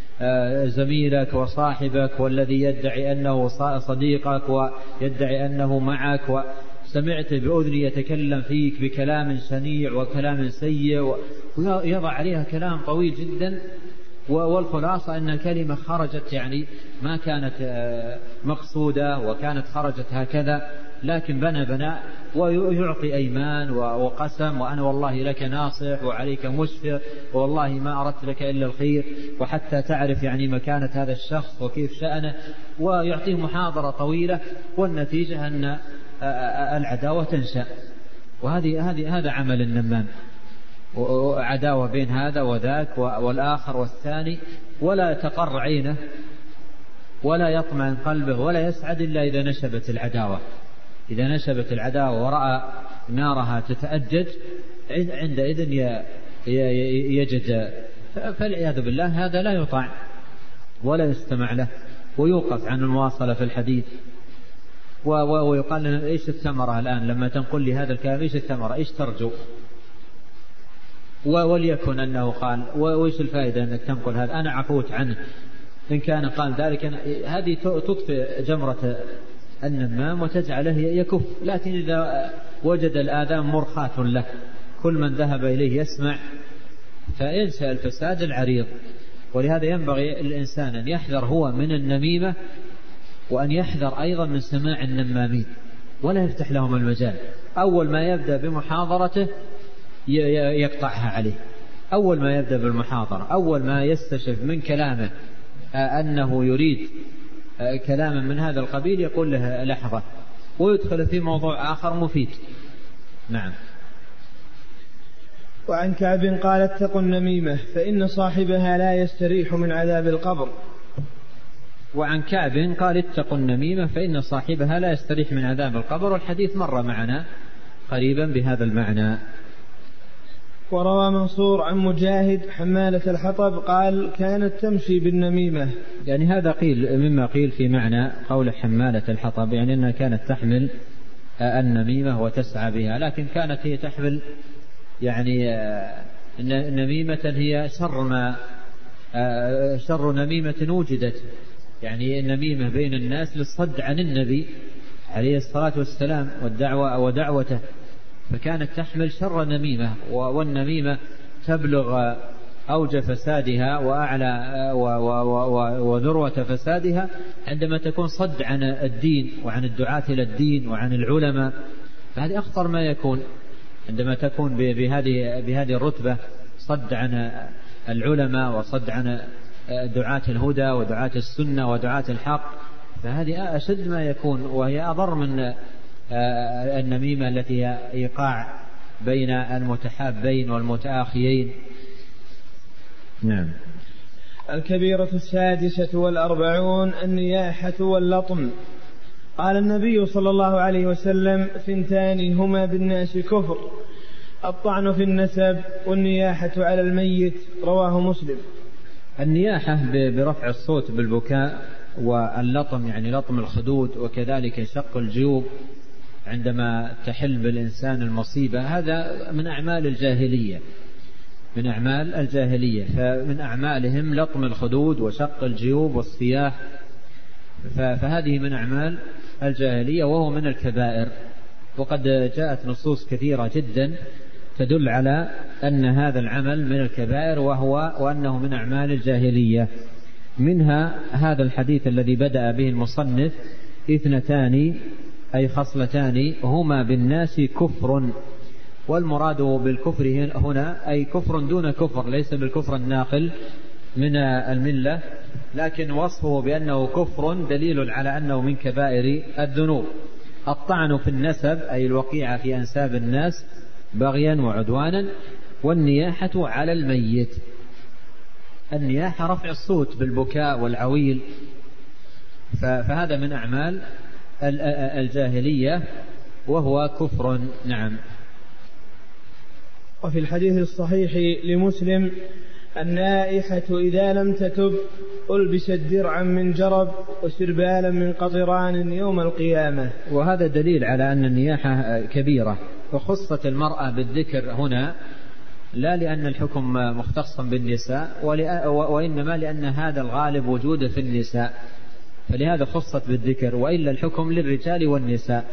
زميلك وصاحبك والذي يدعي أنه صديقك ويدعي أنه معك، وسمعت بأذني يتكلم فيك بكلام شنيع وكلام سيء، ويضع عليها كلام طويل جدا. والخلاصة أن كلمة خرجت يعني ما كانت مقصودة وكانت خرجت هكذا، لكن بنى بناء ويعطي أيمان وقسم، وأنا والله لك ناصح وعليك مشفق والله ما أردت لك إلا الخير، وحتى تعرف يعني مكانة هذا الشخص وكيف شأنه، ويعطيه محاضرة طويلة، والنتيجة أن العداوة تنشأ. وهذه هذه هذا عمل النمام، عداوة بين هذا وذاك والآخر والثاني، ولا تقر عينه ولا يطمئن قلبه ولا يسعد إلا إذا نشبت العداوة. إذا نشبت العداوة ورأى نارها تتأجج عندئذ يجد، فالعياذ بالله هذا لا يطاع ولا يستمع له ويوقف عن المواصلة في الحديث. ويقال لنا: إيش الثمرة الآن لما تنقل لي هذا الكلام؟ إيش الثمرة؟ إيش ترجو؟ وليكن أنه قال، وإيش الفائدة أنك تنقل هذا؟ أنا عفوت عنه إن كان قال ذلك. هذه تطفئ جمرة النمام وتجعله يكف. لكن إذا وجد الآذان مرخاة له كل من ذهب إليه يسمع، فينشأ الفساد العريض. ولهذا ينبغي الإنسان أن يحذر هو من النميمة، وأن يحذر أيضا من سماع النمامين ولا يفتح لهم المجال. أول ما يبدأ بمحاضرته يقطعها عليه، أول ما يبدأ بالمحاضرة، أول ما يستشف من كلامه أنه يريد كلاما من هذا القبيل يقول له لحظة، ويدخل في موضوع آخر مفيد. نعم. وعن كعب قال: اتقوا النميمة فإن صاحبها لا يستريح من عذاب القبر. وعن كعب قال: اتقوا النميمة فإن صاحبها لا يستريح من عذاب القبر. والحديث مر معنا قريبا بهذا المعنى. وروى منصور عن مجاهد حمالة الحطب قال: كانت تمشي بالنميمة. يعني هذا قيل مما قيل في معنى قول حمالة الحطب، يعني أنها كانت تحمل النميمة وتسعى بها، لكن كانت هي تحمل يعني نميمة هي شر ما شر نميمة وجدت، يعني النميمة بين الناس للصد عن النبي عليه الصلاة والسلام والدعوة ودعوته، فكانت تحمل شر نميمة. والنميمة تبلغ أوج فسادها وأعلى وذروة فسادها عندما تكون صد عن الدين وعن الدعاة إلى الدين وعن العلماء. فهذه أخطر ما يكون عندما تكون بهذه بهذه الرتبة، صد عن العلماء وصد عن دعاة الهدى ودعاة السنة ودعاة الحق، فهذه أشد ما يكون، وهي أضر من النميمة التي هي إيقاع بين المتحابين والمتآخيين. نعم. الكبيرة السادسة والأربعون النياحة واللطم. قال النبي صلى الله عليه وسلم: ثنتان هما بالناس كفر، الطعن في النسب والنياحة على الميت. رواه مسلم. النياحة برفع الصوت بالبكاء واللطم، يعني لطم الخدود، وكذلك شق الجيوب عندما تحل بالإنسان المصيبة، هذا من أعمال الجاهلية من أعمال الجاهلية فمن أعمالهم لطم الخدود وشق الجيوب والصياح، فهذه من أعمال الجاهلية وهو من الكبائر. وقد جاءت نصوص كثيرة جدا تدل على أن هذا العمل من الكبائر وهو وأنه من أعمال الجاهلية. منها هذا الحديث الذي بدأ به المصنف: اثنتان أي خصلتان هما بالناس كفر. والمراد بالكفر هنا أي كفر دون كفر، ليس بالكفر الناقل من الملة، لكن وصفه بأنه كفر دليل على أنه من كبائر الذنوب. الطعن في النسب أي الوقيعة في أنساب الناس بغيا وعدوانا، والنياحة على الميت. النياحة رفع الصوت بالبكاء والعويل، فهذا من أعمال الجاهلية وهو كفر. نعم. وفي الحديث الصحيح لمسلم: النائحة إذا لم تتب ألبست درعا من جرب وسربالا من قطران يوم القيامة. وهذا دليل على أن النياحة كبيرة، وخصت المرأة بالذكر هنا لا لأن الحكم مختصا بالنساء، وإنما لأن هذا الغالب وجوده في النساء، فلهذا خصت بالذكر، وإلا الحكم للرجال والنساء.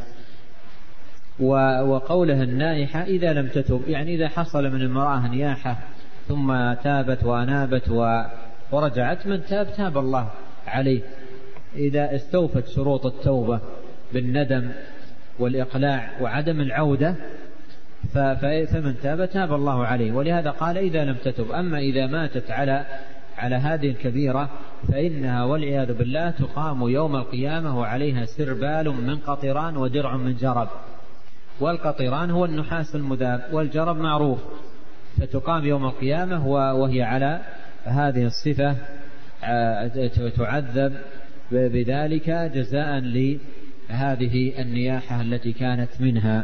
وقولها النائحة إذا لم تتب، يعني إذا حصل من المرأة نياحة ثم تابت وأنابت ورجعت، من تاب تاب الله عليه إذا استوفت شروط التوبة بالندم والإقلاع وعدم العودة، فمن تاب تاب الله عليه. ولهذا قال إذا لم تتب. أما إذا ماتت على على هذه الكبيرة فإنها والعياذ بالله تقام يوم القيامة وعليها سربال من قطران ودرع من جرب. والقطران هو النحاس المذاب، والجرب معروف، فتقام يوم القيامة وهي على هذه الصفة، تعذب بذلك جزاء لهذه النياحة التي كانت منها.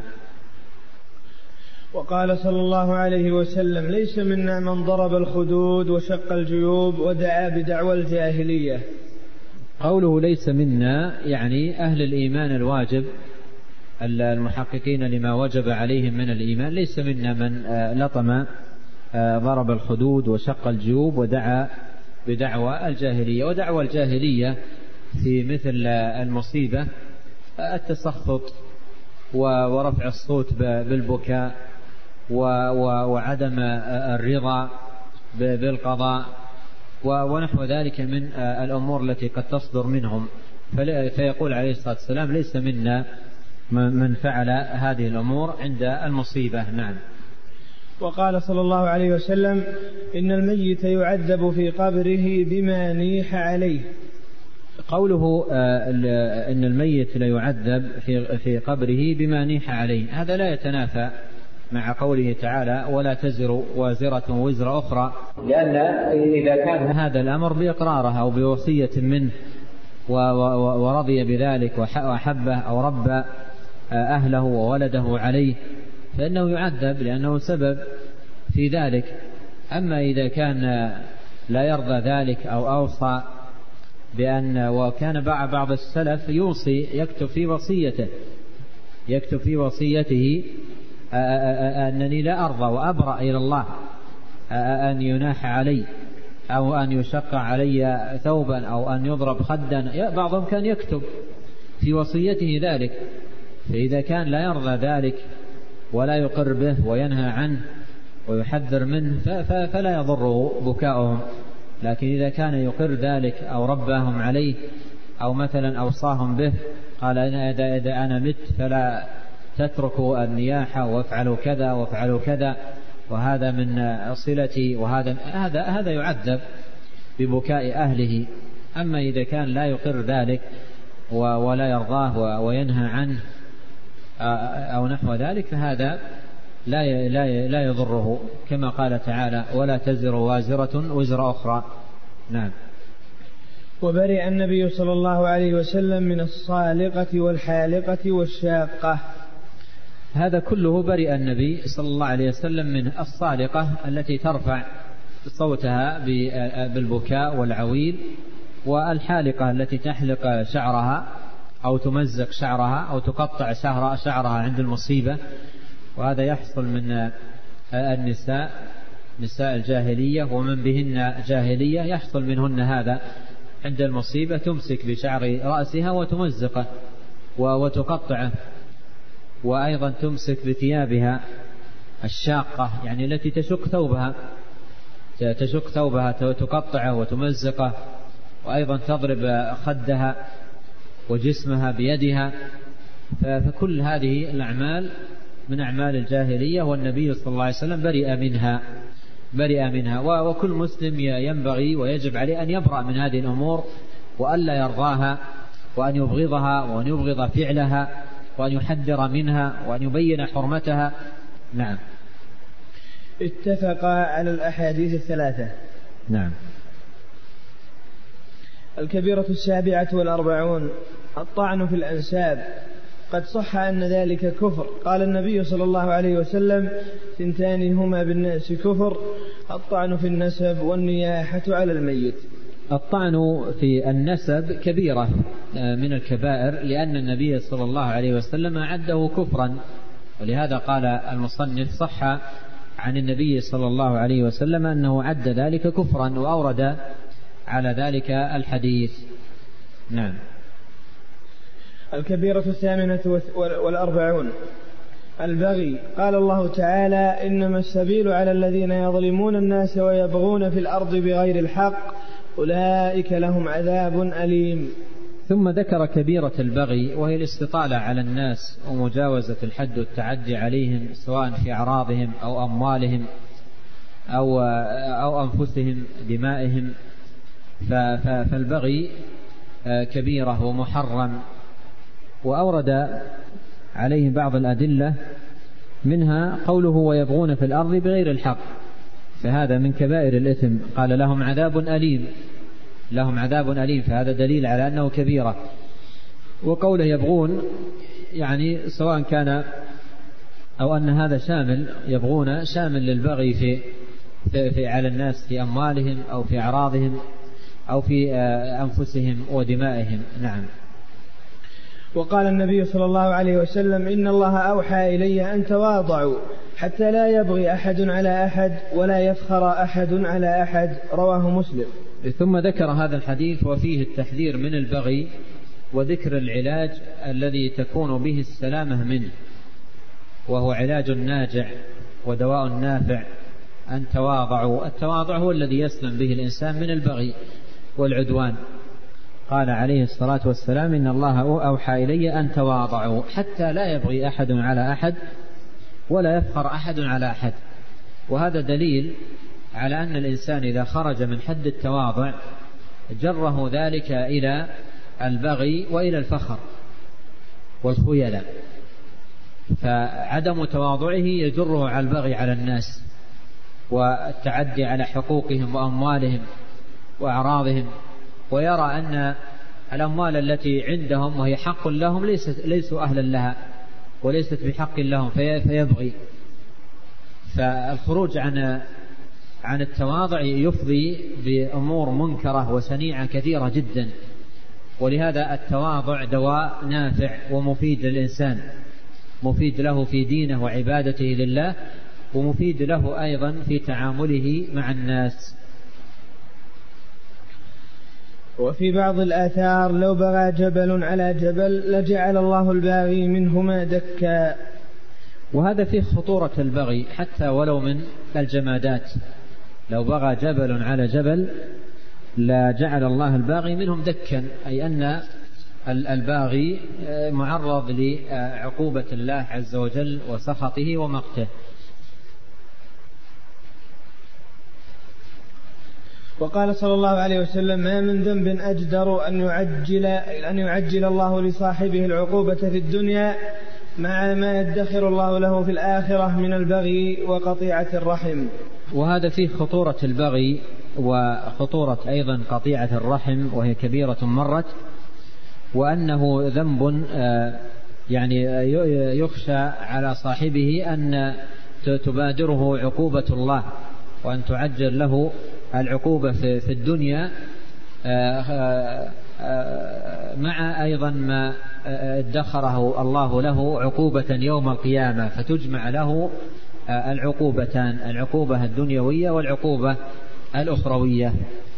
وقال صلى الله عليه وسلم: ليس منا من ضرب الخدود وشق الجيوب ودعا بدعوى الجاهلية. قوله ليس منا يعني أهل الإيمان الواجب المحققين لما وجب عليهم من الإيمان، ليس منا من لطم ضرب الخدود وشق الجيوب ودعا بدعوى الجاهلية. ودعوى الجاهلية في مثل المصيبة التسخط ورفع الصوت بالبكاء وعدم الرضا بالقضاء ونحو ذلك من الأمور التي قد تصدر منهم. فيقول عليه الصلاة والسلام: ليس منا من فعل هذه الأمور عند المصيبة. نعم. وقال صلى الله عليه وسلم: إن الميت يعذب في قبره بما نيح عليه. قوله إن الميت لا يعذب في قبره بما نيح عليه، هذا لا يتنافى مع قوله تعالى: ولا تزر وازرة وزر أخرى، لأن إذا كان هذا الأمر بإقرارها أو بوصية منه ورضي بذلك وحبه أو ربى أهله وولده عليه فإنه يعذب لأنه سبب في ذلك. أما إذا كان لا يرضى ذلك أو أوصى بأن، وكان بعض السلف يوصي يكتب في وصيته يكتب في وصيته أنني لا أرضى وأبرأ إلى الله أن يناح علي أو أن يشق علي ثوبا أو أن يضرب خدا. بعضهم كان يكتب في وصيته ذلك، فإذا كان لا يرضى ذلك ولا يقر به وينهى عنه ويحذر منه فلا يضره بكاؤهم. لكن إذا كان يقر ذلك أو رباهم عليه أو مثلا أوصاهم به، قال: إذا أنا مت فلا تتركوا النياحة وافعلوا كذا وافعلوا كذا، وهذا من صلتي، وهذا هذا هذا يعذب ببكاء أهله. أما إذا كان لا يقر ذلك ولا يرضاه وينهى عنه أو نحو ذلك فهذا لا لا لا يضره، كما قال تعالى: ولا تزر وازرة وزر أخرى. نعم. وبرئ النبي صلى الله عليه وسلم من الصالقة والحالقة والشاقة. هذا كله برئ النبي صلى الله عليه وسلم من الصالقة التي ترفع صوتها بالبكاء والعويل، والحالقة التي تحلق شعرها أو تمزق شعرها أو تقطع شعرها عند المصيبة. وهذا يحصل من النساء نساء الجاهلية ومن بهن جاهلية، يحصل منهن هذا عند المصيبة، تمسك بشعر رأسها وتمزقه وتقطعه. وأيضا تمسك بثيابها الشاقة، يعني التي تشق ثوبها تشق ثوبها تقطعه وتمزقه، وأيضا تضرب خدها وجسمها بيدها. فكل هذه الأعمال من أعمال الجاهلية، والنبي صلى الله عليه وسلم برئ منها برئ منها وكل مسلم ينبغي ويجب عليه أن يبرأ من هذه الأمور، وألا يرضاها، وأن يبغضها، وأن يبغض فعلها، وأن يحذر منها، وأن يبين حرمتها. نعم. اتفق على الأحاديث الثلاثة. نعم. الكبيرة السابعة والأربعون الطعن في الأنساب. قد صح أن ذلك كفر. قال النبي صلى الله عليه وسلم: ثنتان هما بالناس كفر، الطعن في النسب والنياحة على الميت. الطعن في النسب كبيرة من الكبائر، لأن النبي صلى الله عليه وسلم عده كفرا، ولهذا قال المصنف: صح عن النبي صلى الله عليه وسلم أنه عد ذلك كفرا، وأورد على ذلك الحديث. نعم. الكبيرة الثامنة والأربعون البغي. قال الله تعالى: إنما السبيل على الذين يظلمون الناس ويبغون في الأرض بغير الحق أولئك لهم عذاب أليم. ثم ذكر كبيرة البغي، وهي الاستطالة على الناس ومجاوزة الحد والتعدي عليهم، سواء في أعراضهم أو أموالهم أو, أو أنفسهم دمائهم. فالبغي كبيرة ومحرم، وأورد عليه بعض الأدلة، منها قوله: ويبغون في الأرض بغير الحق، فهذا من كبائر الإثم. قال: لهم عذاب أليم، لهم عذاب أليم، فهذا دليل على أنه كبيرة. وقوله يبغون يعني سواء كان أو أن هذا شامل، يبغون شامل للبغي في, في, في على الناس في أموالهم أو في أعراضهم أو في أنفسهم ودمائهم. نعم. وقال النبي صلى الله عليه وسلم: إن الله أوحى إلي أن تواضعوا حتى لا يبغي أحد على أحد ولا يفخر أحد على أحد. رواه مسلم. ثم ذكر هذا الحديث وفيه التحذير من البغي، وذكر العلاج الذي تكون به السلامة منه، وهو علاج ناجع ودواء نافع. أن تواضعوا، التواضع هو الذي يسلم به الإنسان من البغي والعدوان. قال عليه الصلاة والسلام: إن الله أوحى إلي أن تواضعوا حتى لا يبغي أحد على أحد ولا يفخر أحد على أحد. وهذا دليل على أن الإنسان إذا خرج من حد التواضع جره ذلك إلى البغي وإلى الفخر والخيلاء، فعدم تواضعه يجره على البغي على الناس والتعدي على حقوقهم وأموالهم وأعراضهم، ويرى أن الأموال التي عندهم وهي حق لهم ليست ليسوا أهلا لها وليست بحق لهم فيبغي. فالخروج عن عن التواضع يفضي بأمور منكرة وشنيعة كثيرة جدا. ولهذا التواضع دواء نافع ومفيد للإنسان، مفيد له في دينه وعبادته لله، ومفيد له أيضا في تعامله مع الناس. وفي بعض الآثار: لو بغى جبل على جبل لجعل الله الباغي منهما دكا. وهذا فيه خطورة البغي حتى ولو من الجمادات. لو بغى جبل على جبل لجعل الله الباغي منهم دكا، أي أن الباغي معرض لعقوبة الله عز وجل وسخطه ومقته. وقال صلى الله عليه وسلم: ما من ذنب أجدر أن يعجل, أن يعجل الله لصاحبه العقوبة في الدنيا مع ما يدخر الله له في الآخرة من البغي وقطيعة الرحم. وهذا فيه خطورة البغي وخطورة أيضا قطيعة الرحم، وهي كبيرة مرت، وأنه ذنب يعني يخشى على صاحبه أن تبادره عقوبة الله وأن تعجل له العقوبة في الدنيا مع أيضا ما ادخره الله له عقوبة يوم القيامة، فتجمع له العقوبتان، العقوبة الدنيوية والعقوبة الأخروية.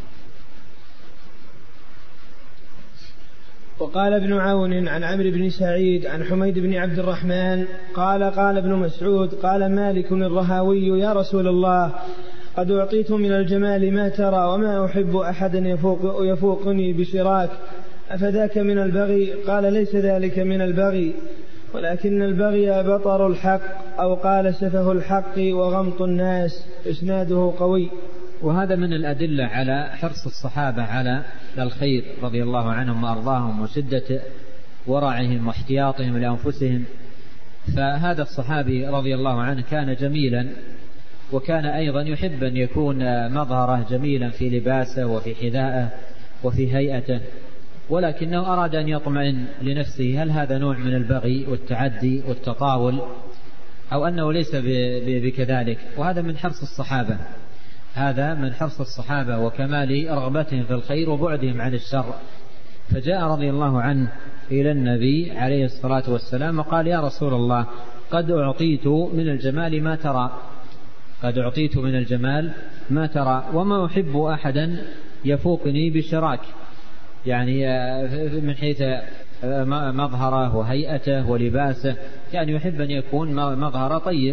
وقال ابن عون عن عمرو بن سعيد عن حميد بن عبد الرحمن قال قال ابن مسعود قال مالك الرهاوي يا رسول الله قد أعطيت من الجمال ما ترى وما أحب أحدا يفوق يفوقني بشراك، أفذاك من البغي؟ قال ليس ذلك من البغي، ولكن البغي بطر الحق، أو قال سفه الحق وغمط الناس. إسناده قوي. وهذا من الأدلة على حرص الصحابة على الخير رضي الله عنهم وأرضاهم وشدة ورعهم واحتياطهم لأنفسهم. فهذا الصحابي رضي الله عنه كان جميلا، وكان أيضا يحب أن يكون مظهره جميلا في لباسه وفي حذائه وفي هيئته، ولكنه أراد أن يطمئن لنفسه هل هذا نوع من البغي والتعدي والتطاول أو أنه ليس بكذلك. وهذا من حرص الصحابة، هذا من حرص الصحابة وكمال رغبتهم في الخير وبعدهم عن الشر. فجاء رضي الله عنه إلى النبي عليه الصلاة والسلام وقال يا رسول الله قد أعطيت من الجمال ما ترى، قد أعطيت من الجمال ما ترى وما أحب أحدا يفوقني بشراك، يعني من حيث مظهره وهيئته ولباسه، يعني يحب أن يكون مظهره طيب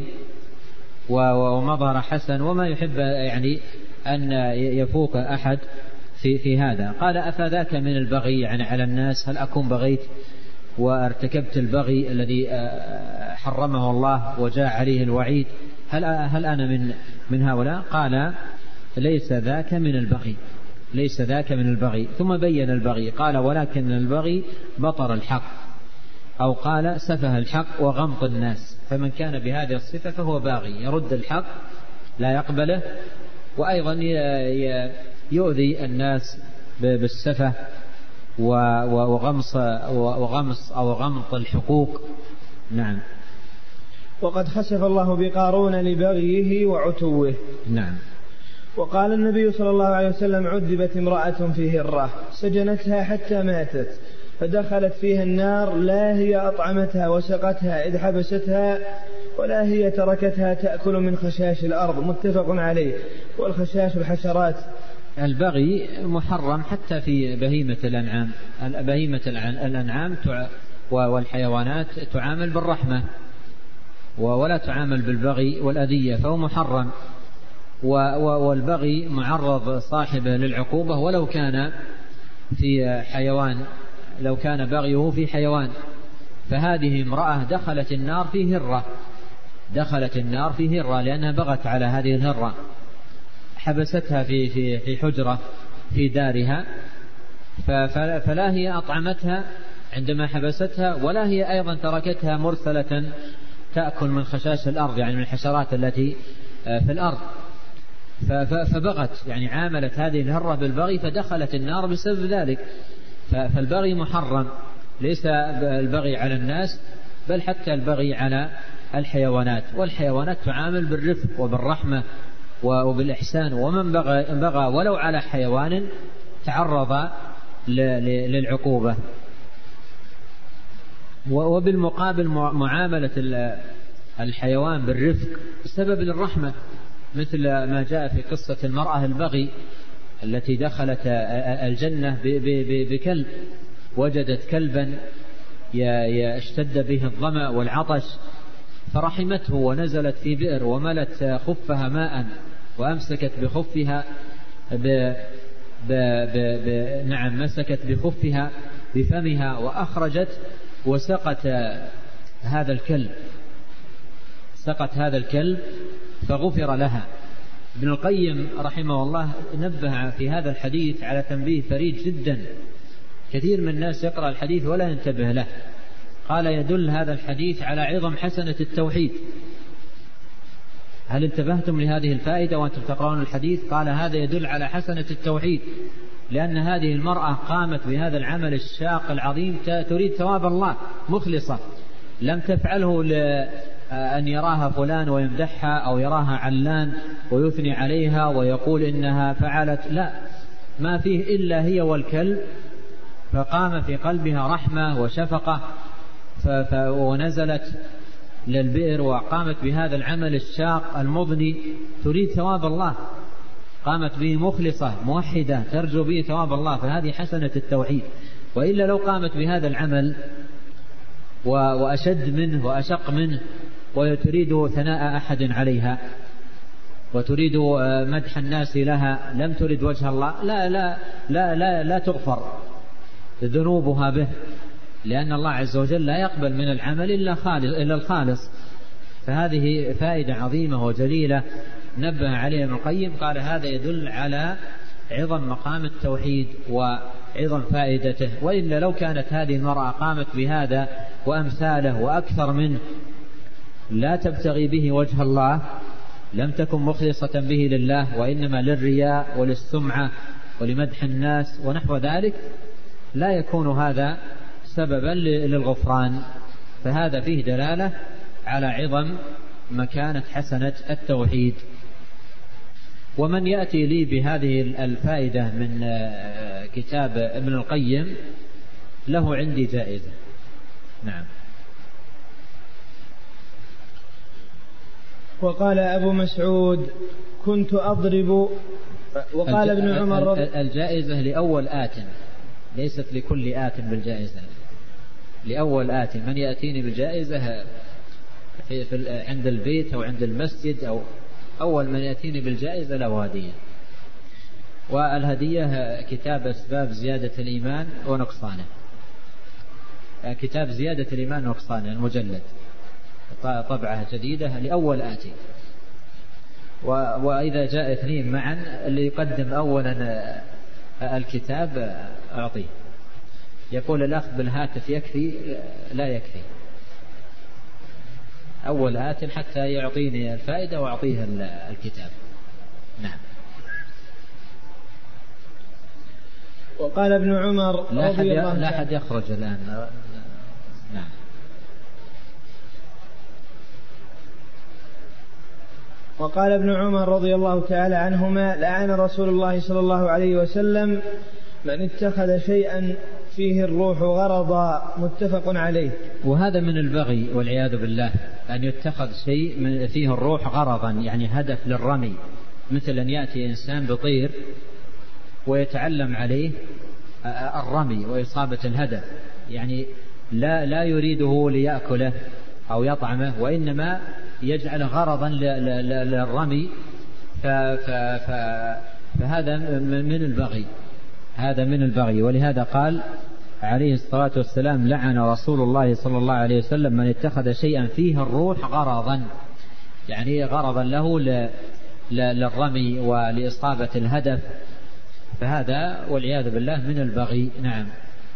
ومظهر حسن، وما يحب يعني أن يفوق أحد في في هذا. قال أفذاك من البغي يعني على الناس؟ هل أكون بغيت وارتكبت البغي الذي حرمه الله وجاء عليه الوعيد؟ هل هل أنا من من هؤلاء؟ قال ليس ذاك من البغي، ليس ذاك من البغي. ثم بين البغي قال ولكن البغي بطر الحق، أو قال سفه الحق وغمط الناس. فمن كان بهذه الصفة فهو باغي، يرد الحق لا يقبله، وأيضا يؤذي الناس بالسفه وغمص وغمص أو غمط الحقوق. نعم. وقد خسف الله بقارون لبغيه وعتوه. نعم. وقال النبي صلى الله عليه وسلم عذبت امرأة في هرة سجنتها حتى ماتت، فدخلت فيها النار، لا هي أطعمتها وسقتها إذ حبستها، ولا هي تركتها تأكل من خشاش الأرض. متفق عليه. والخشاش الحشرات. البغي محرم حتى في بهيمة الأنعام، بهيمة الأنعام والحيوانات تعامل بالرحمة ولا تعامل بالبغي والأذية، فهو محرم. والبغي معرض صاحبه للعقوبة ولو كان في حيوان، لو كان بغيه في حيوان. فهذه امرأة دخلت النار في هرة، دخلت النار في هرة لأنها بغت على هذه الهرة، حبستها في في في حجرة في دارها، فلا هي أطعمتها عندما حبستها، ولا هي أيضا تركتها مرسلة تأكل من خشاش الأرض، يعني من الحشرات التي في الأرض. فبغت، يعني عاملت هذه الهرة بالبغي فدخلت النار بسبب ذلك. فالبغي محرم، ليس البغي على الناس بل حتى البغي على الحيوانات. والحيوانات تعامل بالرفق وبالرحمة وبالإحسان، ومن بغى, بغى ولو على حيوان تعرض للعقوبة. وبالمقابل معاملة الحيوان بالرفق سبب للرحمة، مثل ما جاء في قصة المرأة البغي التي دخلت الجنة بكلب، وجدت كلبا يشتد به الظمأ والعطش فرحمته ونزلت في بئر وملت خفها ماء وأمسكت بخفها ب... ب... ب... ب... نعم مسكت بخفها بفمها وأخرجت وسقت هذا الكلب، سقت هذا الكلب فغفر لها. ابن القيم رحمه الله نبه في هذا الحديث على تنبيه فريد جدا، كثير من الناس يقرأ الحديث ولا ينتبه له. قال يدل هذا الحديث على عظم حسنة التوحيد. هل انتبهتم لهذه الفائدة وأنتم تقرؤون الحديث؟ قال هذا يدل على حسنة التوحيد، لأن هذه المرأة قامت بهذا العمل الشاق العظيم تريد ثواب الله مخلصة، لم تفعله أن يراها فلان ويمدحها أو يراها علان ويثني عليها ويقول إنها فعلت، لا، ما فيه إلا هي والكلب. فقام في قلبها رحمة وشفقة ونزلت للبئر وقامت بهذا العمل الشاق المضني تريد ثواب الله، قامت به مخلصة موحدة ترجو به ثواب الله، فهذه حسنة التوحيد. وإلا لو قامت بهذا العمل وأشد منه وأشق منه وتريد ثناء أحد عليها وتريد مدح الناس لها لم ترد وجه الله، لا لا لا لا, لا تغفر ذنوبها به، لأن الله عز وجل لا يقبل من العمل إلا خالص إلا الخالص. فهذه فائدة عظيمة وجليلة نبه عليها ابن القيم، قال هذا يدل على عظم مقام التوحيد وعظم فائدته. وإلا لو كانت هذه المرأة قامت بهذا وأمثاله وأكثر منه لا تبتغي به وجه الله لم تكن مخلصة به لله، وإنما للرياء وللسمعة ولمدح الناس ونحو ذلك، لا يكون هذا سببا للغفران. فهذا فيه دلالة على عظم مكانة حسنة التوحيد. ومن يأتي لي بهذه الفائدة من كتاب ابن القيم له عندي جائزة. نعم. وقال أبو مسعود كنت أضرب. وقال ابن عمر الجائزة لأول آت، ليست لكل آت بالجائزة، لأول آت من يأتيني بالجائزة في في عند البيت أو عند المسجد أو أول من يأتيني بالجائزة له هدية. والهدية كتاب أسباب زيادة الإيمان ونقصانه، كتاب زيادة الإيمان ونقصانه المجلد، طبعة جديدة لأول آتي. وإذا جاء اثنين معا اللي يقدم أولا الكتاب أعطيه. يقول الأخ بالهاتف يكفي، لا يكفي، أول آت حتى يعطيني الفائدة وأعطيه الكتاب. نعم. وقال ابن عمر لا حد لا حد يخرج الآن. نعم. وقال ابن عمر رضي الله تعالى عنهما لعن رسول الله صلى الله عليه وسلم من اتخذ شيئا فيه الروح غرضا، متفق عليه. وهذا من البغي والعياذ بالله، أن يتخذ شيء فيه الروح غرضا، يعني هدف للرمي، مثل أن يأتي إنسان بطير ويتعلم عليه الرمي وإصابة الهدف، يعني لا لا يريده ليأكله أو يطعمه، وإنما يجعل غرضا للرمي، فهذا من البغي، هذا من البغي. ولهذا قال عليه الصلاة والسلام لعن رسول الله صلى الله عليه وسلم من اتخذ شيئا فيه الروح غرضا، يعني غرضا له للرمي ولإصابة الهدف، فهذا والعياذ بالله من البغي. نعم.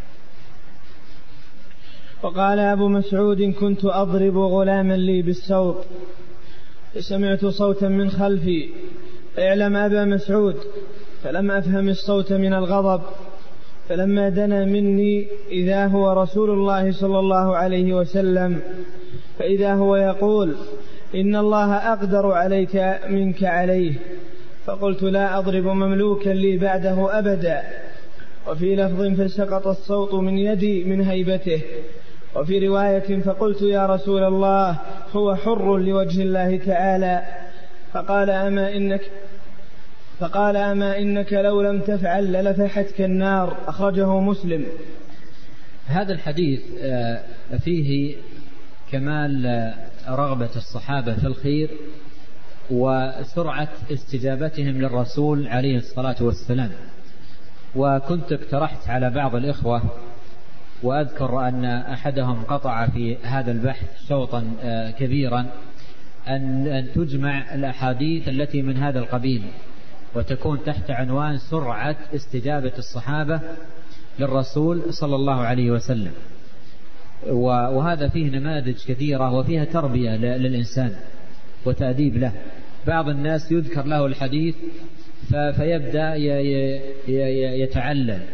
وقال أبو مسعود كنت أضرب غلاما لي بالسوط فسمعت صوتا من خلفي اعلم أبا مسعود، فلم أفهم الصوت من الغضب، فلما دنا مني إذا هو رسول الله صلى الله عليه وسلم، فإذا هو يقول إن الله أقدر عليك منك عليه، فقلت لا أضرب مملوكا لي بعده أبدا. وفي لفظ فسقط الصوت من يدي من هيبته. وفي رواية فقلت يا رسول الله هو حر لوجه الله تعالى، فقال أما إنك فقال أما إنك لو لم تفعل للفحتك النار، أخرجه مسلم. هذا الحديث فيه كمال رغبة الصحابة في الخير وسرعة استجابتهم للرسول عليه الصلاة والسلام. وكنت اقترحت على بعض الإخوة، وأذكر أن أحدهم قطع في هذا البحث شوطا كبيرا، أن تجمع الأحاديث التي من هذا القبيل وتكون تحت عنوان سرعة استجابة الصحابة للرسول صلى الله عليه وسلم. وهذا فيه نماذج كثيرة وفيها تربية للإنسان وتأديب له. بعض الناس يذكر له الحديث فيبدأ يتعلل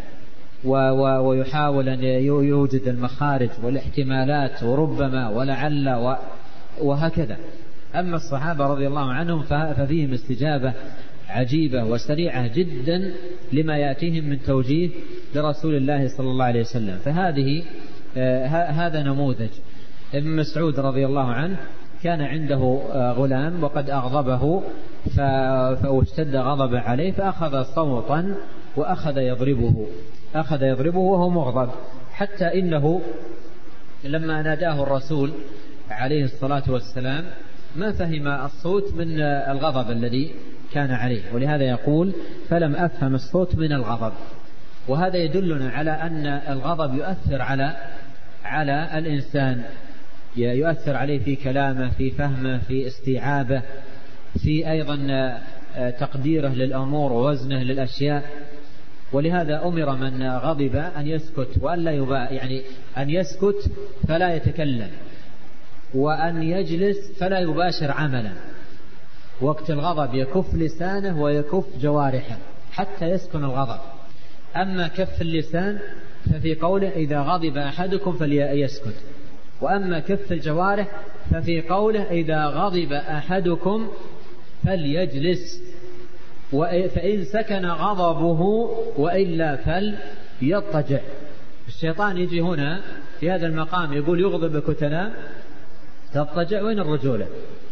ويحاول أن يوجد المخارج والاحتمالات وربما ولعل وهكذا. أما الصحابة رضي الله عنهم ففيهم استجابة عجيبة وسريعة جدا لما يأتيهم من توجيه لرسول الله صلى الله عليه وسلم. فهذه هذا نموذج. ابن مسعود رضي الله عنه كان عنده غلام وقد أغضبه فاشتد غضب عليه فأخذ صوتا وأخذ يضربه أخذ يضربه وهو مغضب، حتى إنه لما ناداه الرسول عليه الصلاة والسلام ما فهم الصوت من الغضب الذي كان عليه، ولهذا يقول فلم أفهم الصوت من الغضب. وهذا يدلنا على أن الغضب يؤثر على على الإنسان، يؤثر عليه في كلامه، في فهمه، في استيعابه، في أيضا تقديره للأمور ووزنه للأشياء. ولهذا أمر من غضب أن يسكت وأن لا يبا يعني أن يسكت فلا يتكلم، وأن يجلس فلا يباشر عملا. وقت الغضب يكف لسانه ويكف جوارحه حتى يسكن الغضب. أما كف اللسان ففي قوله إذا غضب أحدكم فليسكت، وأما كف الجوارح ففي قوله إذا غضب أحدكم فليجلس، فإن سكن غضبه وإلا فليضطجع. الشيطان يجي هنا في هذا المقام يقول يغضبك وتنام تضطجع، وين الرجولة؟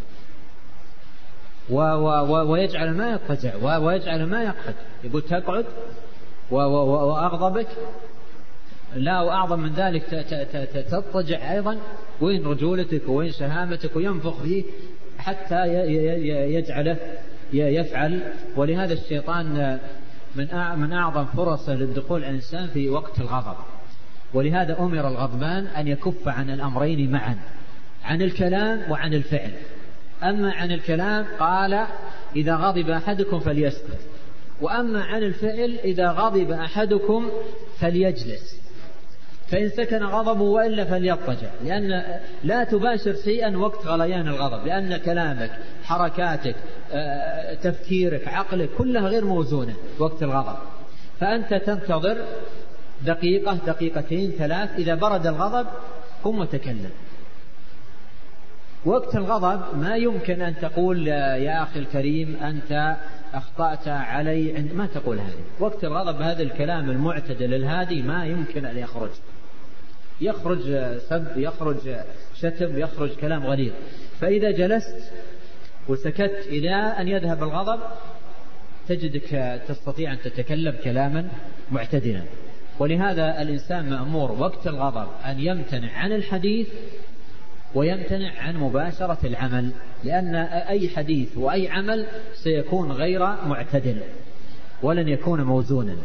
ويجعل ما يضطجع ويجعل ما يقعد، يقول تقعد وأغضبك، لا وأعظم من ذلك تضطجع أيضا، وين رجولتك وين شهامتك، وينفخ فيه حتى يجعله يفعل. ولهذا الشيطان من أعظم فرصه للدخول على الإنسان في وقت الغضب. ولهذا أمر الغضبان أن يكف عن الأمرين معا، عن الكلام وعن الفعل. أما عن الكلام قال إذا غضب أحدكم فليسكت، وأما عن الفعل إذا غضب أحدكم فليجلس، فإن سكن غضبه وإلا فليضطجع. لأن لا تباشر شيئا وقت غليان الغضب، لأن كلامك، حركاتك، تفكيرك، عقلك كلها غير موزونة وقت الغضب. فأنت تنتظر دقيقة دقيقتين ثلاث، إذا برد الغضب قم وتكلم. وقت الغضب ما يمكن أن تقول يا أخي الكريم أنت أخطأت علي، عند ما تقول هذه. وقت الغضب هذا الكلام المعتدل الهادي ما يمكن أن يخرج، يخرج سب، يخرج شتم، يخرج كلام غليظ. فإذا جلست وسكت إلى أن يذهب الغضب تجدك تستطيع أن تتكلم كلاما معتدلا. ولهذا الإنسان مأمور وقت الغضب أن يمتنع عن الحديث ويمتنع عن مباشرة العمل، لأن أي حديث وأي عمل سيكون غير معتدل ولن يكون موزونا.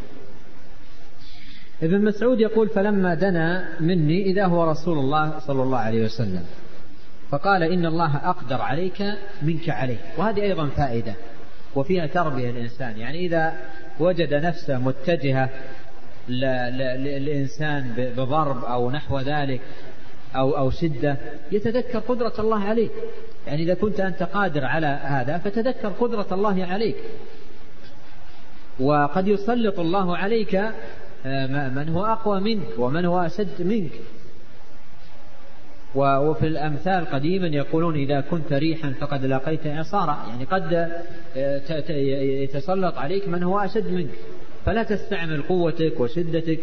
ابن مسعود يقول فلما دنا مني إذا هو رسول الله صلى الله عليه وسلم فقال إن الله أقدر عليك منك عليه. وهذه أيضا فائدة وفيها تربية الإنسان، يعني إذا وجد نفسه متجهة للإنسان بضرب أو نحو ذلك أو, أو شدة يتذكر قدرة الله عليك. يعني إذا كنت أنت قادر على هذا فتذكر قدرة الله عليك، وقد يسلط الله عليك من هو أقوى منك ومن هو أشد منك. وفي الأمثال قديما يقولون إذا كنت ريحا فقد لقيت إعصارا، يعني قد يتسلط عليك من هو أشد منك، فلا تستعمل قوتك وشدتك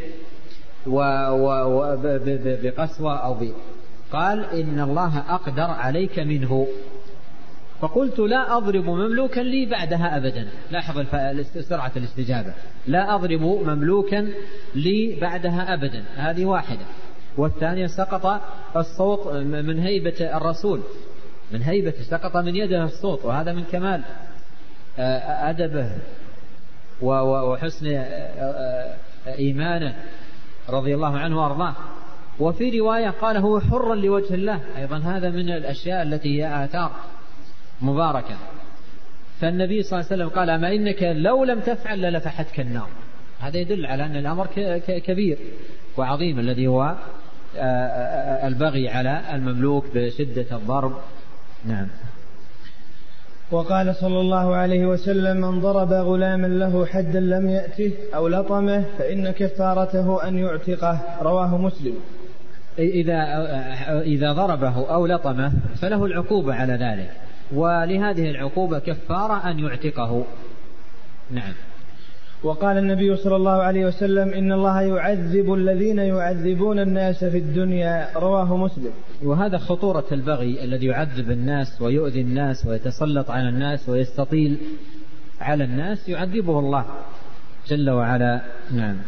بقسوة أو ب... قال إن الله أقدر عليك منه. فقلت لا أضرب مملوكا لي بعدها أبدا. لاحظ سرعة الاستجابة، لا أضرب مملوكا لي بعدها أبدا، هذه واحدة. والثانية سقط الصوت من هيبة الرسول، من هيبة سقط من يده الصوت، وهذا من كمال أدبه وحسن إيمانه رضي الله عنه وأرضاه. وفي رواية قال هو حرا لوجه الله، أيضا هذا من الأشياء التي هي آثار مباركة. فالنبي صلى الله عليه وسلم قال أما إنك لو لم تفعل للفحتك النار. هذا يدل على أن الأمر كبير وعظيم الذي هو البغي على المملوك بشدة الضرب. نعم. وقال صلى الله عليه وسلم من ضرب غلاما له حدا لم يأته أو لطمه فإن كفارته أن يعتقه، رواه مسلم. إذا إذا ضربه أو لطمه فله العقوبة على ذلك، ولهذه العقوبة كفارة أن يعتقه. نعم. وقال النبي صلى الله عليه وسلم إن الله يعذب الذين يعذبون الناس في الدنيا، رواه مسلم. وهذا خطورة البغي الذي يعذب الناس ويؤذي الناس ويتسلط على الناس ويستطيل على الناس، يعذبه الله جل وعلا. نعم.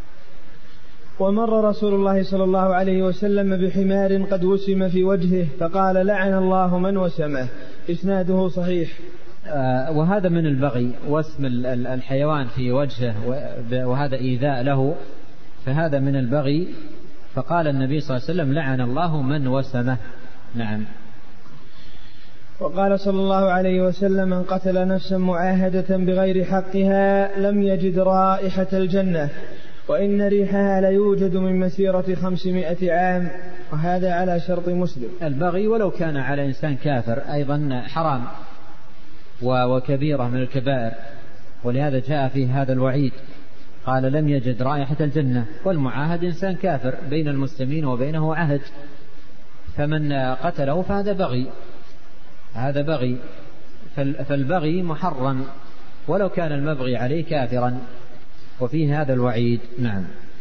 ومر رسول الله صلى الله عليه وسلم بحمار قد وسم في وجهه فقال لعن الله من وسمه، إسناده صحيح. آه وهذا من البغي، وسم الحيوان في وجهه وهذا إيذاء له، فهذا من البغي، فقال النبي صلى الله عليه وسلم لعن الله من وسمه. نعم. وقال صلى الله عليه وسلم من قتل نفسا معاهدة بغير حقها لم يجد رائحة الجنة، وإن ريحها ليوجد من مسيرة خمسمائة عام، وهذا على شرط مسلم. البغي ولو كان على إنسان كافر أيضا حرام وكبيرة من الكبائر، ولهذا جاء في هذا الوعيد قال لم يجد رائحة الجنة. والمعاهد إنسان كافر بين المسلمين وبينه عهد، فمن قتله فهذا بغي، هذا بغي، فالبغي محرم ولو كان المبغي عليه كافرا، وفيه هذا الوعيد. نعم.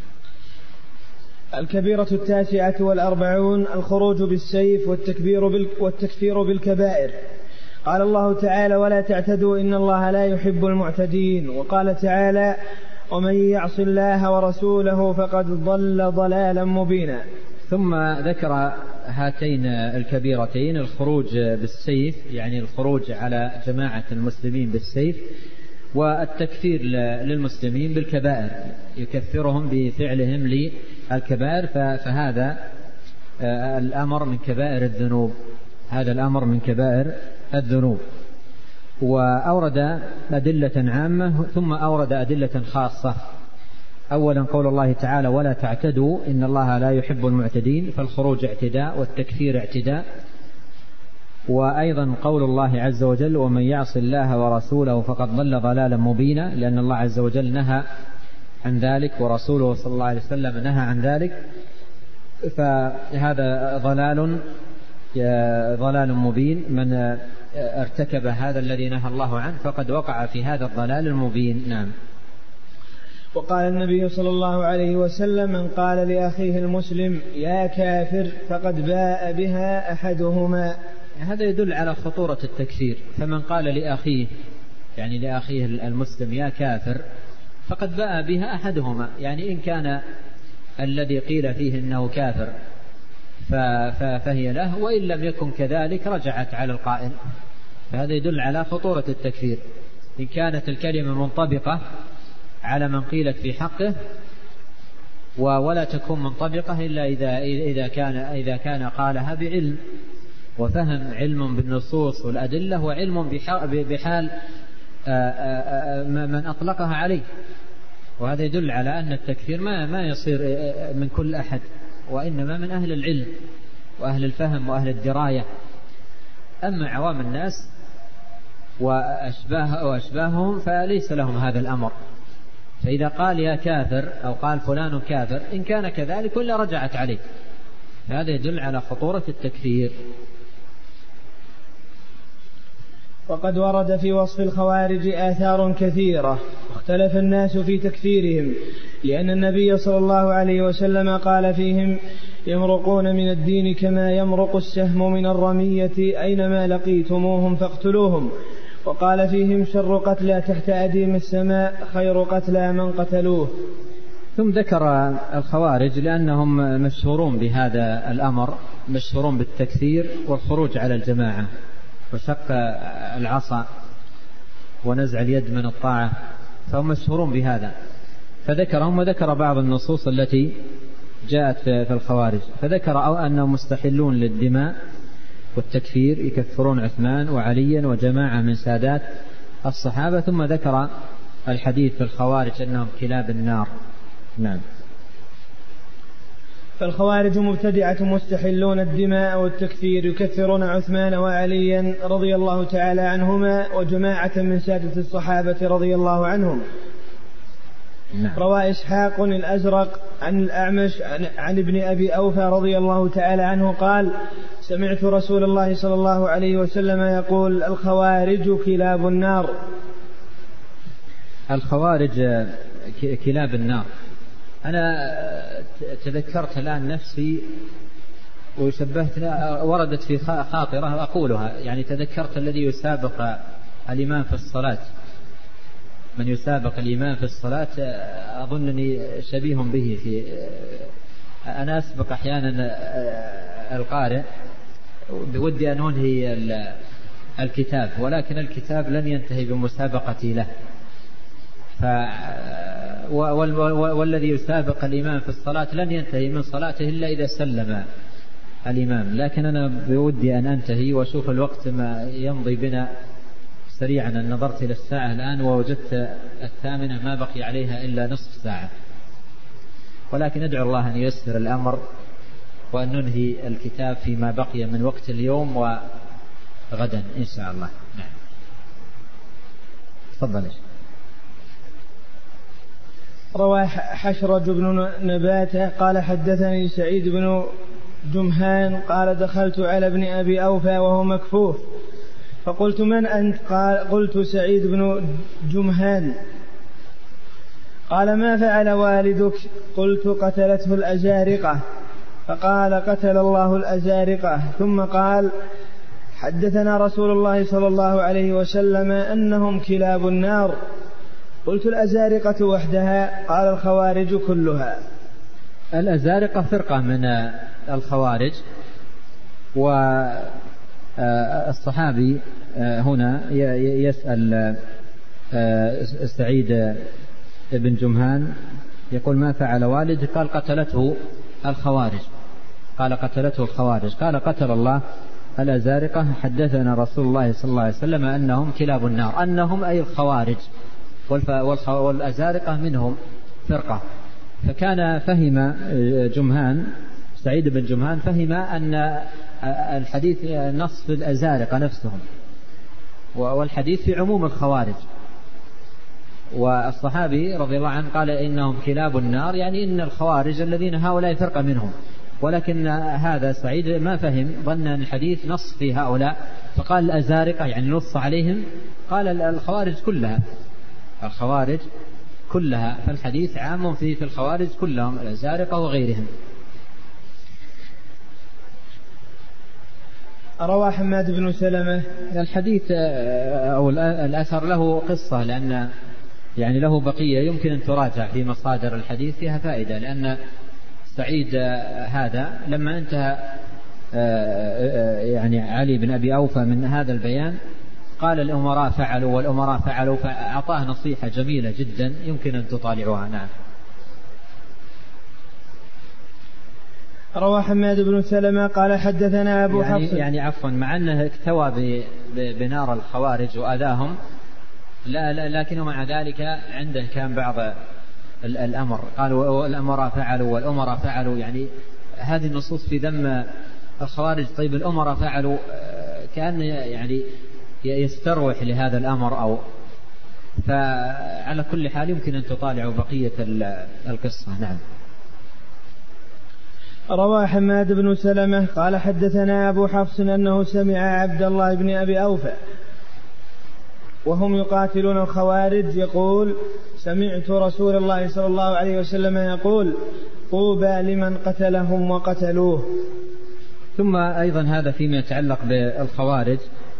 الكبيرة التاسعة والأربعون الخروج بالسيف والتكبير بال... والتكفير بالكبائر. قال الله تعالى ولا تعتدوا إن الله لا يحب المعتدين. وقال تعالى ومن يعص الله ورسوله فقد ضل ضلالا مبينا. ثم ذكر هاتين الكبيرتين، الخروج بالسيف يعني الخروج على جماعة المسلمين بالسيف، والتكفير للمسلمين بالكبائر، يكفرهم بفعلهم للكبائر، فهذا الأمر من كبائر الذنوب، هذا الأمر من كبائر الذنوب. وأورد أدلة عامة ثم أورد أدلة خاصة. أولا قول الله تعالى ولا تعتدوا إن الله لا يحب المعتدين، فالخروج اعتداء والتكفير اعتداء. وأيضا قول الله عز وجل ومن يعص الله ورسوله فقد ضل ضلالا مبينا، لأن الله عز وجل نهى عن ذلك ورسوله صلى الله عليه وسلم نهى عن ذلك، فهذا ضلال ضلال مبين. من ارتكب هذا الذي نهى الله عنه فقد وقع في هذا الضلال المبين. نعم. وقال النبي صلى الله عليه وسلم من قال لأخيه المسلم يا كافر فقد باء بها أحدهما. هذا يدل على خطورة التكفير، فمن قال لأخيه يعني لأخيه المسلم يا كافر فقد باء بها أحدهما، يعني إن كان الذي قيل فيه إنه كافر فهي له، وإن لم يكن كذلك رجعت على القائل. فهذا يدل على خطورة التكفير. إن كانت الكلمة منطبقة على من قيلت في حقه، ولا تكون منطبقة إلا إذا إذا كان إذا كان قالها بعلم وفهم، علم بالنصوص والأدلة، وعلم بحال من أطلقها عليه. وهذا يدل على أن التكفير ما ما يصير من كل أحد، وإنما من أهل العلم وأهل الفهم وأهل الدراية. أما عوام الناس وأشباه وأشباههم فليس لهم هذا الأمر. فإذا قال يا كافر أو قال فلان كافر إن كان كذلك ولا رجعت عليه، هذا يدل على خطورة التكفير. وقد ورد في وصف الخوارج آثار كثيرة واختلف الناس في تكفيرهم، لأن النبي صلى الله عليه وسلم قال فيهم يمرقون من الدين كما يمرق السهم من الرمية أينما لقيتموهم فاقتلوهم. وقال فيهم شر قتلى تحت أديم السماء خير قتلى من قتلوه. ثم ذكر الخوارج لأنهم مشهورون بهذا الأمر، مشهورون بالتكفير والخروج على الجماعة وشق العصا ونزع اليد من الطاعة، فهم مشهورون بهذا. فذكرهم وذكر بعض النصوص التي جاءت في الخوارج، فذكر أنهم مستحلون للدماء والتكفير، يكفرون عثمان وعليا وجماعة من سادات الصحابة. ثم ذكر الحديث في الخوارج أنهم كلاب النار. نعم. فالخوارج مبتدعة مستحلون الدماء والتكفير، يكفرون عثمان وعليا رضي الله تعالى عنهما وجماعة من سادة الصحابة رضي الله عنهم. نعم. روى إسحاق الأزرق عن الأعمش عن, عن ابن أبي أوفى رضي الله تعالى عنه قال سمعت رسول الله صلى الله عليه وسلم يقول الخوارج كلاب النار. الخوارج كلاب النار. أنا تذكرت الآن نفسي وشبهت وردت في خاطرة أقولها، يعني تذكرت الذي يسابق الإمام في الصلاة، من يسابق الإمام في الصلاة أظنني شبيه به. في أنا أسبق أحيانا القارئ بودي أن أنهي الكتاب، ولكن الكتاب لن ينتهي بمسابقتي له. ف والذي يسابق الإمام في الصلاة لن ينتهي من صلاته إلا إذا سلم الإمام. لكن أنا بودي أن أنتهي وأشوف الوقت ما يمضي بنا سريعا. نظرت إلى الساعة الآن ووجدت الثامنة ما بقي عليها إلا نصف ساعة، ولكن أدعو الله أن ييسر الأمر وأن ننهي الكتاب فيما بقي من وقت اليوم وغدا إن شاء الله. نعم. تفضل. روى حشرج بن نباتة قال حدثني سعيد بن جمهان قال دخلت على ابن أبي أوفى وهو مكفوف فقلت من أنت؟ قال قلت سعيد بن جمهان. قال ما فعل والدك؟ قلت قتلته الأزارقة. فقال قتل الله الأزارقة. ثم قال حدثنا رسول الله صلى الله عليه وسلم أنهم كلاب النار. قلت الأزارقة وحدها؟ قال الخوارج كلها. الأزارقة فرقة من الخوارج. والصحابي هنا يسأل سعيد بن جمهان يقول ما فعل والد؟ قال قتلته الخوارج. قال قتلته الخوارج. قال قتل الله الأزارقة. حدثنا رسول الله صلى الله عليه وسلم أنهم كلاب النار. أنهم أي الخوارج، والأزارقة منهم فرقة. فكان فهم جمهان سعيد بن جمهان فهم أن الحديث نص في الأزارقة نفسهم، والحديث في عموم الخوارج. والصحابي رضي الله عنه قال إنهم كلاب النار، يعني إن الخوارج الذين هؤلاء فرقة منهم. ولكن هذا سعيد ما فهم، ظن أن الحديث نص في هؤلاء فقال الأزارقة يعني نص عليهم. قال الخوارج كلها، الخوارج كلها. فالحديث عام في في الخوارج كلهم، الأزارقة وغيرهم. روى حماد بن سلمة. الحديث أو الأثر له قصة، لأن يعني له بقية يمكن أن تراجع في مصادر الحديث فيها فائدة. لأن سعيد هذا لما انتهى يعني علي بن أبي أوفى من هذا البيان قال الأمراء فعلوا والأمراء فعلوا، فأعطاه نصيحة جميلة جدا يمكن أن تطالعوها. نعم. روى حماد بن سلمة قال حدثنا أبو يعني حفص. يعني عفوا، مع أنه اكتوى بنار الخوارج وأذاهم، لا لا لكنه مع ذلك عنده كان بعض الأمر. قالوا والأمراء فعلوا والأمراء فعلوا، يعني هذه النصوص في ذم الخوارج. طيب الأمراء فعلوا كأن يعني يستروح لهذا الأمر، أو فعلى كل حال يمكن أن تطالعوا بقية القصة. نعم. روى حماد بن سلمة قال حدثنا أبو حفص أنه سمع عبد الله بن أبي أوفى وهم يقاتلون الخوارج يقول سمعت رسول الله صلى الله عليه وسلم يقول طوبى لمن قتلهم وقتلوه. ثم أيضا هذا فيما يتعلق بالخوارج،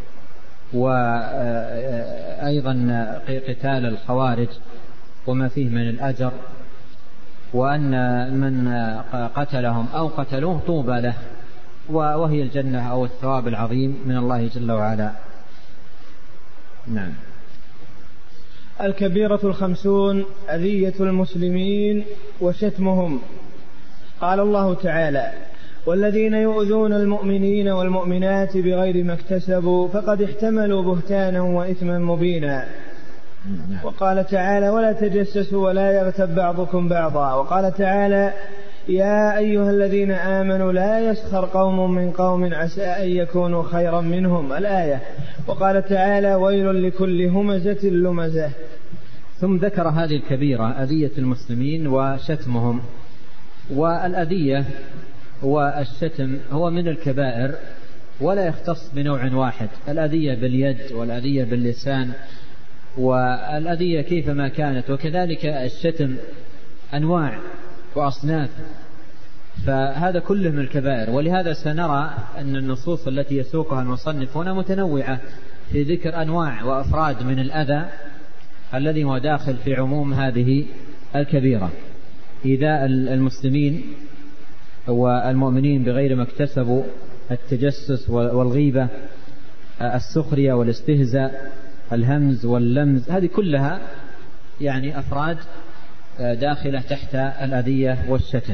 وأيضا قتال الخوارج وما فيه من الأجر، وأن من قتلهم أو قتلوه طوبى له، وهي الجنة أو الثواب العظيم من الله جل وعلا. نعم. الكبيرة الخمسون أذية المسلمين وشتمهم. قال الله تعالى والذين يؤذون المؤمنين والمؤمنات بغير ما اكتسبوا فقد احتملوا بهتانا وإثما مبينا. وقال تعالى ولا تجسسوا ولا يغتب بعضكم بعضا. وقال تعالى يا أيها الذين آمنوا لا يسخر قوم من قوم عسى أن يكونوا خيرا منهم الآية. وقال تعالى ويل لكل همزة لمزة. ثم ذكر هذه الكبيرة أذية المسلمين وشتمهم. والأذية والشتم هو من الكبائر ولا يختص بنوع واحد، الأذية باليد والأذية باللسان والأذية كيفما كانت، وكذلك الشتم أنواع وأصناف، فهذا كله من الكبائر. ولهذا سنرى أن النصوص التي يسوقها المصنف هنا متنوعة في ذكر أنواع وأفراد من الأذى الذي هو داخل في عموم هذه الكبيرة. إيذاء المسلمين والمؤمنين بغير ما اكتسبوا، التجسس والغيبة، السخرية والاستهزاء، الهمز واللمز، هذه كلها يعني أفراد داخلة تحت الأذية والشتم.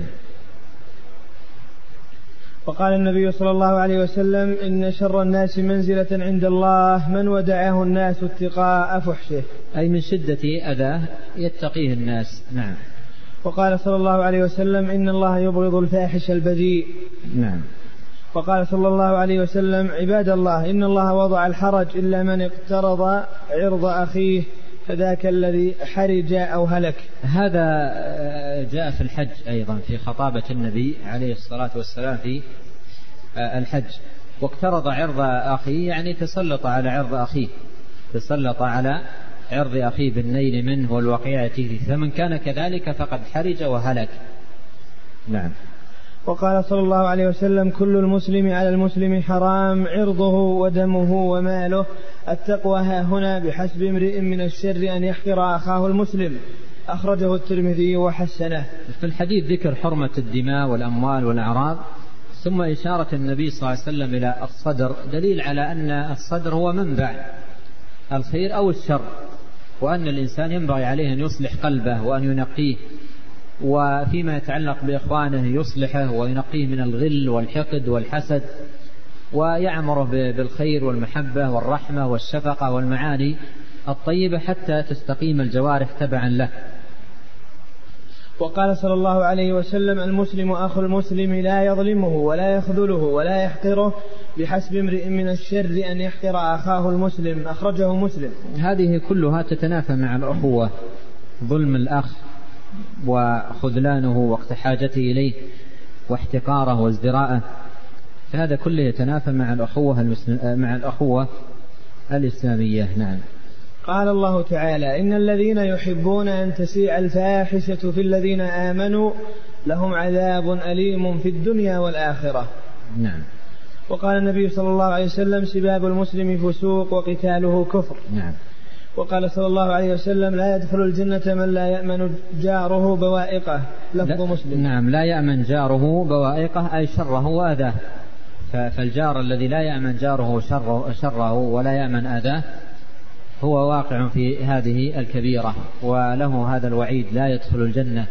وقال النبي صلى الله عليه وسلم: إن شر الناس منزلة عند الله من ودعه الناس اتقاء فحشه، أي من شدة أذاه يتقيه الناس. نعم. وقال صلى الله عليه وسلم: إن الله يبغض الفاحش البذيء. نعم. وقال صلى الله عليه وسلم: عباد الله إن الله وضع الحرج إلا من اقترض عرض أخيه فذاك الذي حرج أو هلك. هذا جاء في الحج أيضا في خطابة النبي عليه الصلاة والسلام في الحج. واقترض عرض أخيه يعني تسلط على عرض أخيه، تسلط على عرض أخيه بالنيل منه والوقيعة فيه، فمن كان كذلك فقد حرج وهلك. نعم. وقال صلى الله عليه وسلم: كل المسلم على المسلم حرام عرضه ودمه وماله، التقوى ها هنا بحسب امرئ من الشر أن يحقر أخاه المسلم. أخرجه الترمذي وحسنه. في الحديث ذكر حرمة الدماء والأموال والأعراض، ثم إشارة النبي صلى الله عليه وسلم إلى الصدر، دليل على أن الصدر هو منبع الخير أو الشر، وأن الإنسان ينبغي عليه أن يصلح قلبه وأن ينقيه، وفيما يتعلق بإخوانه يصلحه وينقيه من الغل والحقد والحسد، ويعمره بالخير والمحبة والرحمة والشفقة والمعاني الطيبة حتى تستقيم الجوارح تبعا له. وقال صلى الله عليه وسلم: المسلم أخو المسلم لا يظلمه ولا يخذله ولا يحقره، بحسب امرئ من الشر أن يحقر أخاه المسلم. أخرجه مسلم. هذه كلها تتنافى مع الأخوة، ظلم الأخ وخذلانه وقت حاجته إليه واحتقاره وازدراءه، فهذا كله يتنافى مع الأخوة مع الأخوة الإسلامية. نعم. قال الله تعالى: إن الذين يحبون أن تشيع الفاحشة في الذين آمنوا لهم عذاب أليم في الدنيا والآخرة. نعم. وقال النبي صلى الله عليه وسلم: سباب المسلم فسوق وقتاله كفر. نعم. وقال صلى الله عليه وسلم: لا يدخل الجنة من لا يأمن جاره بوائقه. لفظ مسلم. نعم. لا يأمن جاره بوائقه أي شره وأذاه، فالجار الذي لا يأمن جاره شره, شره ولا يأمن أذاه هو واقع في هذه الكبيرة، وله هذا الوعيد: لا يدخل الجنة.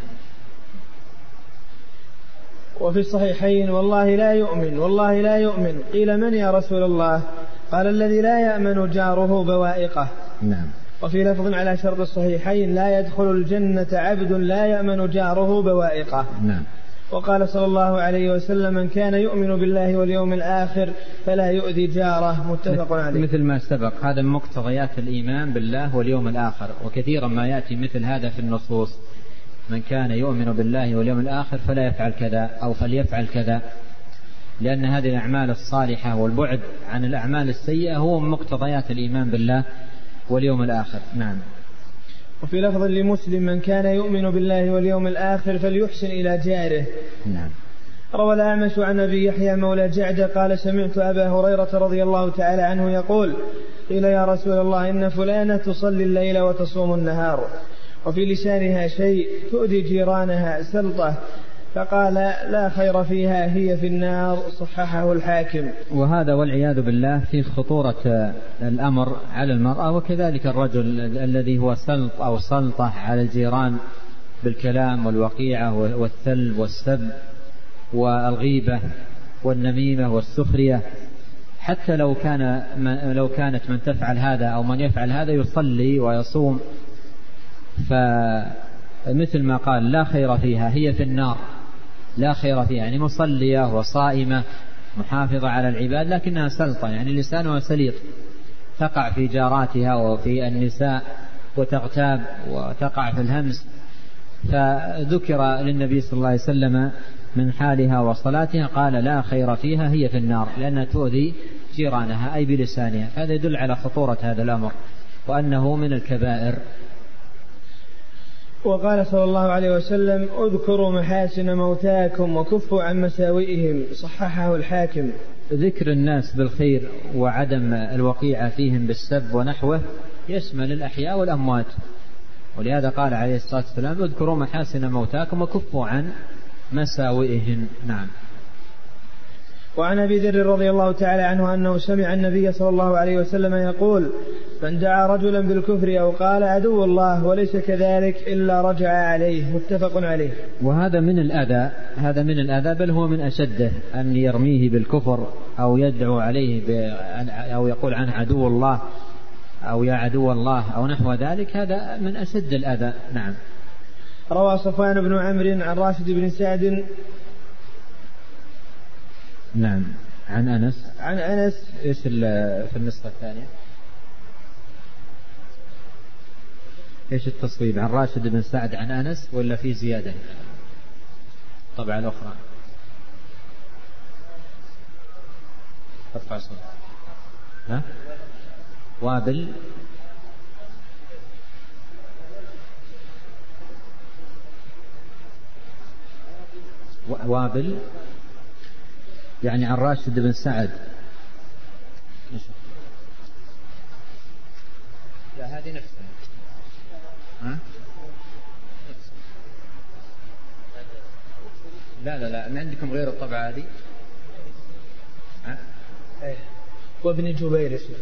وفي الصحيحين: والله لا يؤمن والله لا يؤمن. قيل: من يا رسول الله؟ قال: الذي لا يأمن جاره بوائقه. نعم. وفي لفظ على شرط الصحيحين: لا يدخل الجنة عبد لا يأمن جاره بوائقه. نعم. وقال صلى الله عليه وسلم: من كان يؤمن بالله واليوم الآخر فلا يؤذي جاره. متفق عليه. مثل ما سبق، هذا من مقتضيات الإيمان بالله واليوم الآخر، وكثيرا ما يأتي مثل هذا في النصوص: من كان يؤمن بالله واليوم الآخر فلا يفعل كذا أو فليفعل كذا، لأن هذه الأعمال الصالحة والبعد عن الأعمال السيئة هو من مقتضيات الإيمان بالله واليوم الآخر. نعم. وفي لفظ لمسلم: من كان يؤمن بالله واليوم الآخر فليحسن إلى جاره. نعم. روى الأعمش عن أبي يحيى مولى جعد قال: سمعت أبا هريرة رضي الله تعالى عنه يقول: قيل يا رسول الله إن فلانة تصلي الليل وتصوم النهار وفي لسانها شيء تؤذي جيرانها سلطة، فقال: لا خير فيها، هي في النار. صححه الحاكم. وهذا والعياذ بالله في خطورة الأمر على المرأة، وكذلك الرجل الذي هو سلط أو سلطة على الجيران بالكلام والوقيعة والثلب والسب والغيبة والنميمة والسخرية. حتى لو كان لو كانت من تفعل هذا أو من يفعل هذا يصلي ويصوم، فمثل ما قال: لا خير فيها، هي في النار. لا خير فيها يعني مصلية وصائمة محافظة على العباد، لكنها سلطة يعني لسانها سليط، تقع في جاراتها وفي النساء وتغتاب وتقع في الهمس. فذكر للنبي صلى الله عليه وسلم من حالها وصلاتها قال لا خير فيها، هي في النار، لأنها تؤذي جيرانها أي بلسانها. هذا يدل على خطورة هذا الأمر وأنه من الكبائر. وقال صلى الله عليه وسلم اذكروا محاسن موتاكم وكفوا عن مساوئهم، صححه الحاكم. ذكر الناس بالخير وعدم الوقيعة فيهم بالسب ونحوه يشمل الأحياء والأموات، ولهذا قال عليه الصلاة والسلام اذكروا محاسن موتاكم وكفوا عن مساوئهم. نعم. وعن أبي ذر رضي الله تعالى عنه أنه سمع النبي صلى الله عليه وسلم يقول من دعا رجلا بالكفر أو قال عدو الله وليس كذلك إلا رجع عليه، متفق عليه. وهذا من الأذى، هذا من الأذى بل هو من أشده، أن يرميه بالكفر أو يدعو عليه أو يقول عنه عدو الله أو يا عدو الله أو نحو ذلك، هذا من أشد الأذى. نعم. روى صفوان بن عمرو عن راشد بن سعد نعم عن أنس عن أنس إيش في النسخة الثانية إيش التصويب؟ عن راشد بن سعد عن أنس ولا في زيادة طبعا الأخرى؟ ارفع صوت. ها وابل وابل يعني عن راشد بن سعد. لا هذه نفسها. ها؟ لا لا لا ما عندكم غير الطبعة هذه. ها؟ وابن جبير اسمه.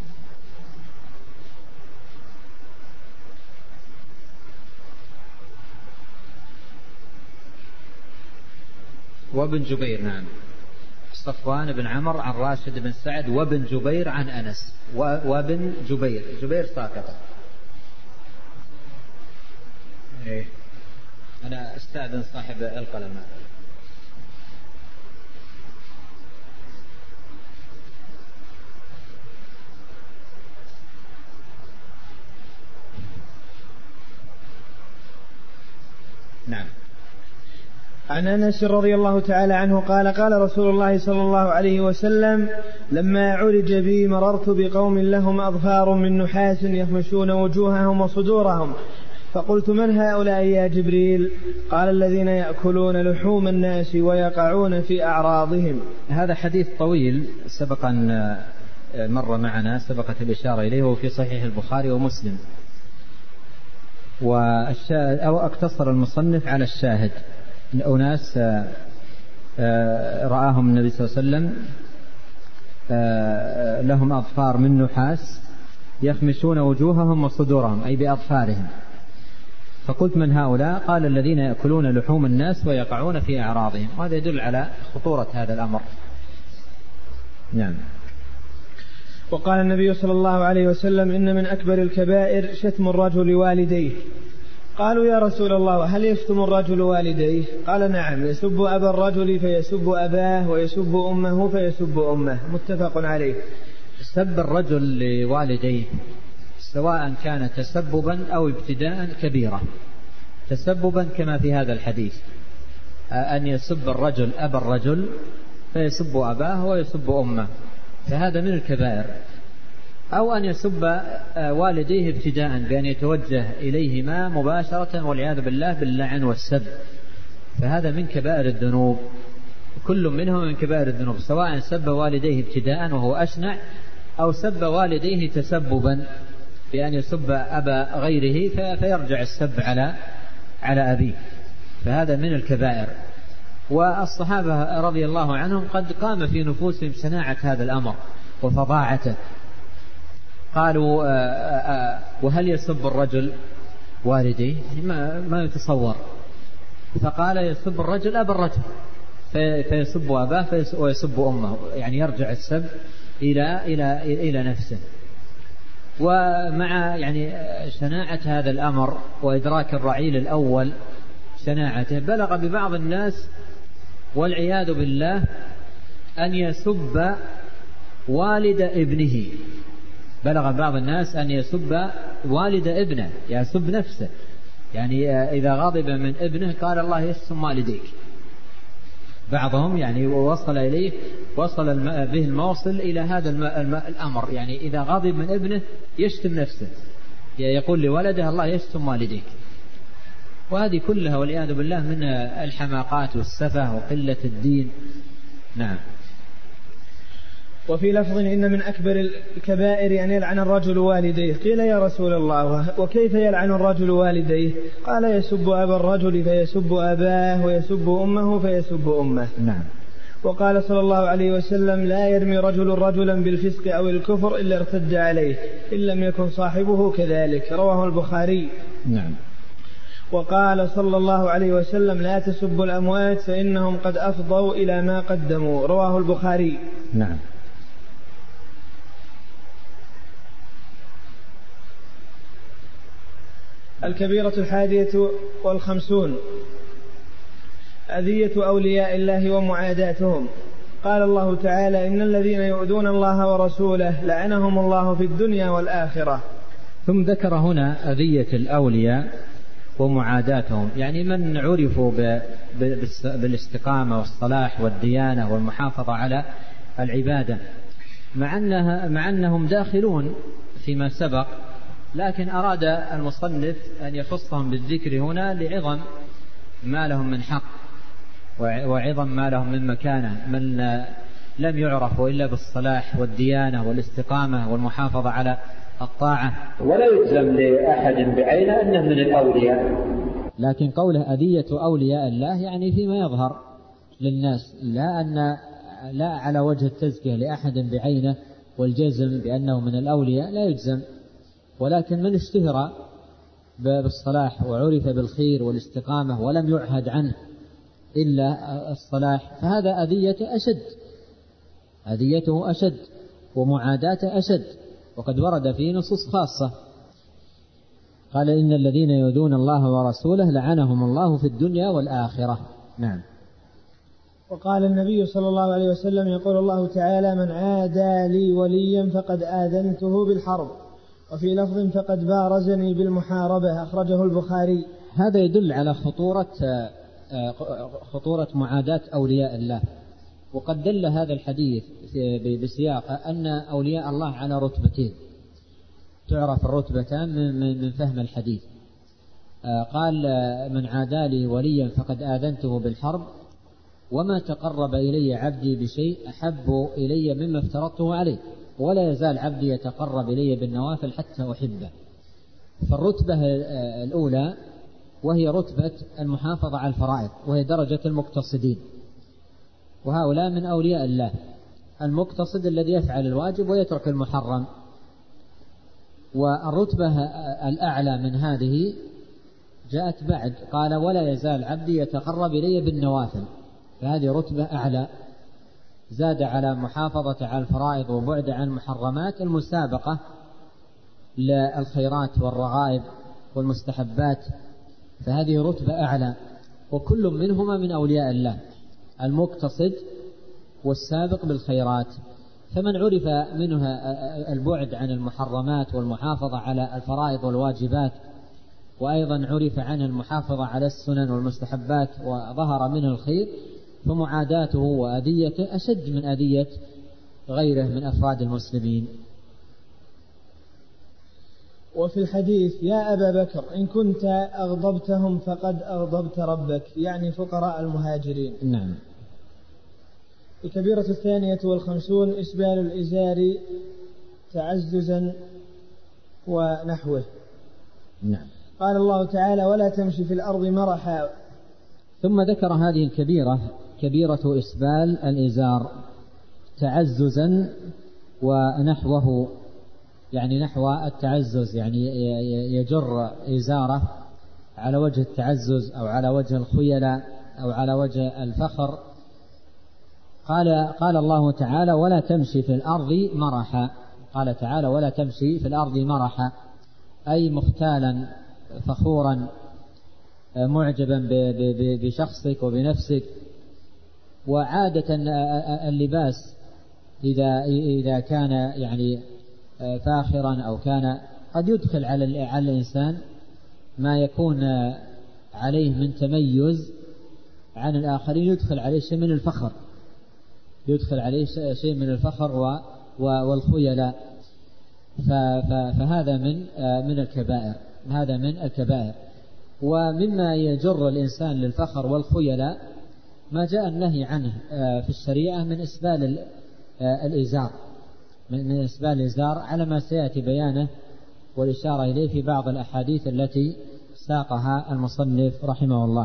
وابن جبير. نعم. صفوان بن عمرو عن راشد بن سعد وابن جبير عن أنس. وابن جبير جبير ساقطة. إيه. أنا أستأذن صاحب القلم. نعم. عن أنس رضي الله تعالى عنه قال قال رسول الله صلى الله عليه وسلم لما عرج بي مررت بقوم لهم أظفار من نحاس يخمشون وجوههم وصدورهم، فقلت من هؤلاء يا جبريل؟ قال الذين يأكلون لحوم الناس ويقعون في أعراضهم. هذا حديث طويل سبق أن مر معنا، سبقت الإشارة إليه، وفي صحيح البخاري ومسلم، والشاهد أو اقتصر المصنف على الشاهد. أناس رآهم النبي صلى الله عليه وسلم لهم أظفار من نحاس يخمشون وجوههم وصدورهم أي بأظفارهم، فقلت من هؤلاء؟ قال الذين يأكلون لحوم الناس ويقعون في أعراضهم. وهذا يدل على خطورة هذا الأمر. نعم. وقال النبي صلى الله عليه وسلم إن من أكبر الكبائر شتم الرجل والديه. قالوا يا رسول الله هل يشتم الرجل والديه؟ قال نعم، يسب أبا الرجل فيسب أباه ويسب أمه فيسب أمه، متفق عليه. سب الرجل لوالديه سواء كان تسببا أو ابتداء كبيرة. تسببا كما في هذا الحديث أن يسب الرجل أبا الرجل فيسب أباه ويسب أمه، فهذا من الكبائر. أو أن يسب والديه ابتداء بأن يتوجه إليهما مباشرة والعياذ بالله باللعن والسب، فهذا من كبائر الذنوب، كل منهم من كبائر الذنوب، سواء سب والديه ابتداء وهو أشنع أو سب والديه تسببا بأن يسب أبا غيره فيرجع السب على على أبيه، فهذا من الكبائر. والصحابة رضي الله عنهم قد قام في نفوسهم شناعة هذا الأمر وفظاعته. قالوا آآ آآ وهل يسب الرجل والديه؟ ما, ما يتصور. فقال يسب الرجل أبا الرجل فيسب أباه ويسب أمه، يعني يرجع السب إلى إلى إلى نفسه. ومع يعني شناعة هذا الأمر وإدراك الرعيل الأول شناعته، بلغ ببعض الناس والعياذ بالله أن يسب والد ابنه. بلغ بعض الناس أن يسب والد ابنه يسب نفسه، يعني إذا غضب من ابنه قال الله يشتم والديك. بعضهم يعني وصل إليه وصل به الموصل إلى هذا الأمر، يعني إذا غضب من ابنه يشتم نفسه، يقول لولده الله يشتم والديك. وهذه كلها والعياذ بالله من الحماقات والسفه وقلة الدين. نعم. وفي لفظ إن من أكبر الكبائر يعني يلعن الرجل والديه. قيل يا رسول الله وكيف يلعن الرجل والديه؟ قال يسب أبا الرجل فيسب أباه، ويسب أمه فيسب أمه. نعم. وقال صلى الله عليه وسلم لا يرمي رجل رجلا بالفسق أو الكفر إلا ارتد عليه إن لم يكن صاحبه كذلك. رواه البخاري. نعم. وقال صلى الله عليه وسلم لا تسبوا الأموات فإنهم قد أفضوا إلى ما قدموا. رواه البخاري. نعم. الكبيرة الحادية والخمسون أذية أولياء الله ومعاداتهم. قال الله تعالى إن الذين يؤذون الله ورسوله لعنهم الله في الدنيا والآخرة. ثم ذكر هنا أذية الأولياء ومعاداتهم، يعني من عرفوا بالاستقامة والصلاح والديانة والمحافظة على العبادة، مع أنها مع أنهم داخلون فيما سبق، لكن أراد المصنف أن يخصهم بالذكر هنا لعظم ما لهم من حق وعظم ما لهم من مكانة، من لم يعرفوا إلا بالصلاح والديانة والاستقامة والمحافظة على الطاعة. ولا يلزم لأحد بعينه أنه من الأولياء، لكن قوله أذية أولياء الله يعني فيما يظهر للناس، لا أن لا على وجه التزكية لأحد بعينه والجزم بأنه من الأولياء لا يجزم، ولكن من اشتهر بالصلاح وعرف بالخير والاستقامة ولم يعهد عنه إلا الصلاح فهذا أذيته أشد، أذيته أشد ومعاداته أشد، وقد ورد فيه نصوص خاصة. قال إن الذين يؤذون الله ورسوله لعنهم الله في الدنيا والآخرة. نعم. وقال النبي صلى الله عليه وسلم يقول الله تعالى من عادى لي وليا فقد آذنته بالحرب، وفي لفظ فقد بارزني بالمحاربة. أخرجه البخاري. هذا يدل على خطورة خطورة معاداة أولياء الله، وقد دل هذا الحديث بسياق أن أولياء الله على رتبتين، تعرف الرتبتان من فهم الحديث. قال من عادى لي وليا فقد آذنته بالحرب، وما تقرب إلي عبدي بشيء أحب إلي مما افترضته عليه، ولا يزال عبدي يتقرب إلي بالنوافل حتى أحبه. فالرتبة الأولى وهي رتبة المحافظة على الفرائض، وهي درجة المقتصدين، وهؤلاء من أولياء الله. المقتصد الذي يفعل الواجب ويترك المحرم. والرتبة الأعلى من هذه جاءت بعد، قال ولا يزال عبدي يتقرب إلي بالنوافل، فهذه رتبة أعلى، زاد على محافظة على الفرائض وبعد عن المحرمات المسابقة للخيرات والرغائب والمستحبات، فهذه رتبة أعلى، وكل منهما من أولياء الله، المقتصد والسابق بالخيرات. فمن عرف منها البعد عن المحرمات والمحافظة على الفرائض والواجبات، وأيضا عرف عنه المحافظة على السنن والمستحبات وظهر منه الخير، فمعاداته وأذيته أشد من أذية غيره من أفراد المسلمين. وفي الحديث يا أبا بكر إن كنت أغضبتهم فقد أغضبت ربك، يعني فقراء المهاجرين. نعم. الكبيرة الثانية والخمسون إسبال الإزار تعززا ونحوه. نعم. قال الله تعالى ولا تمشي في الأرض مرحا. ثم ذكر هذه الكبيرة كبيرة إسبال الإزار تعززا ونحوه، يعني نحو التعزز، يعني يجر إزاره على وجه التعزز أو على وجه الخيلاء أو على وجه الفخر. قال قال الله تعالى ولا تمشي في الأرض مرحا، قال تعالى ولا تمشي في الأرض مرحا، أي مختالا فخورا معجبا بشخصك وبنفسك. وعادة اللباس إذا إذا كان يعني فاخرا أو كان قد يدخل على على الإنسان ما يكون عليه من تميز عن الآخرين، يدخل عليه شيء من الفخر، يدخل عليه شيء من الفخر والخيلاء، فهذا من من الكبائر، هذا من الكبائر. ومما يجر الإنسان للفخر والخيلاء ما جاء النهي عنه في الشريعة من إسبال الإزار، من إسبال الإزار على ما سيأتي بيانه والإشارة إليه في بعض الأحاديث التي ساقها المصنف رحمه الله.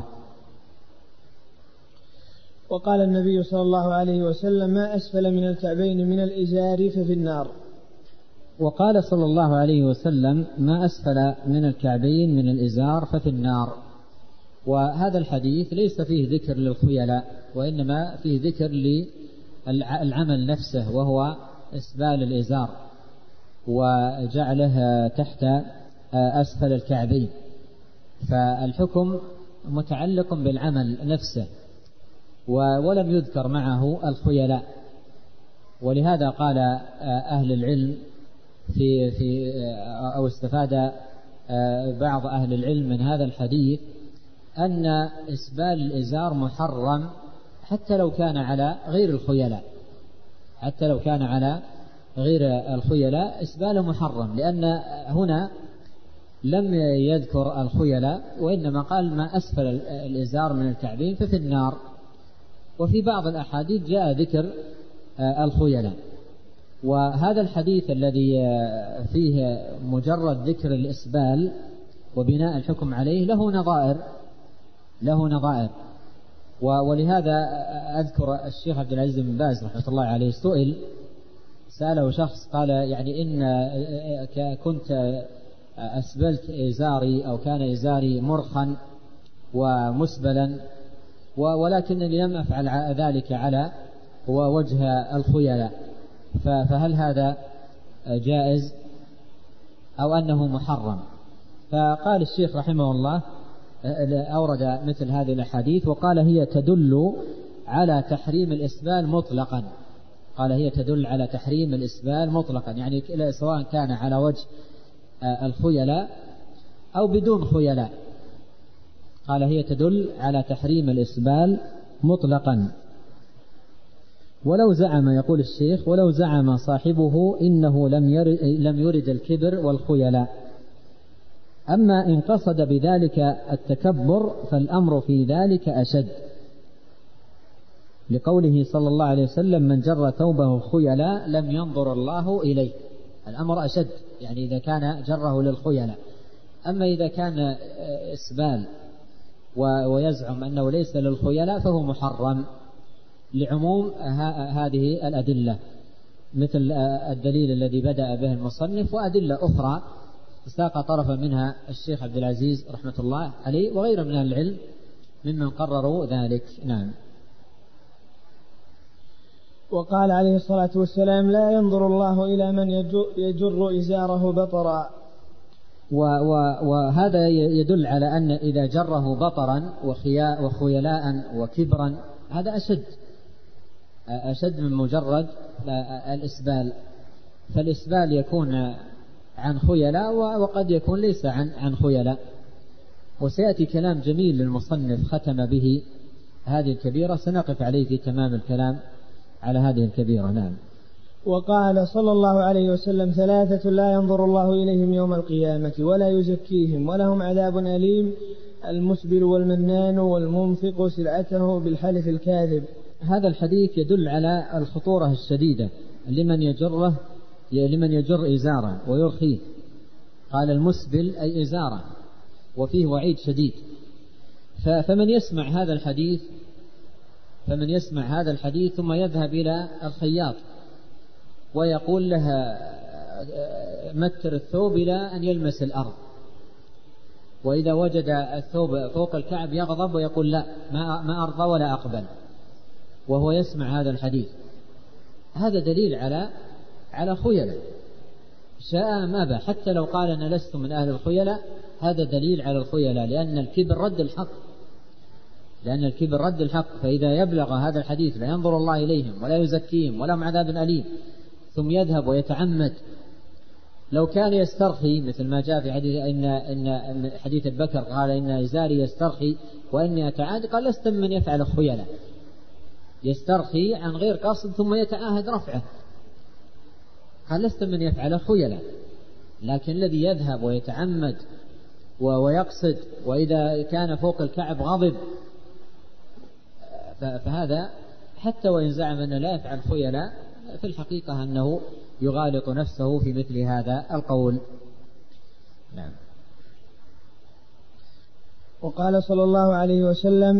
وقال النبي صلى الله عليه وسلم: ما أسفل من الكعبين من الإزار ففي النار. وقال صلى الله عليه وسلم: ما أسفل من الكعبين من الإزار ففي النار. وهذا الحديث ليس فيه ذكر للخيلاء، وإنما فيه ذكر للعمل نفسه، وهو إسبال الإزار وجعله تحت أسفل الكعبين، فالحكم متعلق بالعمل نفسه، ولم يذكر معه الخيلاء. ولهذا قال أهل العلم في في أو استفاد بعض أهل العلم من هذا الحديث أن إسبال الإزار محرم حتى لو كان على غير الخيلاء، حتى لو كان على غير الخيلاء إسباله محرم، لأن هنا لم يذكر الخيلاء، وإنما قال: ما أسفل الإزار من الكعبين ففي النار. وفي بعض الأحاديث جاء ذكر الخيلاء. وهذا الحديث الذي فيه مجرد ذكر الإسبال وبناء الحكم عليه له نظائر، له نظائر. ولهذا أذكر الشيخ عبد العزيز بن باز رحمة الله عليه سئل، سأله شخص قال: يعني إن كنت أسبلت إزاري أو كان إزاري مرخا ومسبلا، ولكنني لم أفعل ذلك على وجه الخيلاء، فهل هذا جائز أو أنه محرم؟ فقال الشيخ رحمه الله، أورد مثل هذه الأحاديث وقال: هي تدل على تحريم الإسبال مطلقا. قال: هي تدل على تحريم الإسبال مطلقا، يعني سواء كان على وجه الخيلاء أو بدون خيلاء. قال: هي تدل على تحريم الإسبال مطلقا. ولو زعم، يقول الشيخ: ولو زعم صاحبه إنه لم يرد, لم يرد الكبر والخيلاء، أما إن قصد بذلك التكبر فالأمر في ذلك أشد، لقوله صلى الله عليه وسلم: من جر ثوبه خيلاء لم ينظر الله إليه. الأمر أشد، يعني إذا كان جره للخيلاء. أما إذا كان إسبال ويزعم أنه ليس للخيلاء فهو محرم، لعموم هذه الأدلة، مثل الدليل الذي بدأ به المصنف، وأدلة أخرى ساق طرفا منها الشيخ عبد العزيز رحمة الله عليه وغيره من أهل العلم ممن قرروا ذلك. نعم. وقال عليه الصلاة والسلام: لا ينظر الله إلى من يجر إزاره بطرا. وهذا يدل على أن إذا جره بطرا وخيلاء وكبرا هذا أشد أشد من مجرد الإسبال. فالإسبال يكون عن خيلاء وقد يكون ليس عن عن خيلاء. وسيأتي كلام جميل للمصنف ختم به هذه الكبيرة، سنقف عليه في تمام الكلام على هذه الكبيرة. نعم. وقال صلى الله عليه وسلم: ثلاثة لا ينظر الله إليهم يوم القيامة ولا يزكيهم ولهم عذاب أليم: المسبل والمنان والمنفق سلعته بالحلف الكاذب. هذا الحديث يدل على الخطورة الشديدة لمن يجره لمن يجر إزاره ويرخيه. قال: المسبل أي إزاره، وفيه وعيد شديد. فمن يسمع هذا الحديث فمن يسمع هذا الحديث ثم يذهب إلى الخياط ويقول لها: متر الثوب إلى أن يلمس الأرض، وإذا وجد الثوب فوق الكعب يغضب ويقول: لا، ما أرضى ولا أقبل، وهو يسمع هذا الحديث. هذا دليل على على خيلاء، شاء أم أبى، حتى لو قال: أنا لست من أهل الخيلاء، هذا دليل على الخيلاء، لأن الكبر رد الحق، لأن الكبر رد الحق. فإذا يبلغ هذا الحديث: لا ينظر الله إليهم ولا يزكيهم ولهم عذاب أليم، ثم يذهب ويتعمد لو كان يسترخي مثل ما جاء في حديث إن إن حديث بكر قال إن إزاري يسترخي وإني أتعاهد، قال لست من يفعل خيلا، يسترخي عن غير قصد ثم يتعاهد رفعه، قال لست من يفعل خيلا. لكن الذي يذهب ويتعمد ويقصد وإذا كان فوق الكعب غضب فهذا حتى وإن زعم أنه لا يفعل خيلا في الحقيقة أنه يغالط نفسه في مثل هذا القول. نعم. وقال صلى الله عليه وسلم: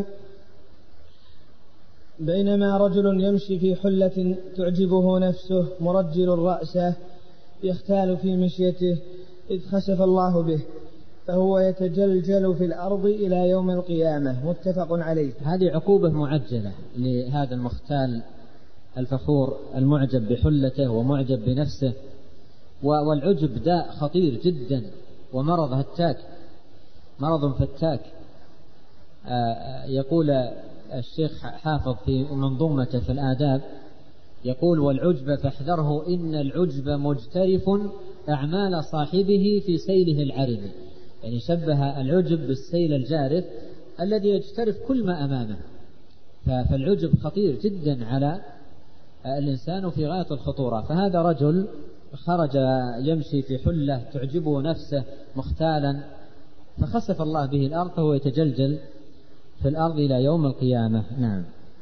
بينما رجل يمشي في حلة تعجبه نفسه مرجل رأسه يختال في مشيته إذ خسف الله به فهو يتجلجل في الأرض إلى يوم القيامة، متفق عليه. هذه عقوبة معجلة لهذا المختال الفخور المعجب بحلته ومعجب بنفسه. والعجب داء خطير جدا ومرض هتاك، مرض فتاك. يقول الشيخ حافظ في منظومته في الآداب، يقول: والعجب فاحذره إن العجب مجترف أعمال صاحبه في سيله العرب. يعني شبه العجب بالسيل الجارف الذي يجترف كل ما أمامه. فالعجب خطير جدا على الإنسان في غاية الخطورة. فهذا رجل خرج يمشي في حلة تعجبه نفسه مختالا فخسف الله به الأرض فهو يتجلجل في الأرض إلى يوم القيامة. نعم.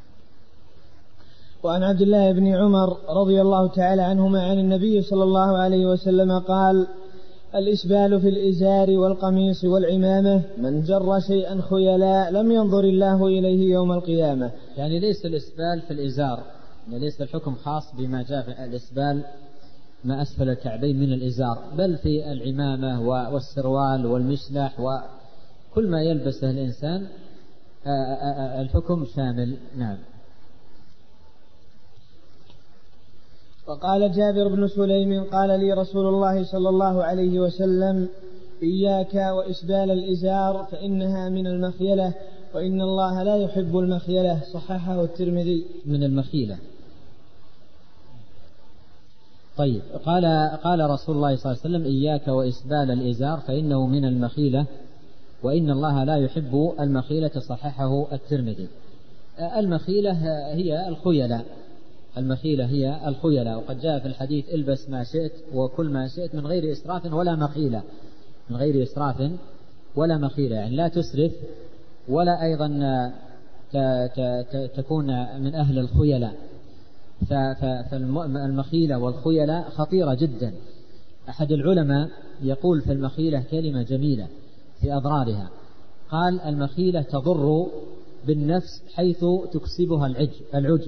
وعن عبد الله بن عمر رضي الله تعالى عنهما عن النبي صلى الله عليه وسلم قال: الإسبال في الإزار والقميص والعمامة من جر شيئا خيلاء لم ينظر الله إليه يوم القيامة. يعني ليس الإسبال في الإزار، يعني ليس الحكم خاص بما جاء في الإسبال ما أسفل الكعبين من الإزار، بل في العمامة والسروال والمشلح وكل ما يلبسه الإنسان الحكم شامل. نعم. وقال جابر بن سليم: قال لي رسول الله صلى الله عليه وسلم: إياك وإسبال الإزار فإنها من المخيلة وإن الله لا يحب المخيلة. صححه الترمذي. من المخيلة. طيب. قال قال رسول الله صلى الله عليه وسلم: إياك وإسبال الإزار فإنه من المخيلة وإن الله لا يحب المخيلة. صححه الترمذي. المخيلة هي الخيلاء، المخيلة هي الخيلاء. وقد جاء في الحديث: البس ما شئت وكل ما شئت من غير إسراف ولا مخيلة، من غير إسراف ولا مخيلة، يعني لا تسرف ولا أيضا تكون من أهل الخيلاء. فالمخيلة والخيلاء خطيرة جدا. أحد العلماء يقول في المخيلة كلمة جميلة في أضرارها، قال: المخيلة تضر بالنفس حيث تكسبها العجب،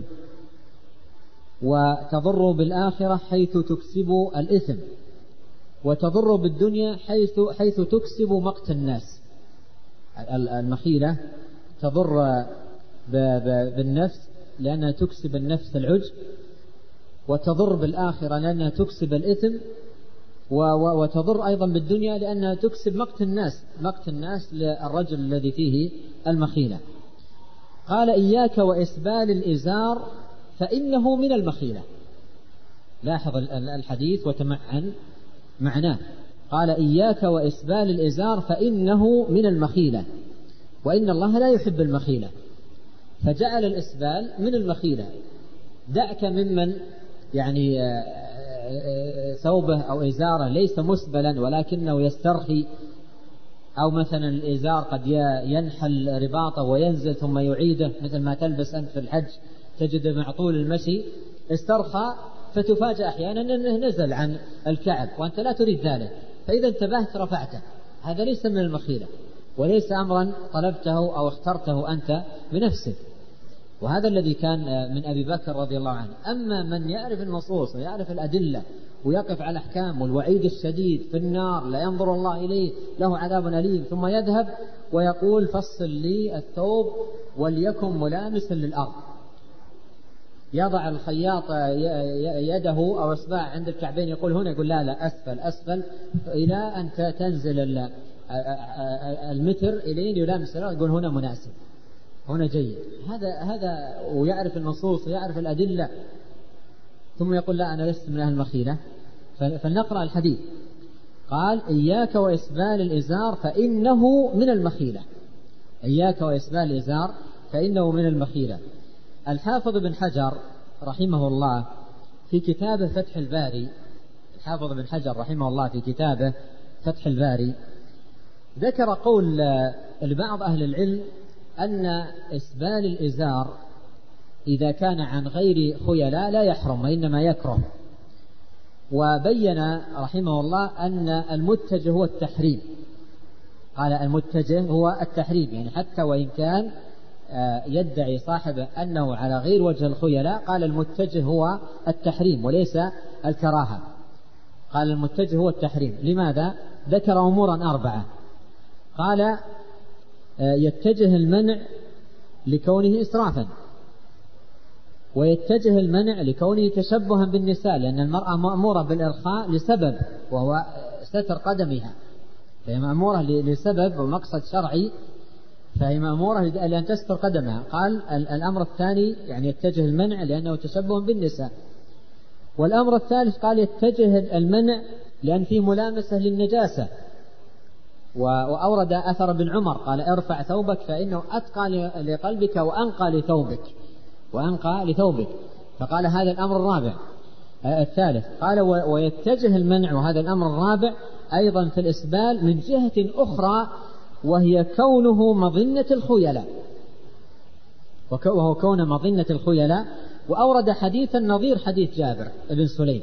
وتضر بالآخرة حيث تكسب الإثم، وتضر بالدنيا حيث حيث تكسب مقت الناس. المخيلة تضر بالنفس لأنها تكسب النفس العجب، وتضر بالآخرة لأنها تكسب الإثم، وتضر أيضا بالدنيا لأنها تكسب مقت الناس، مقت الناس للرجل الذي فيه المخيلة. قال: إياك وإسبال الإزار فإنه من المخيلة. لاحظ الحديث وتمعن معناه. قال: إياك وإسبال الإزار فإنه من المخيلة وإن الله لا يحب المخيلة. فجعل الإسبال من المخيلة. دعك ممن يعني ثوبه أو إزاره ليس مسبلا ولكنه يسترخي، أو مثلا الإزار قد ينحل رباطه وينزل ثم يعيده، مثل ما تلبس أنت في الحج تجد مع طول المشي استرخى فتفاجأ أحيانا أنه نزل عن الكعب وأنت لا تريد ذلك، فإذا انتبهت رفعته. هذا ليس من المخيلة وليس أمرا طلبته أو اخترته أنت بنفسك. وهذا الذي كان من أبي بكر رضي الله عنه. أما من يعرف النصوص ويعرف الأدلة ويقف على الأحكام والوعيد الشديد في النار لا ينظر الله إليه له عذاب أليم، ثم يذهب ويقول: فصل لي الثوب وليكن ملامسا للأرض، يضع الخياط يده أو إصبع عند الكعبين يقول هنا، يقول لا لا أسفل أسفل إلى أن تنزل المتر إلين يلامس الأرض، يقول هنا مناسب هنا جيد. هذا هذا ويعرف النصوص ويعرف الأدلة، ثم يقول لا أنا لست من أهل المخيلة. فلنقرأ الحديث: قال إياك وإسبال الإزار فإنه من المخيلة، إياك وإسبال الإزار فإنه من المخيلة. الحافظ بن حجر رحمه الله في كتابه فتح الباري، الحافظ بن حجر رحمه الله في كتابه فتح الباري ذكر قول لبعض أهل العلم أن إسبال الإزار إذا كان عن غير خيلاء لا يحرم وإنما يكره، وبين رحمه الله أن المتجه هو التحريم. قال المتجه هو التحريم، يعني حتى وإن كان يدعي صاحبه أنه على غير وجه الخيلاء، قال المتجه هو التحريم وليس الكراهة. قال المتجه هو التحريم. لماذا؟ ذكر أمورا أربعة. قال يتجه المنع لكونه إسرافا، ويتجه المنع لكونه تشبها بالنساء، لأن المرأة مأمورة بالإرخاء لسبب وهو ستر قدمها، فهي مأمورة لسبب ومقصد شرعي، فهي مأمورة لأن تستر قدمها. قال الأمر الثاني يعني يتجه المنع لأنه تشبه بالنساء. والأمر الثالث قال يتجه المنع لأن فيه ملامسة للنجاسة، وأورد أثر بن عمر قال ارفع ثوبك فإنه أتقى لقلبك وأنقى لثوبك وأنقى لثوبك. فقال هذا الأمر الرابع الثالث. قال ويتجه المنع، وهذا الأمر الرابع أيضا في الإسبال من جهة أخرى، وهي كونه مظنة الخيلاء، وهو كون مظنة الخيلاء. وأورد حديثا نظير حديث جابر بن سليم،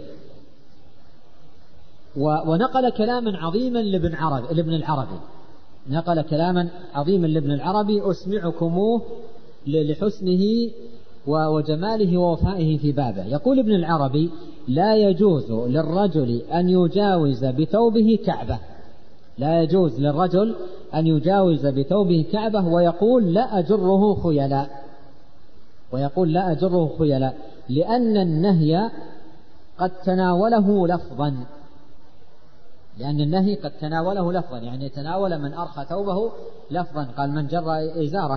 ونقل كلاما عظيما لابن عربي لابن العربي نقل كلاما عظيما لابن العربي أسمعكموه لحسنه وجماله ووفائه في بابه. يقول ابن العربي لا يجوز للرجل أن يجاوز بثوبه كعبة، لا يجوز للرجل أن يجاوز بثوبه كعبة، ويقول لا أجره خيلاء، ويقول لا أجره خيلاء لأن النهي قد تناوله لفظا، لأن النهي قد تناوله لفظا، يعني تناول من أرخى ثوبه لفظا، قال من جر إزاره.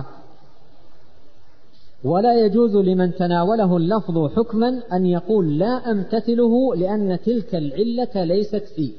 ولا يجوز لمن تناوله اللفظ حكما أن يقول لا أمتثله لأن تلك العلة ليست فيه،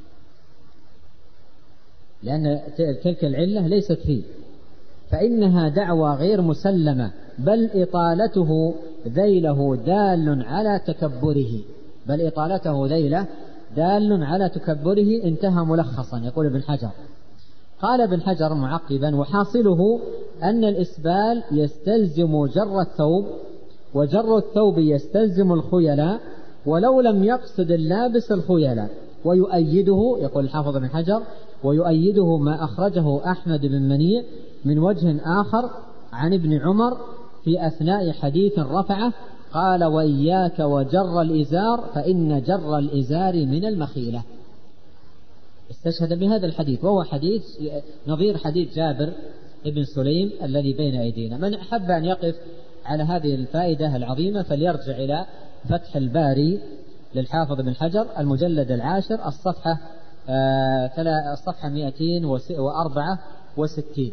لأن تلك العلة ليست فيه، فإنها دعوى غير مسلمة، بل إطالته ذيله دال على تكبره، بل إطالته ذيله دال على تكبره. انتهى ملخصا. يقول ابن حجر، قال ابن حجر معقبا وحاصله أن الإسبال يستلزم جر الثوب، وجر الثوب يستلزم الخيلاء، ولو لم يقصد اللابس الخيلاء. ويؤيده، يقول الحافظ ابن حجر، ويؤيده ما أخرجه أحمد بن منيع من وجه آخر عن ابن عمر في أثناء حديث رفعه، قال وإياك وجر الإزار فإن جر الإزار من المخيلة. استشهد بهذا الحديث، وهو حديث نظير حديث جابر بن سليم الذي بين أيدينا. من أحب أن يقف على هذه الفائدة العظيمة فليرجع إلى فتح الباري للحافظ بن حجر المجلد العاشر الصفحة آه الصفحة مئتين وأربعة وستين.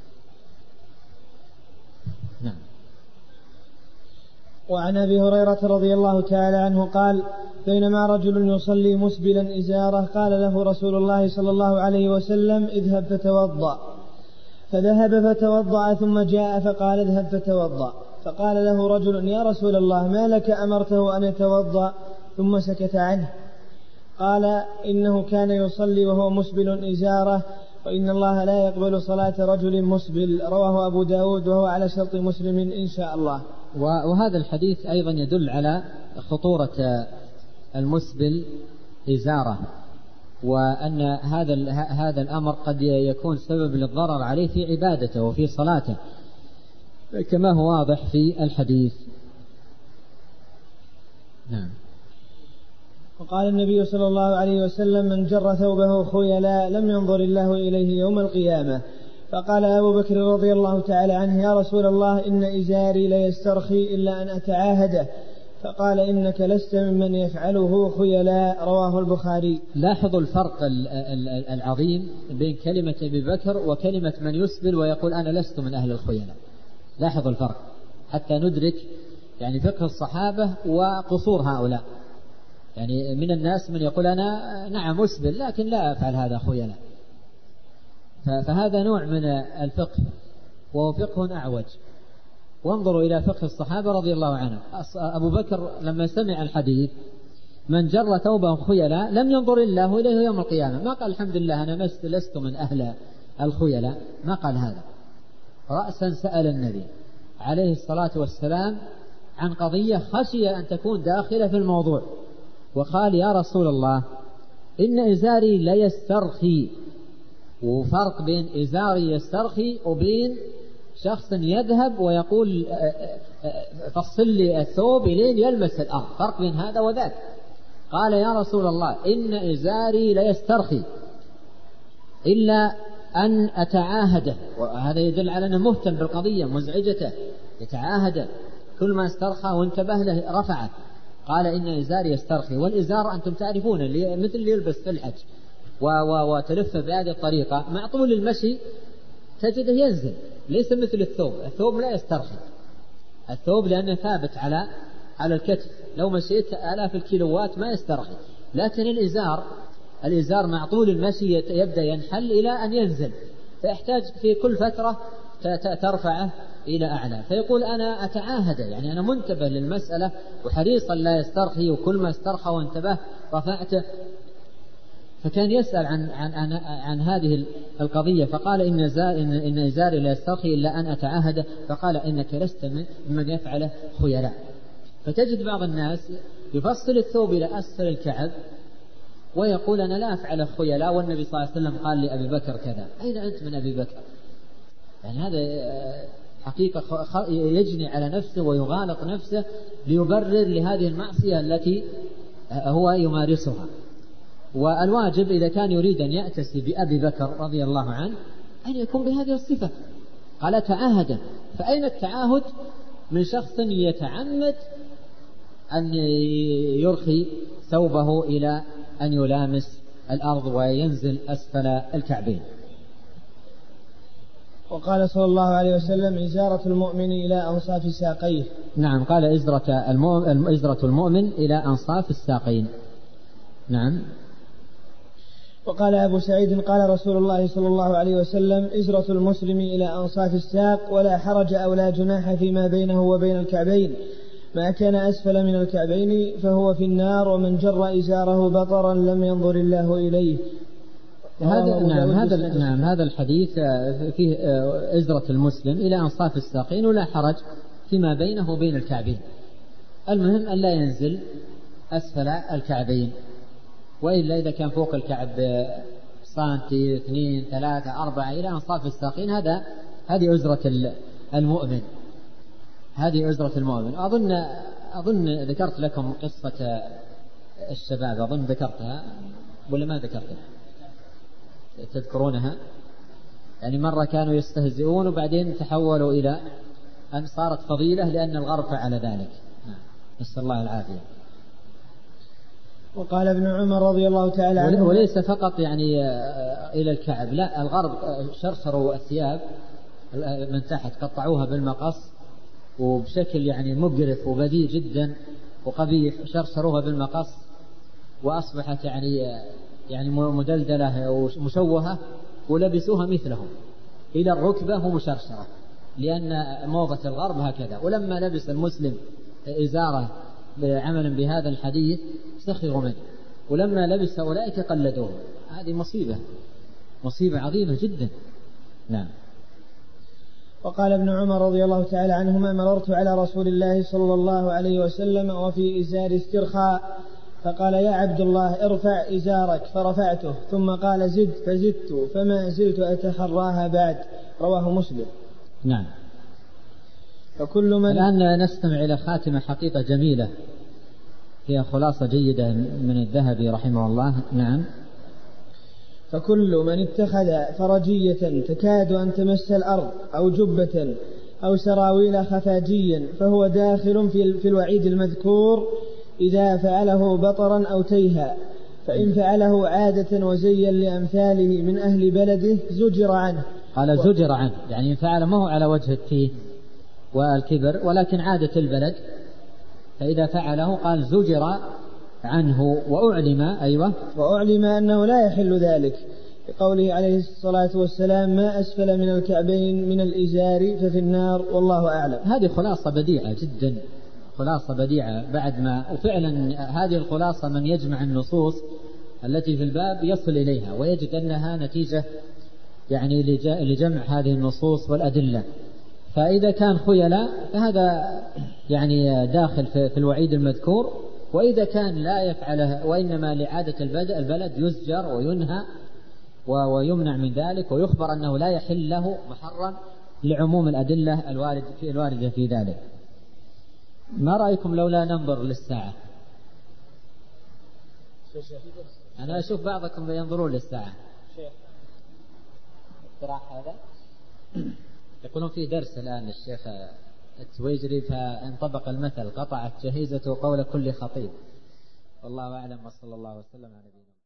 نعم. وعن أبي هريرة رضي الله تعالى عنه قال بينما رجل يصلي مسبلا إزاره قال له رسول الله صلى الله عليه وسلم اذهب فتوضأ، فذهب فتوضأ ثم جاء فقال اذهب فتوضأ، فقال له رجل يا رسول الله ما لك أمرته أن يتوضأ ثم سكت عنه؟ قال إنه كان يصلي وهو مسبل إزاره، وإن الله لا يقبل صلاة رجل مسبل. رواه أبو داود وهو على شرط مسلم إن شاء الله. وهذا الحديث أيضا يدل على خطورة المسبل إزاره، وأن هذا هذا الأمر قد يكون سبب للضرر عليه في عبادته وفي صلاته كما هو واضح في الحديث. نعم. وقال النبي صلى الله عليه وسلم من جر ثوبه خيلاء لم ينظر الله إليه يوم القيامة. فقال أبو بكر رضي الله تعالى عنه يا رسول الله إن إزاري ليسترخي إلا أن أتعاهده، فقال إنك لست ممن يفعله خيلاء. رواه البخاري. لاحظوا الفرق العظيم بين كلمة أبي بكر وكلمة من يسبل ويقول أنا لست من أهل الخيلاء. لاحظوا الفرق حتى ندرك يعني فقه الصحابة وقصور هؤلاء. يعني من الناس من يقول أنا نعم أسبل لكن لا أفعل هذا خيلا، فهذا نوع من الفقه وهو فقه أعوج. وانظروا إلى فقه الصحابة رضي الله عنهم. أبو بكر لما سمع الحديث من جر ثوبه خيلا لم ينظر الله إليه يوم القيامة، ما قال الحمد لله أنا لست من أهل الخيلا، ما قال هذا. رأسا سأل النبي عليه الصلاة والسلام عن قضية خشي أن تكون داخلة في الموضوع، وقال يا رسول الله إن إزاري لا يسترخي. وفرق بين إزاري يسترخي وبين شخص يذهب ويقول فصل لي الثوب إلين يلمس الأرض، فرق بين هذا وذاك. قال يا رسول الله إن إزاري لا يسترخي إلا أن أتعاهده، وهذا يدل على أنه مهتم بالقضية مزعجته، يتعاهده كل ما استرخى وانتبه له رفعه. قال إن إزاري يسترخي، والإزار أنتم تعرفون اللي مثل اللي يلبس في الحج وتلف بهذه الطريقة مع طول المشي تجده ينزل، ليس مثل الثوب. الثوب لا يسترخي، الثوب لأنه ثابت على على الكتف، لو مشيت آلاف الكيلوات ما يسترخي. لكن الإزار الإزار مع طول المشي يبدأ ينحل إلى أن ينزل، فيحتاج في كل فترة ترفعه إلى أعلى. فيقول أنا أتعاهد، يعني أنا منتبه للمسألة وحريصا لا يسترخي، وكل ما استرخى وانتبه رفعته. فكان يسأل عن عن عن, عن هذه القضية، فقال إن إن إزاري لا يسترخي إلا أن أتعاهد. فقال إنك لست ممن يفعله خيلاء. فتجد بعض الناس يفصل الثوب إلى أسفل الكعب ويقول أنا لا أفعل خيلاء، والنبي صلى الله عليه وسلم قال لأبي بكر كذا. أين أنت من أبي بكر؟ يعني هذا حقيقة يجني على نفسه ويغالط نفسه ليبرر لهذه المعصية التي هو يمارسها. والواجب إذا كان يريد أن يأتسي بأبي بكر رضي الله عنه أن يكون بهذه الصفة. قال تعاهد، فأين التعاهد من شخص يتعمد أن يرخي ثوبه إلى أن يلامس الأرض وينزل أسفل الكعبين؟ وقال صلى الله عليه وسلم إزارة المؤمن إلى أنصاف ساقيه. نعم، قال إزرة المؤمن, إزرة المؤمن إلى أنصاف الساقين. نعم. وقال أبو سعيد قال رسول الله صلى الله عليه وسلم إزرة المسلم إلى أنصاف الساق، ولا حرج أو لا جناح فيما بينه وبين الكعبين، ما كان أسفل من الكعبين فهو في النار، ومن جر إزاره بطرا لم ينظر الله إليه. هذا نعم هذا نعم هذا الحديث فيه إزرة المسلم إلى أنصاف الساقين ولا حرج فيما بينه وبين الكعبين. المهم أن لا ينزل أسفل الكعبين، وإلا إذا كان فوق الكعب سنتي اثنين ثلاثة أربعة إلى أنصاف الساقين هذا هذه أزرة المؤمن، هذه أزرة المؤمن. أظن أظن ذكرت لكم قصة الشباب، أظن ذكرتها ولا ما ذكرتها؟ تذكرونها؟ يعني مرة كانوا يستهزئون وبعدين تحولوا إلى أن صارت فضيلة لأن الغرب فعل ذلك. نسأل الله العافية. وقال ابن عمر رضي الله تعالى عنه وليس فقط يعني إلى الكعب، لا، الغرب شرشروا الثياب من تحت، قطعوها بالمقص وبشكل يعني مقرف وبذيء جدا وقبيح، شرشروها بالمقص وأصبحت يعني يعني مدلدلة ومشوهة، ولبسوها مثلهم إلى الركبة ومشرشرة، لأن موضة الغرب هكذا. ولما لبس المسلم إزارة عملا بهذا الحديث سخروا منه، ولما لبس أولئك قلدوه. هذه مصيبة مصيبة عظيمة جدا. نعم. وقال ابن عمر رضي الله تعالى عنهما مررت على رسول الله صلى الله عليه وسلم وفي إزار استرخاء، فقال يا عبد الله ارفع إزارك، فرفعته، ثم قال زد، فزدت، فما زلت أتحراها بعد. رواه مسلم. نعم. فكل من الآن نستمع إلى خاتمة حقيقة جميلة فيها خلاصة جيدة من الذهبي رحمه الله. نعم. فكل من اتخذ فرجية تكاد أن تمس الأرض أو جبة أو سراويل خفاجيا فهو داخل في الوعيد المذكور إذا فعله بطرا أو تيها، فإن فعله عادة وزيا لأمثاله من أهل بلده زجر عنه. قال زجر عنه، يعني فعل ما هو على وجه التيه والكبر ولكن عادة البلد، فإذا فعله قال زجر عنه وأعلم أيوة وأعلم أنه لا يحل ذلك بقوله عليه الصلاة والسلام ما أسفل من الكعبين من الإزار ففي النار والله أعلم. هذه خلاصة بديعة جدا، خلاصة بديعة بعد ما وفعلا هذه الخلاصة من يجمع النصوص التي في الباب يصل إليها ويجد أنها نتيجة يعني لجمع هذه النصوص والأدلة. فإذا كان خيلاء فهذا يعني داخل في الوعيد المذكور، وإذا كان لا يفعله وإنما لعادة البلد يزجر وينهى ويمنع من ذلك ويخبر أنه لا يحل له محرم لعموم الأدلة الوارد في الواردة في ذلك. ما رأيكم لولا ننظر للساعة؟ أنا أشوف بعضكم ينظرون للساعة. اقتراح هذا يقولون في درس الآن للشيخ التويجري فانطبق المثل قطعت جهيزته قول كل خطيب. والله أعلم وصلى الله وسلم على نبينا.